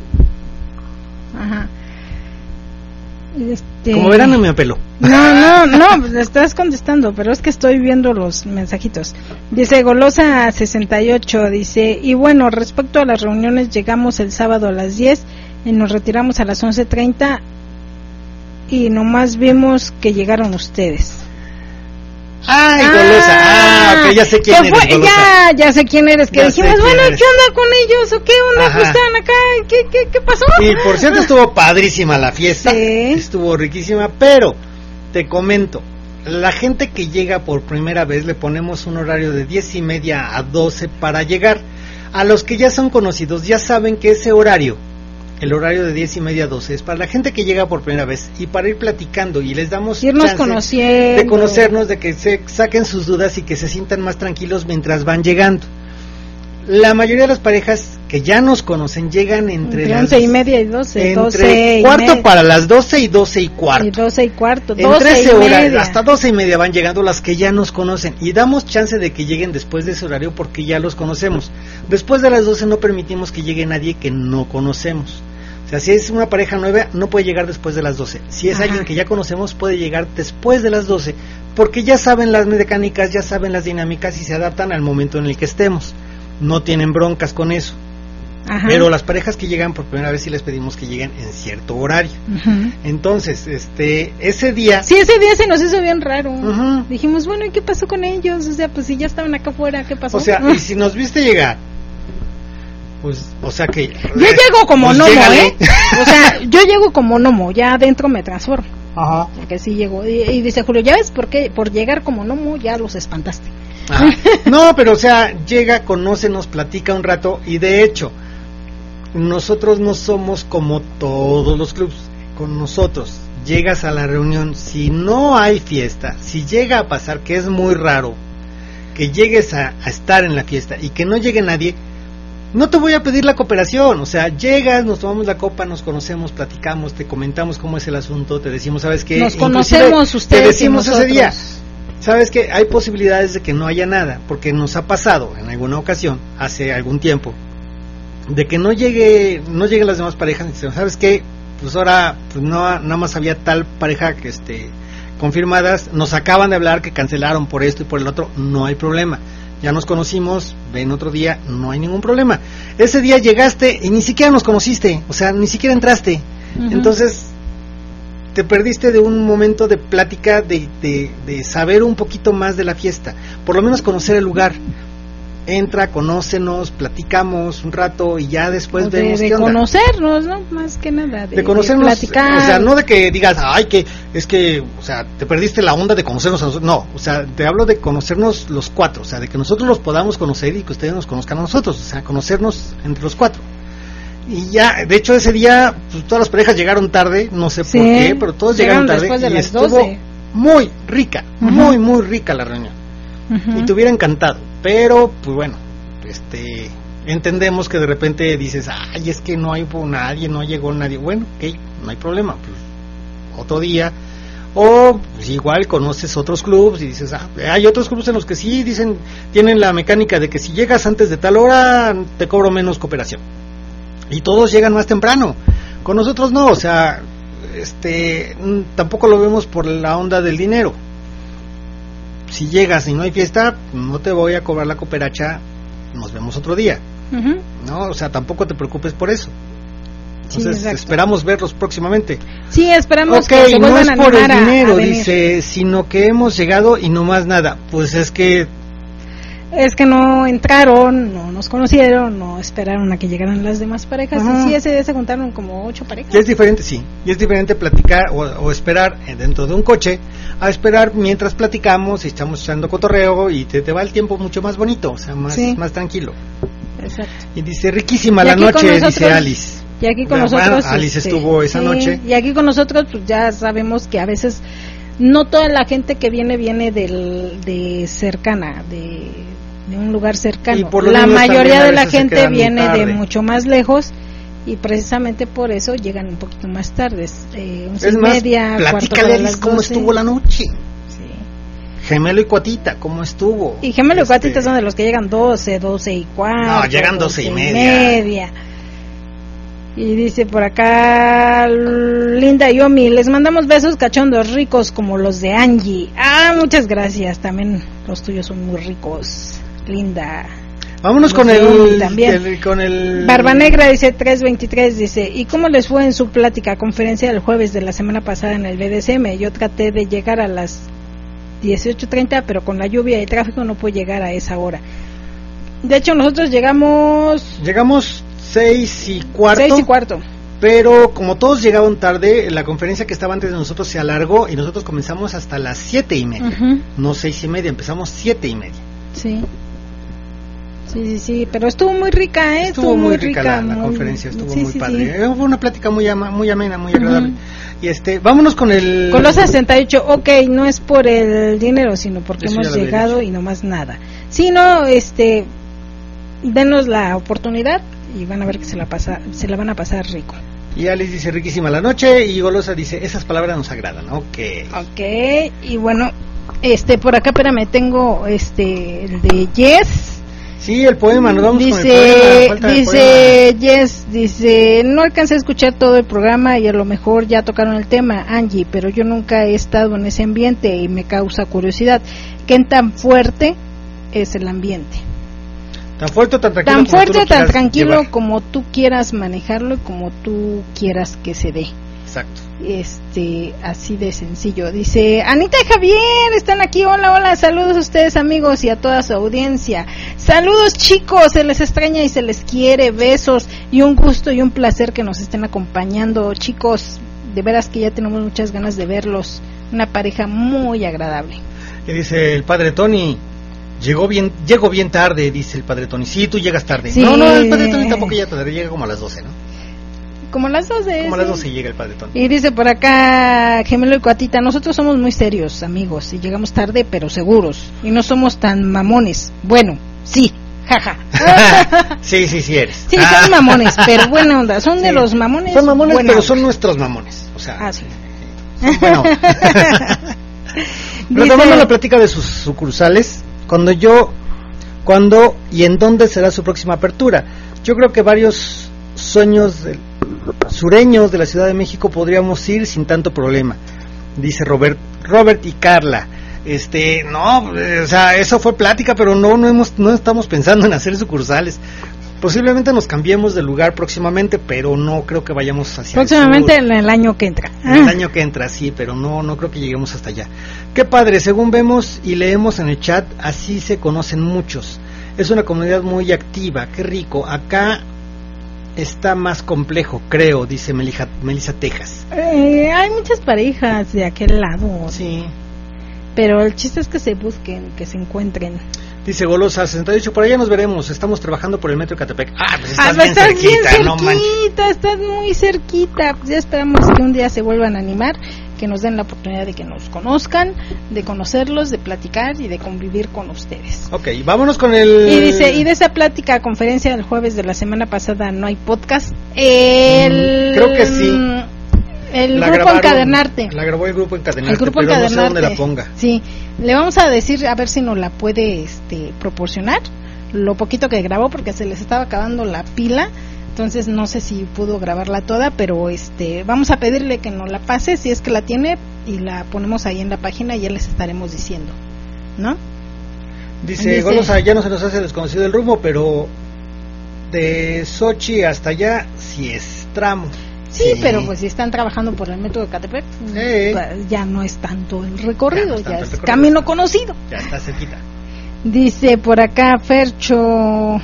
Ajá. Este... Como verán no me apeló. No, no, no, pues le estás contestando, pero es que estoy viendo los mensajitos. Dice Golosa sesenta y ocho, dice, y bueno, respecto a las reuniones, llegamos el sábado a las diez y nos retiramos a las once treinta y nomás vimos que llegaron ustedes. Ay, Golosa, ah, ok, ya sé quién ¿qué eres, fue? Golosa. Ya, ya sé quién eres, que Ya dijimos, sé quién bueno, eres. ¿qué onda con ellos? ¿O qué onda? Ajá. Pues están acá, ¿qué, qué, qué pasó? Y por cierto estuvo padrísima la fiesta, Sí. estuvo riquísima, pero te comento, la gente que llega por primera vez le ponemos un horario de diez y media a doce para llegar. A los que ya son conocidos ya saben que ese horario, el horario de diez y media a doce, es para la gente que llega por primera vez y para ir platicando y les damos Irnos chance conociendo. de conocernos, de que se saquen sus dudas y que se sientan más tranquilos mientras van llegando. La mayoría de las parejas que ya nos conocen llegan entre, Entre las once y media y doce, entre doce y cuarto media. para las doce y doce y cuarto. Y doce y cuarto, Entre doce ese y horario, media. hasta doce y media van llegando las que ya nos conocen y damos chance de que lleguen después de ese horario porque ya los conocemos. Después de las doce no permitimos que llegue nadie que no conocemos. O sea, si es una pareja nueva, no puede llegar después de las doce. Si es Ajá. alguien que ya conocemos, puede llegar después de las doce, porque ya saben las mecánicas, ya saben las dinámicas y se adaptan al momento en el que estemos. No tienen broncas con eso. Ajá. Pero las parejas que llegan por primera vez sí les pedimos que lleguen en cierto horario. Ujú. Entonces, este, ese día... Sí, ese día se nos hizo bien raro. Ujú. Dijimos, bueno, ¿y qué pasó con ellos? O sea, pues si ya estaban acá afuera, ¿qué pasó? O sea, y si nos viste llegar, pues, o sea que... Yo llego como pues gnomo, llégale. ¿eh? O sea, yo llego como gnomo, ya adentro me transformo. Ajá. Porque sí llego. Y, y dice Julio, ¿ya ves por qué? Por llegar como gnomo ya los espantaste. Ajá. No, pero o sea, llega, conoce, nos platica un rato y de hecho, nosotros no somos como todos los clubs. Con nosotros llegas a la reunión, si no hay fiesta, si llega a pasar, que es muy raro, que llegues a, a estar en la fiesta y que no llegue nadie, no te voy a pedir la cooperación. O sea, llegas, nos tomamos la copa, nos conocemos, platicamos, te comentamos cómo es el asunto, te decimos, ¿sabes qué? Nos Inclusive conocemos ustedes te decimos y ese día, nosotros. Sabes que hay posibilidades de que no haya nada, porque nos ha pasado en alguna ocasión, hace algún tiempo, de que no llegue, no lleguen las demás parejas y dicen, ¿sabes qué? Pues ahora pues no, nada más había tal pareja que este confirmadas, nos acaban de hablar que cancelaron por esto y por el otro, no hay problema. Ya nos conocimos, ven otro día, no hay ningún problema. Ese día llegaste y ni siquiera nos conociste, o sea, ni siquiera entraste. Uh-huh. Entonces, te perdiste de un momento de plática, de, de, de saber un poquito más de la fiesta, por lo menos conocer el lugar. Entra, conócenos, platicamos un rato y ya después de, vemos de qué onda. conocernos, ¿no? Más que nada. De, de conocernos, de platicar. O sea, no de que digas, ay, que es que, o sea, te perdiste la onda de conocernos a nosotros. No, o sea, te hablo de conocernos los cuatro, o sea, de que nosotros los podamos conocer y que ustedes nos conozcan a nosotros, o sea, conocernos entre los cuatro. Y ya, de hecho, ese día, pues, todas las parejas llegaron tarde, no sé sí, por qué, pero todos llegaron tarde después de y las estuvo doce. Muy rica, uh-huh. muy, muy rica la reunión. Uh-huh. Y te hubiera encantado, pero, pues bueno, este, entendemos que de repente dices, ay, es que no hay nadie, no llegó nadie. Bueno, ok, no hay problema, pues otro día. O pues, igual conoces otros clubs y dices, ah, hay otros clubs en los que sí dicen, tienen la mecánica de que si llegas antes de tal hora te cobro menos cooperación. Y todos llegan más temprano. Con nosotros no, o sea, este, tampoco lo vemos por la onda del dinero. Si llegas y no hay fiesta, no te voy a cobrar la cooperacha, nos vemos otro día. Uh-huh. No, o sea, tampoco te preocupes por eso. Entonces, sí, esperamos verlos próximamente. Sí, esperamos okay, que se vuelvan no a es por el a, dinero, a dice, sino que hemos llegado y no más nada. Pues es que es que no entraron, no nos conocieron, no esperaron a que llegaran las demás parejas. Uh-huh. Y sí, ese día se juntaron como ocho parejas. Y es diferente, sí, y es diferente platicar o, o esperar dentro de un coche a esperar mientras platicamos y estamos echando cotorreo y te, te va el tiempo mucho más bonito, o sea, más, sí. más tranquilo. Exacto. Y dice, riquísima la noche, nosotros, dice Alice. Y aquí con bueno, nosotros Alice este, estuvo esa sí, noche. Y aquí con nosotros pues ya sabemos que a veces no toda la gente que viene viene del, de cercana, de, de un lugar cercano. La mayoría de la gente viene de mucho más lejos y precisamente por eso llegan un poquito más tarde, eh, once y media, platícale a Alice cómo estuvo la noche. Gemelo y Cuatita, ¿cómo estuvo? Y Gemelo este... y Cuatita son de los que llegan doce, doce y cuarto. No, llegan doce y media. media. Y dice por acá, Linda y Omi, les mandamos besos cachondos ricos como los de Angie. Ah, muchas gracias, también los tuyos son muy ricos, Linda. Vámonos con el, el, con el... Barba Negra dice tres veintitrés, dice, ¿y cómo les fue en su plática, conferencia del jueves de la semana pasada en el B D C M? Yo traté de llegar a las dieciocho treinta, pero con la lluvia y tráfico no puedo llegar a esa hora. De hecho, nosotros llegamos... Llegamos seis y cuarto. Seis y cuarto. Pero como todos llegaron tarde, la conferencia que estaba antes de nosotros se alargó y nosotros comenzamos hasta las siete y media. Uh-huh. No seis y media, empezamos siete y media. Sí. Sí, sí, sí, pero estuvo muy rica, ¿eh? Estuvo, estuvo muy rica, rica la, muy... la conferencia, estuvo sí, muy sí, padre. Sí. Fue una plática muy, ama, muy amena, muy agradable. Uh-huh. Y este, vámonos con el... Con los sesenta y ocho, ok, no es por el dinero, sino porque eso hemos llegado y no más nada. Sí, no, este, denos la oportunidad y van a ver que se la pasa, se la van a pasar rico. Y Alice dice, riquísima la noche, y Golosa dice, esas palabras nos agradan, ok. Ok, y bueno, este, por acá, espérame, tengo, este, el de Yes. Sí, el poema, nos vamos dice, con el poema. Dice, Yes, dice, no alcancé a escuchar todo el programa y a lo mejor ya tocaron el tema, Angie, pero yo nunca he estado en ese ambiente y me causa curiosidad. ¿Qué tan fuerte es el ambiente? Tan fuerte o tan tranquilo, tan fuerte o tan tranquilo llevar. Como tú quieras manejarlo y como tú quieras que se dé. Exacto. Este, así de sencillo. Dice, Anita y Javier están aquí. Hola, hola, saludos a ustedes amigos y a toda su audiencia. Saludos chicos, se les extraña y se les quiere. Besos y un gusto y un placer que nos estén acompañando, chicos. De veras que ya tenemos muchas ganas de verlos. Una pareja muy agradable. Y dice el padre Tony, llegó bien, llegó bien tarde, dice el padre Tony. Sí, tú llegas tarde. Sí. No, no, el padre Tony tampoco llega tarde, llega como a las doce, ¿no? Como a las doce. Como a las doce sí. llega el padre Tony. Y dice por acá Gemelo y Cuatita, nosotros somos muy serios, amigos, y llegamos tarde, pero seguros. Y no somos tan mamones. Bueno, sí, jaja. sí, sí, sí eres. Sí, son mamones, pero buena onda. Son sí. de los mamones. Son mamones, pero onda. Son nuestros mamones. O sea, ah, sí. Bueno. Retomando Dice- la plática de sus sucursales, cuando yo, cuándo y en dónde será su próxima apertura. Yo creo que varios sueños del- sureños de la Ciudad de México podríamos ir sin tanto problema, dice Robert, Robert y Carla. Este, no, eh, o sea, eso fue plática, pero no, no hemos, no estamos pensando en hacer sucursales. Posiblemente nos cambiemos de lugar próximamente, pero no creo que vayamos hacia Próximamente el sur. en el año que entra. En el año que entra, sí, pero no, no creo que lleguemos hasta allá. Qué padre, según vemos y leemos en el chat, así se conocen muchos. Es una comunidad muy activa, qué rico. Acá está más complejo, creo, dice Melija, Melissa Texas. Eh, hay muchas parejas de aquel lado, Sí. pero el chiste es que se busquen, que se encuentren. Dice Golosa sesenta y ocho, por allá nos veremos, estamos trabajando por el metro de Catepec. Ah, pues estás Ah, bien estás cerquita, bien no manches. cerquita, estás muy cerquita. Pues ya esperamos que un día se vuelvan a animar, que nos den la oportunidad de que nos conozcan, de conocerlos, de platicar y de convivir con ustedes. Ok, vámonos con el... Y dice, y de esa plática, conferencia del jueves de la semana pasada, no hay podcast. El, Mm, creo que sí. El La grupo grabaron- Encadenarte. La grabó el grupo Encadenarte, El grupo pero no sé Encadenarte. dónde la ponga. Sí, le vamos a decir a ver si nos la puede este, proporcionar, lo poquito que grabó, porque se les estaba acabando la pila. Entonces no sé si pudo grabarla toda, pero este vamos a pedirle que nos la pase si es que la tiene y la ponemos ahí en la página y ya les estaremos diciendo, ¿no? Dice, Dice- Golosa, ya no se nos hace desconocido el rumbo, pero de Sochi hasta allá sí es tramo. Sí, pero pues si están trabajando por el metro de Catepec, Sí. pues, ya no es tanto el recorrido, Ya no es ya, tanto el es recorrido. camino conocido. Ya está cerquita. Dice por acá Fercho,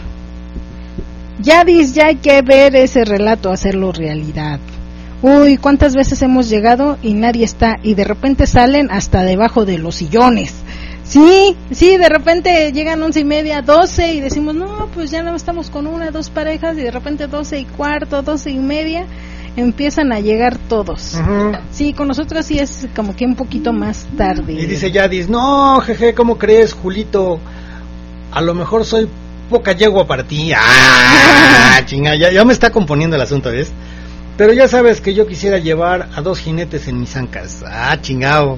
Yadis, ya hay que ver ese relato, hacerlo realidad. Uy, cuántas veces hemos llegado y nadie está, y de repente salen hasta debajo de los sillones. Sí, sí, de repente llegan once y media, doce, y decimos, no, pues ya no estamos con una, dos parejas, y de repente doce y cuarto, doce y media, empiezan a llegar todos. Ujú. Sí, con nosotros sí es como que un poquito más tarde. Y dice Yadis, no, jeje, ¿cómo crees, Julito? A lo mejor soy poca yegua para ti. Ah, chinga, ya, ya me está componiendo el asunto, ¿ves? Pero ya sabes que yo quisiera llevar a dos jinetes en mis ancas. Ah, chingao.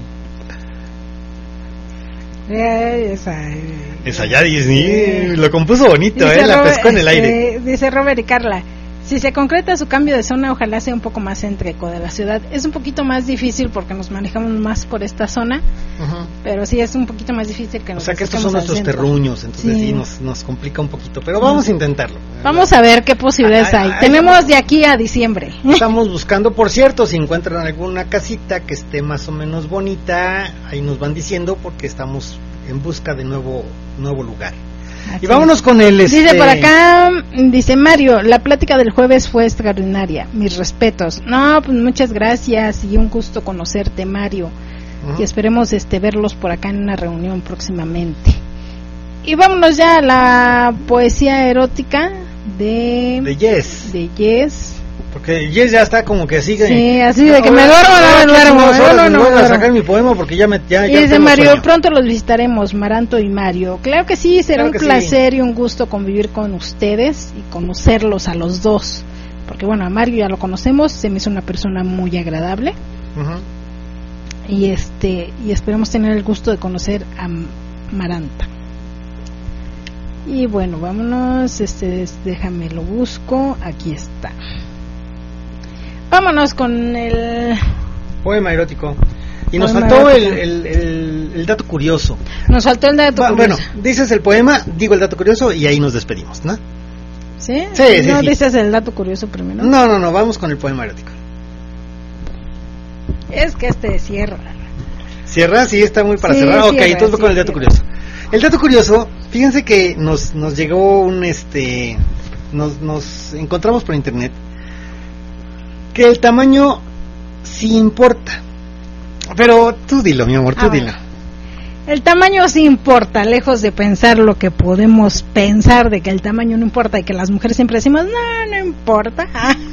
Eh, esa, eh, Esa Yadis, Sí. sí, lo compuso bonito, Dice ¿eh? La Robert- pescó en el este, aire. Dice Robert y Carla, si se concreta su cambio de zona, ojalá sea un poco más céntrico de la ciudad. Es un poquito más difícil porque nos manejamos más por esta zona, Ujú. pero sí es un poquito más difícil que O nos sea que estos acerquemos son al nuestros centro. terruños, entonces sí, Sí. nos, nos complica un poquito, pero vamos a intentarlo. Vamos a ver qué posibilidades Ay, hay. ay, Tenemos de aquí a diciembre. Estamos buscando, por cierto, si encuentran alguna casita que esté más o menos bonita, ahí nos van diciendo porque estamos en busca de nuevo nuevo lugar. Así Y vámonos es. con el... Este... Dice por acá, dice Mario, la plática del jueves fue extraordinaria, mis respetos. No, pues muchas gracias y un gusto conocerte, Mario. Ujú. Y esperemos este verlos por acá en una reunión próximamente. Y vámonos ya a la poesía erótica de De Yes, de Yes. porque Yes ya está como que sigue... Sí, así de que me duermo, no me duermo, Ahora, no, no, no, voy a no. sacar mi poema porque ya me... Ya, Y ya dice tengo Mario, sueño. pronto los visitaremos, Maranto y Mario. Claro que sí, será Claro un que sí. placer y un gusto convivir con ustedes y conocerlos a los dos. Porque bueno, a Mario ya lo conocemos, se me hizo una persona muy agradable. Ujú. Y este y esperemos tener el gusto de conocer a M- Maranta. Y bueno, vámonos, este es- déjame lo busco, aquí está. Vámonos con el Poema erótico. Y nos Poema faltó el, erótico. el, el, el dato curioso. nos faltó el dato Va- bueno, curioso. dices el poema, digo el dato curioso y ahí nos despedimos, ¿no? ¿Sí? Sí, sí, ¿No sí. dices el dato curioso primero? No, no, no, vamos con el poema erótico. Es que este cierra. ¿Cierra? Sí, está muy para Sí, cerrar. Ok, cierra, entonces voy sí, con el dato cierra. curioso. El dato curioso, fíjense que nos, nos llegó un, este, nos, nos encontramos por internet que el tamaño sí importa. Pero tú dilo, mi amor, tú Ah, dilo. bueno. El tamaño sí importa, lejos de pensar lo que podemos pensar de que el tamaño no importa y que las mujeres siempre decimos, no, no importa.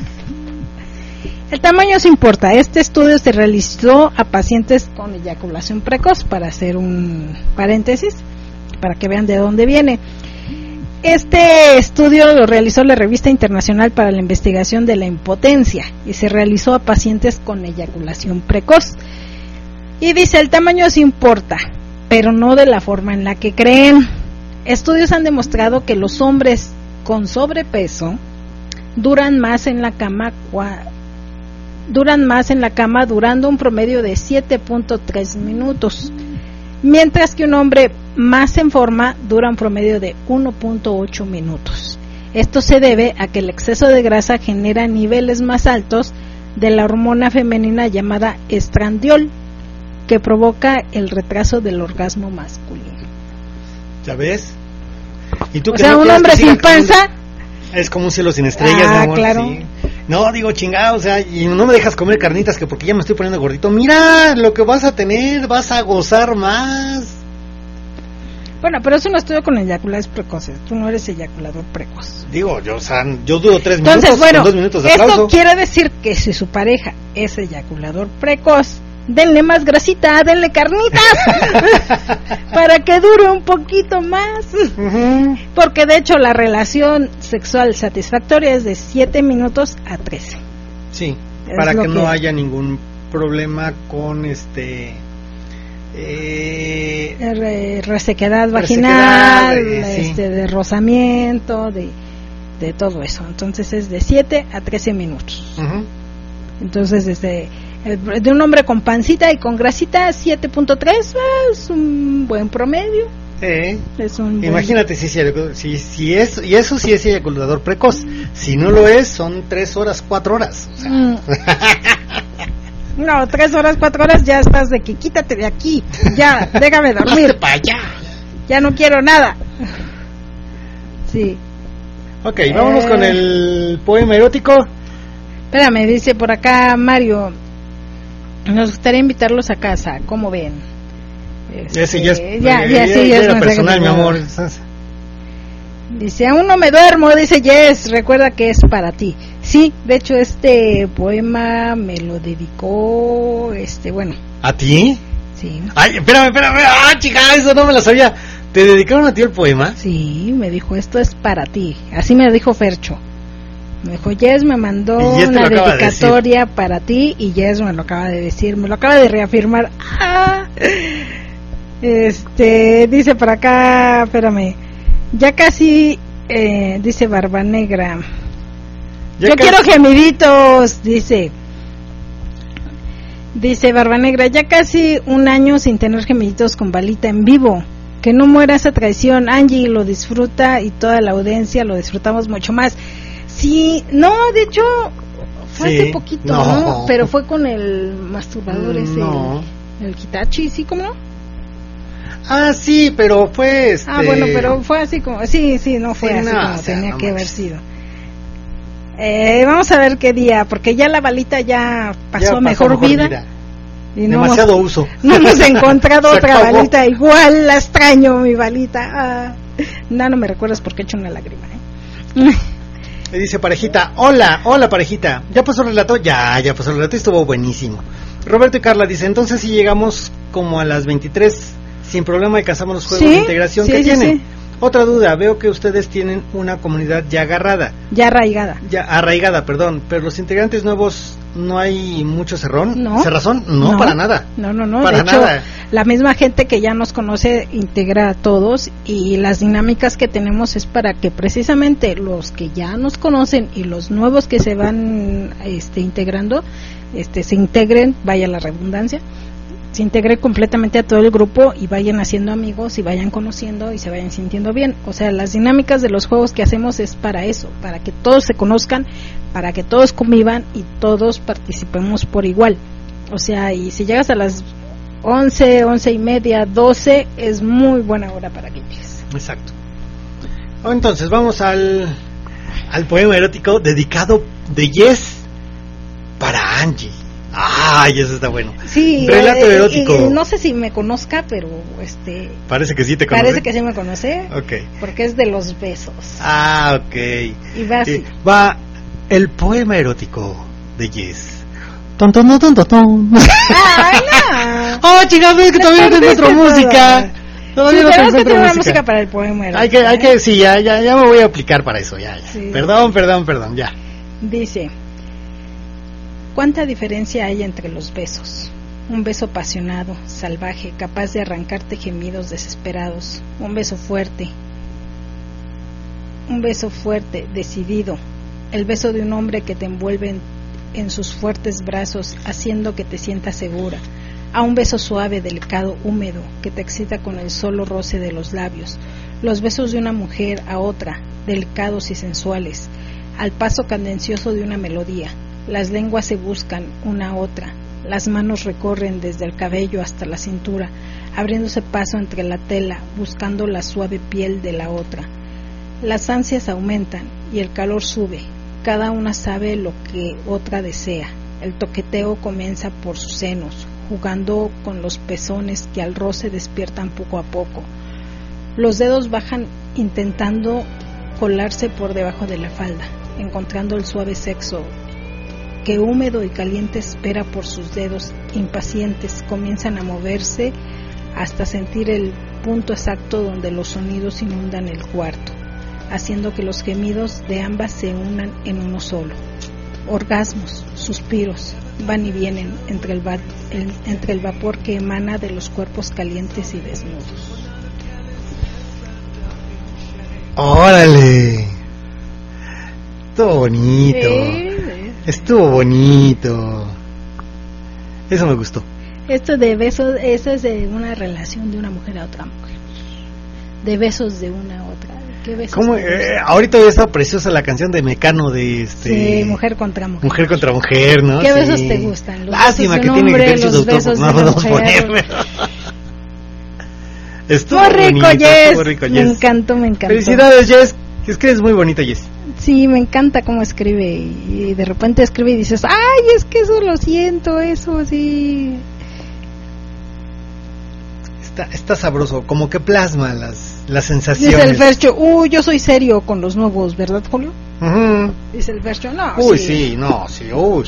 El tamaño sí importa. Este estudio se realizó a pacientes con eyaculación precoz, para hacer un paréntesis, para que vean de dónde viene. Este estudio lo realizó la Revista Internacional para la Investigación de la Impotencia y se realizó a pacientes con eyaculación precoz. Y dice, el tamaño sí importa, pero no de la forma en la que creen. Estudios han demostrado que los hombres con sobrepeso duran más en la cama cua, duran más en la cama durando un promedio de siete punto tres minutos, mientras que un hombre más en forma dura un promedio de uno punto ocho minutos. Esto se debe a que el exceso de grasa genera niveles más altos de la hormona femenina llamada estradiol, que provoca el retraso del orgasmo masculino. ¿Ya ves? ¿Y tú O que sea, no un quieres hombre que siga sin panza... comiendo? Es como un cielo sin estrellas, Ah, mi amor. claro. Sí. No, digo, chingado, o sea, y no me dejas comer carnitas que porque ya me estoy poniendo gordito. Mira lo que vas a tener, vas a gozar más. Bueno, pero es un estudio con eyaculaciones precoces. Tú no eres eyaculador precoz. Digo, yo, o sea, yo duro tres Entonces, minutos, bueno, con dos minutos de esto aplauso. quiere decir que si su pareja es eyaculador precoz, denle más grasita, denle carnitas, para que dure un poquito más. Uh-huh. Porque de hecho la relación sexual satisfactoria es de siete minutos a trece. Sí, Es para lo que, que- no haya ningún problema con este... Eh, Re- resequedad Resequedad, vaginal, eh, sí. este, de rozamiento, de, de todo eso. Entonces es de siete a trece minutos. uh-huh. Entonces desde el- de un hombre con pancita y con grasita siete punto tres ah, es un buen promedio. Eh, Es un buen- Imagínate si, si, si es, y eso sí es eyaculador precoz. Si no lo es, son tres horas, cuatro horas. O sea, Mm. No, tres horas, cuatro horas ya estás de que quítate de aquí, ya, déjame dormir, para allá. ya no quiero nada. Sí. Ok, vámonos Eh. con el poema erótico. Espérame, dice por acá Mario, nos gustaría invitarlos a casa, ¿cómo ven? Este, Ese ya es, ya, eh, ya, sí, ya es era mensaje personal, mi privado. amor. Dice, aún no me duermo, dice Jess, recuerda que es para ti. Sí, de hecho este poema me lo dedicó, este, bueno, ¿A ti? sí, Ay, espérame, espérame. Ah, chica, eso no me lo sabía. ¿Te dedicaron a ti el poema? sí, me dijo, esto es para ti. Así me lo dijo Fercho. Me dijo, Jess me mandó Y Jess te una lo acaba de dedicatoria para ti y Jess me lo acaba de decir, me lo acaba de reafirmar. Ah, este, dice por acá, espérame, ya casi, eh, dice Barba Negra. Ya Yo casi- quiero gemiditos, dice. Dice Barba Negra, ya casi un año sin tener gemiditos con balita en vivo. Que no muera esa traición. Angie lo disfruta y toda la audiencia lo disfrutamos mucho más. Sí, no, de hecho, fue Sí, hace poquito, no. ¿no? Pero fue con el masturbador ese, No. el, el Hitachi, ¿sí? ¿Cómo no? Ah, sí, pero fue este... Ah, bueno, pero fue así como, sí, sí, no fue Sí, así no, como o sea, tenía no que haber manches. sido. Eh, vamos a ver qué día, porque ya la balita ya pasó, ya a mejor, vida, y no Demasiado hemos, uso. no hemos encontrado Se otra acabó. balita igual, la extraño mi balita. Ah, no, no me recuerdas porque he hecho una lágrima, ¿eh? Me dice parejita, hola, hola parejita. ¿Ya pasó el relato? Ya, ya pasó el relato y estuvo buenísimo. Roberto y Carla dice, entonces si llegamos como a las veintitrés, sin problema alcanzamos los juegos Sí, de integración sí, que sí, tienen. sí. Otra duda, veo que ustedes tienen una comunidad ya agarrada, Ya arraigada. ya arraigada, perdón, pero los integrantes nuevos, ¿no hay mucho cerrón? No. ¿Cerrazón? No, para nada. No, no, no. Para de hecho, nada. la misma gente que ya nos conoce integra a todos y las dinámicas que tenemos es para que precisamente los que ya nos conocen y los nuevos que se van este, integrando, este, se integren, vaya la redundancia, se integre completamente a todo el grupo y vayan haciendo amigos y vayan conociendo y se vayan sintiendo bien. O sea, las dinámicas de los juegos que hacemos es para eso, para que todos se conozcan, para que todos convivan y todos participemos por igual. O sea, y si llegas a las once, once y media, doce, es muy buena hora para que llegues. Exacto. Entonces, vamos al, al poema erótico dedicado de Yes para Angie. Ay, eso está bueno. Sí, Relato eh, erótico. y- y no sé si me conozca, pero este Parece que sí te conoce. parece que sí me conoce, Ok. porque es de los besos. Ah, ok. Y va así. Eh, va el poema erótico de Yes. Ton, ton, ton, ton, ton. ¡Ay, no! Oh, chicas, es que Me todavía no te perdiste encuentro todo. música. Sí, Todavía no te tenemos que encuentro tener una música. música para el poema erótico, Hay que, hay ¿eh? que, sí, ya, ya, ya me voy a aplicar para eso, ya, ya. Sí. Perdón, perdón, perdón, ya. Dice, ¿cuánta diferencia hay entre los besos? Un beso apasionado, salvaje, capaz de arrancarte gemidos desesperados. Un beso fuerte. Un beso fuerte, decidido. El beso de un hombre que te envuelve en, en sus fuertes brazos, haciendo que te sientas segura. A un beso suave, delicado, húmedo, que te excita con el solo roce de los labios. Los besos de una mujer a otra, delicados y sensuales. Al paso cadencioso de una melodía. Las lenguas se buscan una a otra. Las manos recorren desde el cabello hasta la cintura, abriéndose paso entre la tela, buscando la suave piel de la otra. Las ansias aumentan y el calor sube. Cada una sabe lo que otra desea. El toqueteo comienza por sus senos, jugando con los pezones que al roce despiertan poco a poco. Los dedos bajan intentando colarse por debajo de la falda, encontrando el suave sexo que húmedo y caliente espera por sus dedos impacientes. Comienzan a moverse hasta sentir el punto exacto donde los sonidos inundan el cuarto, haciendo que los gemidos de ambas se unan en uno solo. Orgasmos, suspiros, van y vienen entre el, va- el, entre el vapor que emana de los cuerpos calientes y desnudos. ¡Órale! Estuvo bonito. Sí. Estuvo bonito. Eso me gustó. Esto de besos, eso es de una relación de una mujer a otra mujer. De besos de una a otra. ¿Qué besos? ¿Cómo? Eh, ahorita ya está preciosa la canción de Mecano de este. Sí, mujer contra mujer. Mujer contra mujer, ¿no? ¿Qué Sí. besos te gustan? Los Lástima besos de que un tiene hombre, derechos de los autor, besos porque no de lo una podemos mujer. poner. Estuvo Muy rico, bonito, Jess. estuvo rico, Me Jess. encantó, me encantó. Felicidades, Jess. Es que eres muy bonita, Jess. Sí, me encanta cómo escribe y de repente escribe y dices, ay, es que eso lo siento, eso sí. Está, está sabroso, como que plasma las, las sensaciones. Dice el Fercho, uy, yo soy serio con los nuevos, ¿verdad, Julio? Ujú. Dice el Fercho, no, Uy, sí. sí, no, sí, uy.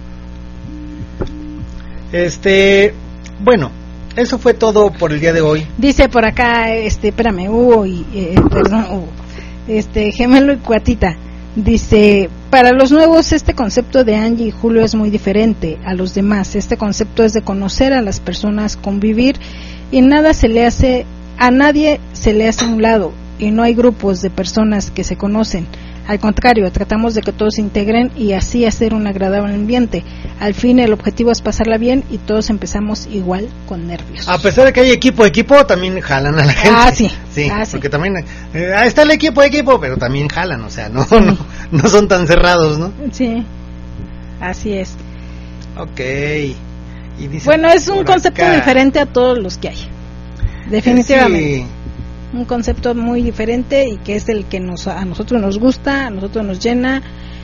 Este, bueno, eso fue todo por el día de hoy. Dice por acá, este, espérame, uy, eh, perdón, uh, este, Gemelo y Cuatita. Dice, para los nuevos este concepto de Angie y Julio es muy diferente a los demás. Este concepto es de conocer a las personas, convivir y nada se le hace, a nadie se le hace a un lado y no hay grupos de personas que se conocen. Al contrario, tratamos de que todos se integren y así hacer un agradable ambiente. Al fin el objetivo es pasarla bien y todos empezamos igual con nervios. A pesar de que hay equipo equipo, también jalan a la gente. Ah, sí. Sí, Ah, sí. porque también eh, ahí está el equipo equipo, pero también jalan, o sea, no, no, no son tan cerrados, ¿no? Sí, así es. Ok. Y dice Bueno, es un por concepto acá. diferente a todos los que hay. Definitivamente. Sí. Un concepto muy diferente y que es el que nos a nosotros nos gusta, a nosotros nos llena,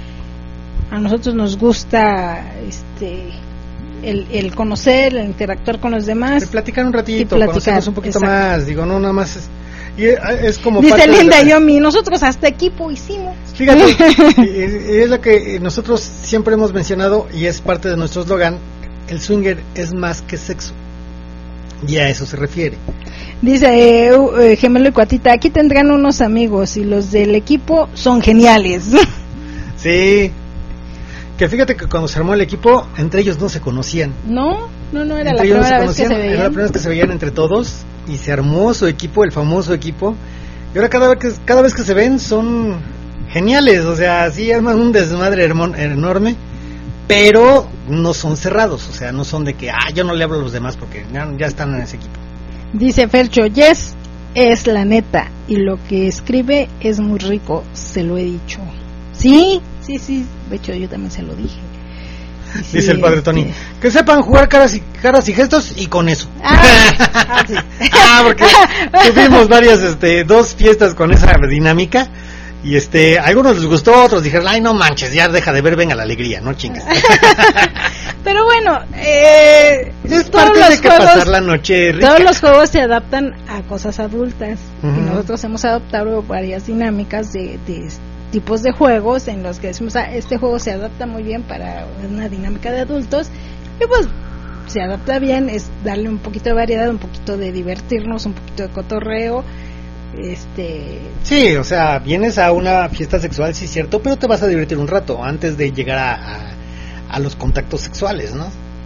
a nosotros nos gusta este el, el conocer, el interactuar con los demás. De platicar un ratito, y platicar, conocernos un poquito exacto. más, digo, no nada más es, y es, es como Dice parte de Linda la- Yomi, nosotros hasta equipo hicimos. Fíjate, y- y es lo que nosotros siempre hemos mencionado y es parte de nuestro eslogan, el swinger es más que sexo. Y a eso se refiere. Dice eh, uh, eh, Gemelo y Cuatita, aquí tendrán unos amigos y los del equipo son geniales. Sí. Que fíjate que cuando se armó el equipo, entre ellos no se conocían. No, no, no era la Entre ellos no se primera vez que conocían, se era la veían. primera vez que se veían entre todos y se armó su equipo, el famoso equipo. Y ahora cada vez que, cada vez que se ven son geniales, o sea, sí arman un desmadre hermo- enorme, pero no son cerrados, o sea, no son de que, ah, yo no le hablo a los demás porque ya, ya están en ese equipo. Dice Fercho, Jess es la neta y lo que escribe es muy rico, se lo he dicho. Sí, sí, sí, de hecho yo también se lo dije. Y sí, Dice el padre este, Tony, que sepan jugar caras y, caras y gestos y con eso. Ah, ah, sí. Ah, porque tuvimos varias, este, dos fiestas con esa dinámica y este, a algunos les gustó, otros dijeron, ay, no manches, ya deja de ver, venga la alegría, no chingues. Pero bueno, eh, Es todos parte los de que juegos- pasar la noche rica. Todos los juegos se adaptan a cosas adultas Ujú. y nosotros hemos adoptado varias dinámicas de, de tipos de juegos en los que decimos, ah, este juego se adapta muy bien para una dinámica de adultos y pues se adapta bien, es darle un poquito de variedad, un poquito de divertirnos, un poquito de cotorreo, este Sí, o sea, vienes a una fiesta sexual, sí es cierto, pero te vas a divertir un rato antes de llegar a, a, a los contactos sexuales, ¿no?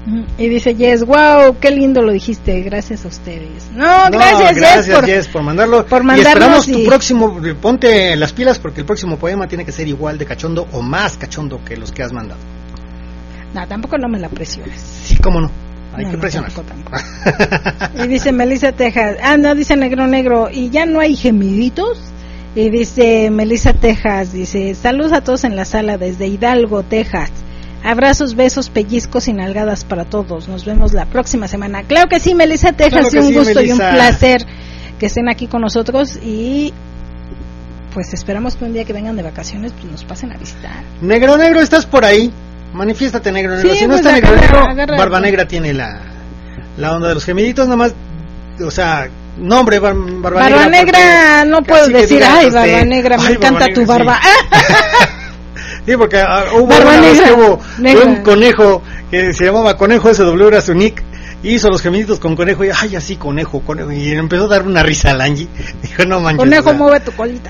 Y dice Jess, wow, qué lindo lo dijiste, gracias a ustedes. No, No, gracias, gracias Jess, por, Jess, por mandarlo. por y mandarnos esperamos y- tu próximo, ponte las pilas porque el próximo poema tiene que ser igual de cachondo o más cachondo que los que has mandado. No, tampoco no me la presiones. Sí, cómo no, hay No, que no, presionar. tampoco, tampoco. Y dice Melissa Texas, ah, no, dice Negro Negro, y ya no hay gemiditos. Y dice Melissa Texas, dice, saludos a todos en la sala desde Hidalgo, Texas. Abrazos, besos, pellizcos y nalgadas para todos. Nos vemos la próxima semana. Claro que sí, Melissa Texas, Claro que un sí, gusto y un Melissa. placer que estén aquí con nosotros y pues esperamos que un día que vengan de vacaciones pues nos pasen a visitar. Negro Negro, ¿estás por ahí? Manifiéstate, Negro Negro. Sí, si no pues está Negro agarra- Negro, agarra- Barba Negra tiene la, la onda de los gemiditos, nada más, o sea, nombre Bar- Barba, Barba Negra. Negra, no porque- puedo así que decir, diga ay, usted, Barba Negra, me ay, encanta Barba tu Negra, barba. Sí, sí porque ah, hubo Barba una vez Negra, que hubo negra. un conejo que se llamaba Conejo S W, era su nick, y hizo los gemiditos con conejo y, ay, así, conejo, conejo, y empezó a dar una risa al Angie. Dijo, no manches. Conejo, o sea. mueve tu colita.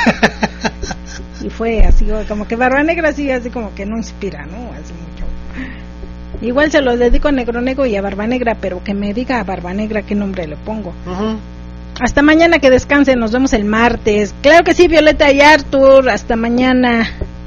Y fue así, como que Barba Negra sí, así como que no inspira, ¿no? Hace mucho. Igual se lo dedico a Negro Negro y a Barba Negra, pero que me diga a Barba Negra qué nombre le pongo. Ujú. Hasta mañana, que descansen, nos vemos el martes. Claro que sí, Violeta y Arthur, hasta mañana.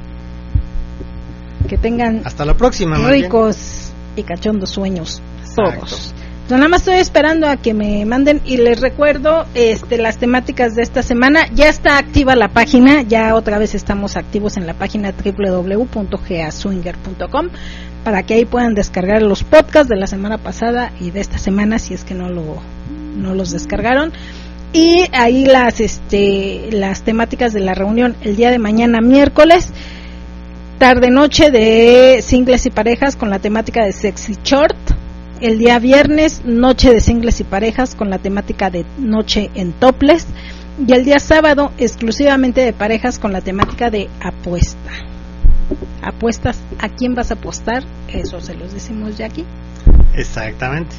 Que tengan Hasta la próxima, más bien. ricos y cachondos sueños Exacto. todos. Yo nada más estoy esperando a que me manden y les recuerdo este las temáticas de esta semana. Ya está activa la página, ya otra vez estamos activos en la página doble u doble u doble u punto g a swinger punto com para que ahí puedan descargar los podcasts de la semana pasada y de esta semana si es que no lo no los descargaron. Y ahí las este las temáticas de la reunión el día de mañana miércoles, tarde noche de singles y parejas con la temática de sexy short. El día viernes, noche de singles y parejas con la temática de noche en topless. Y el día sábado, exclusivamente de parejas con la temática de apuesta. Apuestas, ¿a quién vas a apostar? Eso se los decimos ya aquí. Exactamente.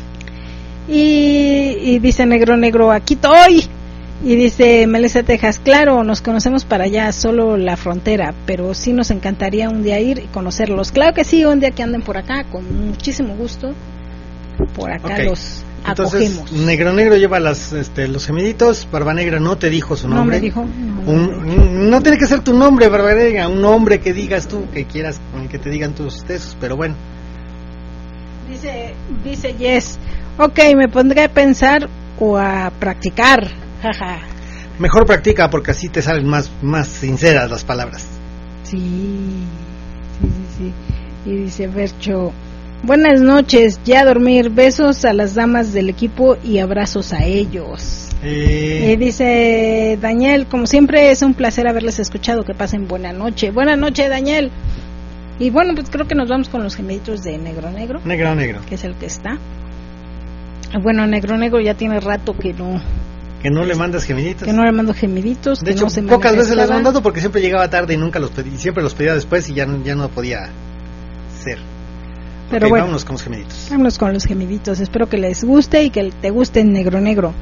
Y, y dice Negro Negro, aquí estoy. Y dice Melissa Texas, claro, nos conocemos para allá, solo la frontera, pero sí nos encantaría un día ir y conocerlos. Claro que sí, un día que anden por acá, con muchísimo gusto. Por acá Ok. los Entonces, acogemos. Negro Negro lleva las, este, los gemiditos. Barba Negra no te dijo su No nombre. me dijo. No, Un- no tiene que ser tu nombre, Barba Negra, un nombre que digas tú, que quieras, con el que te digan tus tesos, pero bueno. Dice, dice Yes, ok, me pondré a pensar o a practicar. Jaja. Mejor practica porque así te salen más, más sinceras las palabras. Sí, sí, sí, sí. Y dice Bercho, buenas noches, ya a dormir, besos a las damas del equipo y abrazos a ellos. Eh, Y dice Daniel, como siempre es un placer haberles escuchado, que pasen buena noche. Buena noche, Daniel. Y bueno, pues creo que nos vamos con los gemiditos de Negro Negro, negro Negro. que es el que está. Bueno, Negro Negro ya tiene rato que no Que no le mandas gemiditos. que no le mando gemiditos. De que hecho, no se pocas veces les he manifestaba. mandado porque siempre llegaba tarde y nunca los pedí, siempre los pedía después y ya, no- ya no podía ser. Pero Ok, bueno, vámonos con los gemiditos. vámonos con los gemiditos. Espero que les guste y que te guste Negro Negro.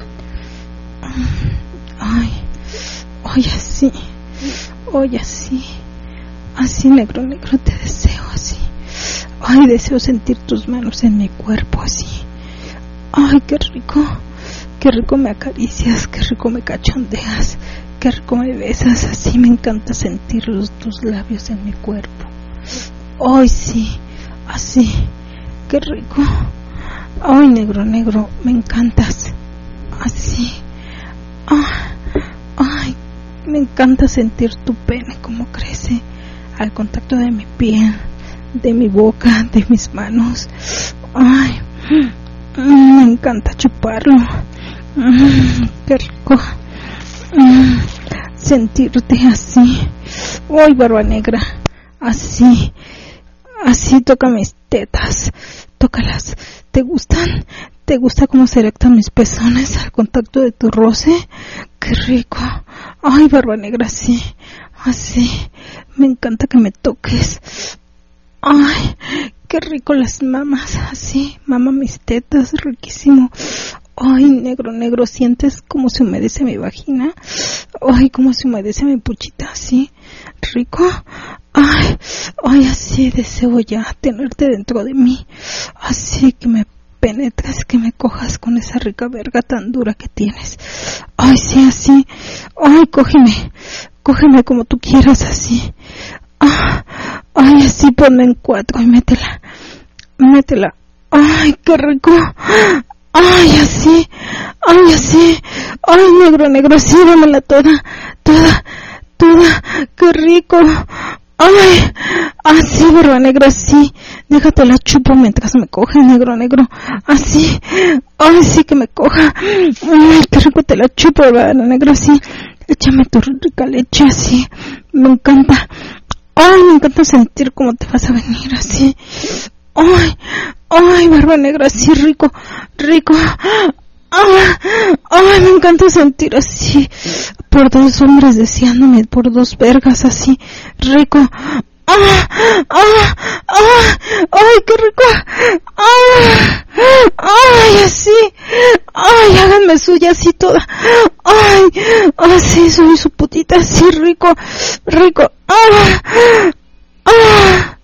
Ay, ay, así, ay, así, así, Negro Negro, te deseo así. Ay, deseo sentir tus manos en mi cuerpo así. Ay, qué rico, qué rico me acaricias, qué rico me cachondeas, qué rico me besas. Así me encanta sentir los, tus labios en mi cuerpo. Ay, sí, así, qué rico. Ay, Negro Negro, me encantas. Así. Ah, ay, me encanta sentir tu pene como crece al contacto de mi piel, de mi boca, de mis manos. Ay, mm, me encanta chuparlo. Mm, qué rico. Mm, sentirte así. Ay, Barba Negra, así, así toca mis tetas, tócalas. ¿Te gustan? ¿Te gusta cómo se erectan mis pezones al contacto de tu roce? ¡Qué rico! ¡Ay, Barba Negra, así! Así. Me encanta que me toques. ¡Ay, qué rico las mamas! Así, mama mis tetas, riquísimo. ¡Ay, Negro Negro! ¿Sientes cómo se humedece mi vagina? ¡Ay, cómo se humedece mi puchita! Así, rico. Ay, ay, así deseo ya tenerte dentro de mí. Así que me penetras, que me cojas con esa rica verga tan dura que tienes. Ay, sí, así. Ay, cógeme, cógeme como tú quieras, así. Ah, ay, así ponme en cuatro y métela, métela. Ay, qué rico. Ay, así, ay, así. Ay, negro, negro, sí, dámela toda, toda, toda. Qué rico. Ay, así, barba negra, así. Déjate la chupo mientras me coge, negro, negro. Así. Ay, sí que me coja. Ay, qué rico te la chupo, barba negra, así. Échame tu rica leche, así. Me encanta. Ay, me encanta sentir cómo te vas a venir, así. Ay, ay, barba negra, así, rico, rico. Ay, ay, me encanta sentir así, por dos hombres deseándome, por dos vergas, así, rico. Ah, ah, ah, ay, qué rico. Ah, ay, así. Ay, háganme suya así toda. Ay, así soy su putita, así, rico, rico. Ah, ah.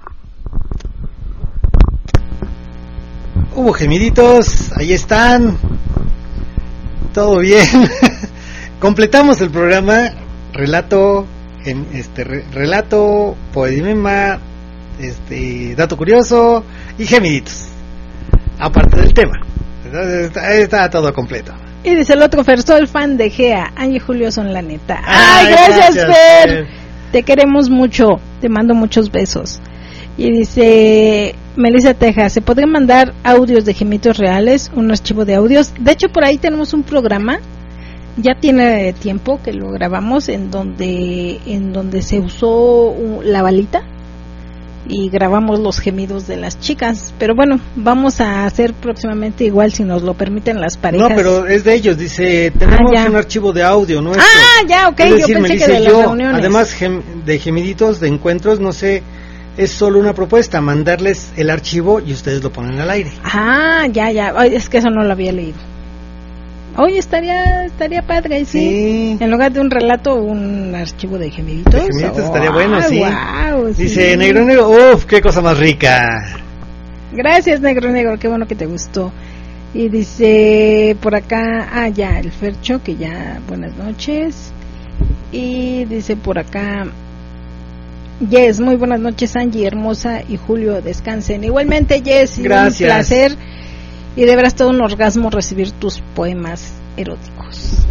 Hubo gemiditos, ahí están. Todo bien. Completamos el programa. Relato, gem, este re, relato, poema, este dato curioso y gemiditos. Aparte del tema. Está, está todo completo. Y dice el otro Fer, soy fan de Gea. Ángel y Julio son la neta. Ay, Ay, gracias, gracias Fer. Fer. Te queremos mucho. Te mando muchos besos. Y dice Melissa Texas, ¿se podrían mandar audios de gemitos reales? Un archivo de audios. De hecho, por ahí tenemos un programa, ya tiene tiempo que lo grabamos, en donde en donde se usó la balita y grabamos los gemidos de las chicas. Pero bueno, vamos a hacer próximamente igual, si nos lo permiten las parejas. No, pero es de ellos, dice, tenemos Ah, un archivo de audio nuestro. Ah, ya, ok, Es decir, yo pensé Melissa que de y las yo, reuniones. además gem, de gemiditos, de encuentros, no sé, es solo una propuesta, mandarles el archivo y ustedes lo ponen al aire. Ah, ya, ya. Ay, es que eso no lo había leído. Oye, estaría estaría padre, sí. Sí. En lugar de un relato, un archivo de gemiditos. De gemiditos estaría bueno, sí. Wow, Dice, sí. negro, negro, uff, qué cosa más rica. Gracias, negro, negro, qué bueno que te gustó. Y dice por acá, ah, ya, el Fercho, que ya, buenas noches. Y dice por acá, Yes, muy buenas noches, Angie, hermosa, y Julio, descansen. Igualmente, Yes, Gracias. Un placer. Y de veras todo un orgasmo recibir tus poemas eróticos.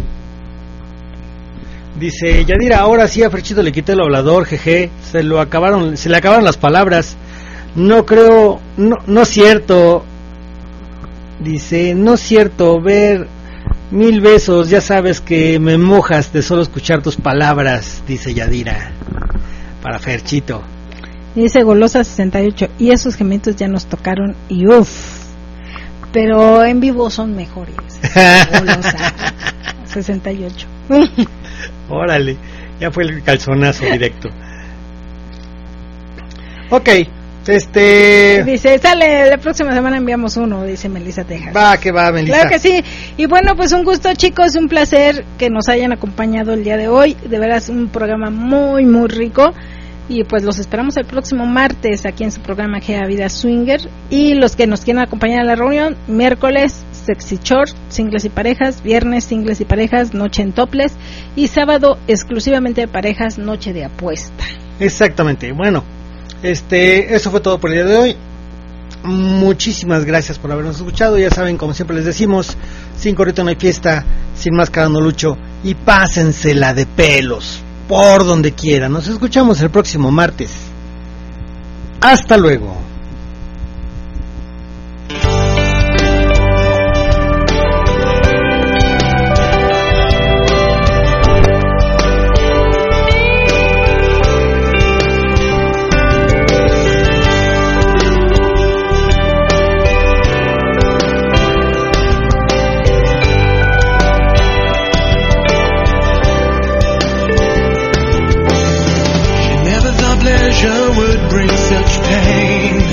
Dice, Yadira, ahora sí a Ferchito le quité el hablador, jeje, se lo acabaron, se le acabaron las palabras. No creo, no, no es cierto. Dice, no es cierto, ver mil besos, ya sabes que me mojas de solo escuchar tus palabras, dice Yadira, para Ferchito. Y dice Golosa sesenta y ocho, y esos gemitos ya nos tocaron, y uff, pero en vivo son mejores. Golosa sesenta y ocho. Órale, ya fue el calzonazo directo. Ok, este... Dice, sale, la próxima semana enviamos uno, dice Melissa Texas. Va, que va, Melissa. Claro que sí. Y bueno, pues un gusto, chicos, un placer que nos hayan acompañado el día de hoy. De veras, un programa muy, muy rico. Y pues los esperamos el próximo martes aquí en su programa Gea Vida Swinger. Y los que nos quieran acompañar a la reunión, miércoles Sexy Short, singles y parejas, viernes singles y parejas, noche en topless, y sábado exclusivamente de parejas, noche de apuesta. Exactamente, bueno, este, eso fue todo por el día de hoy. Muchísimas gracias por habernos escuchado. Ya saben, como siempre les decimos, sin corrito no hay fiesta, sin máscara no lucho, y pásensela de pelos por donde quiera. Nos escuchamos el próximo martes. Hasta luego. Pleasure would bring such pain.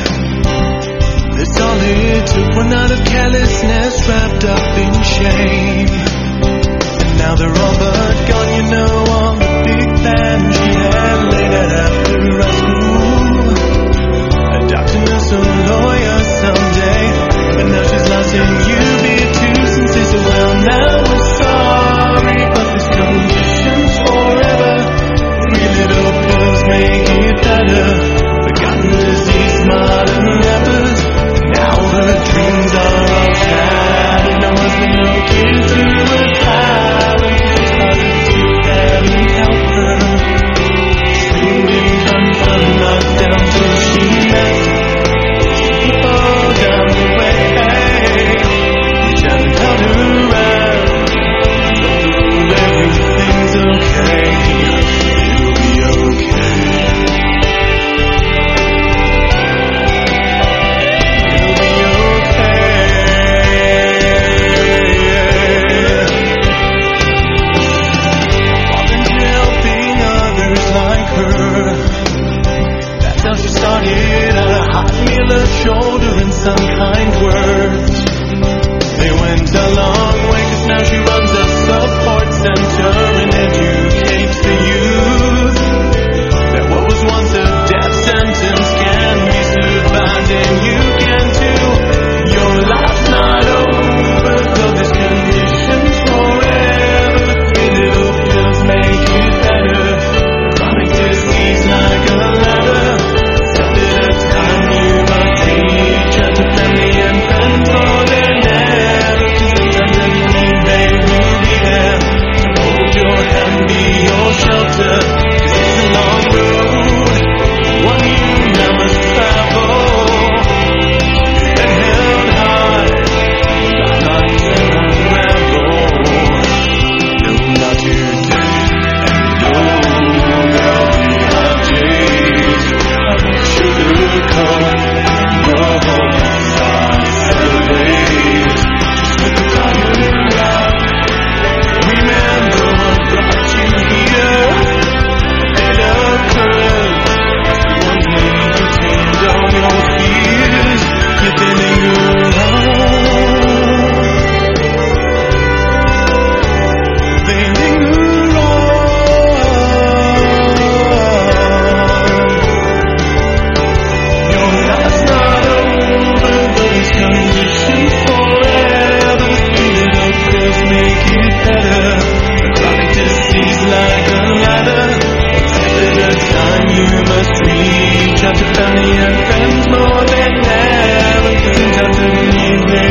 get better. A chronic disease like a ladder. Accepted a time you must reach out to family and friends more than ever. Cause in times of need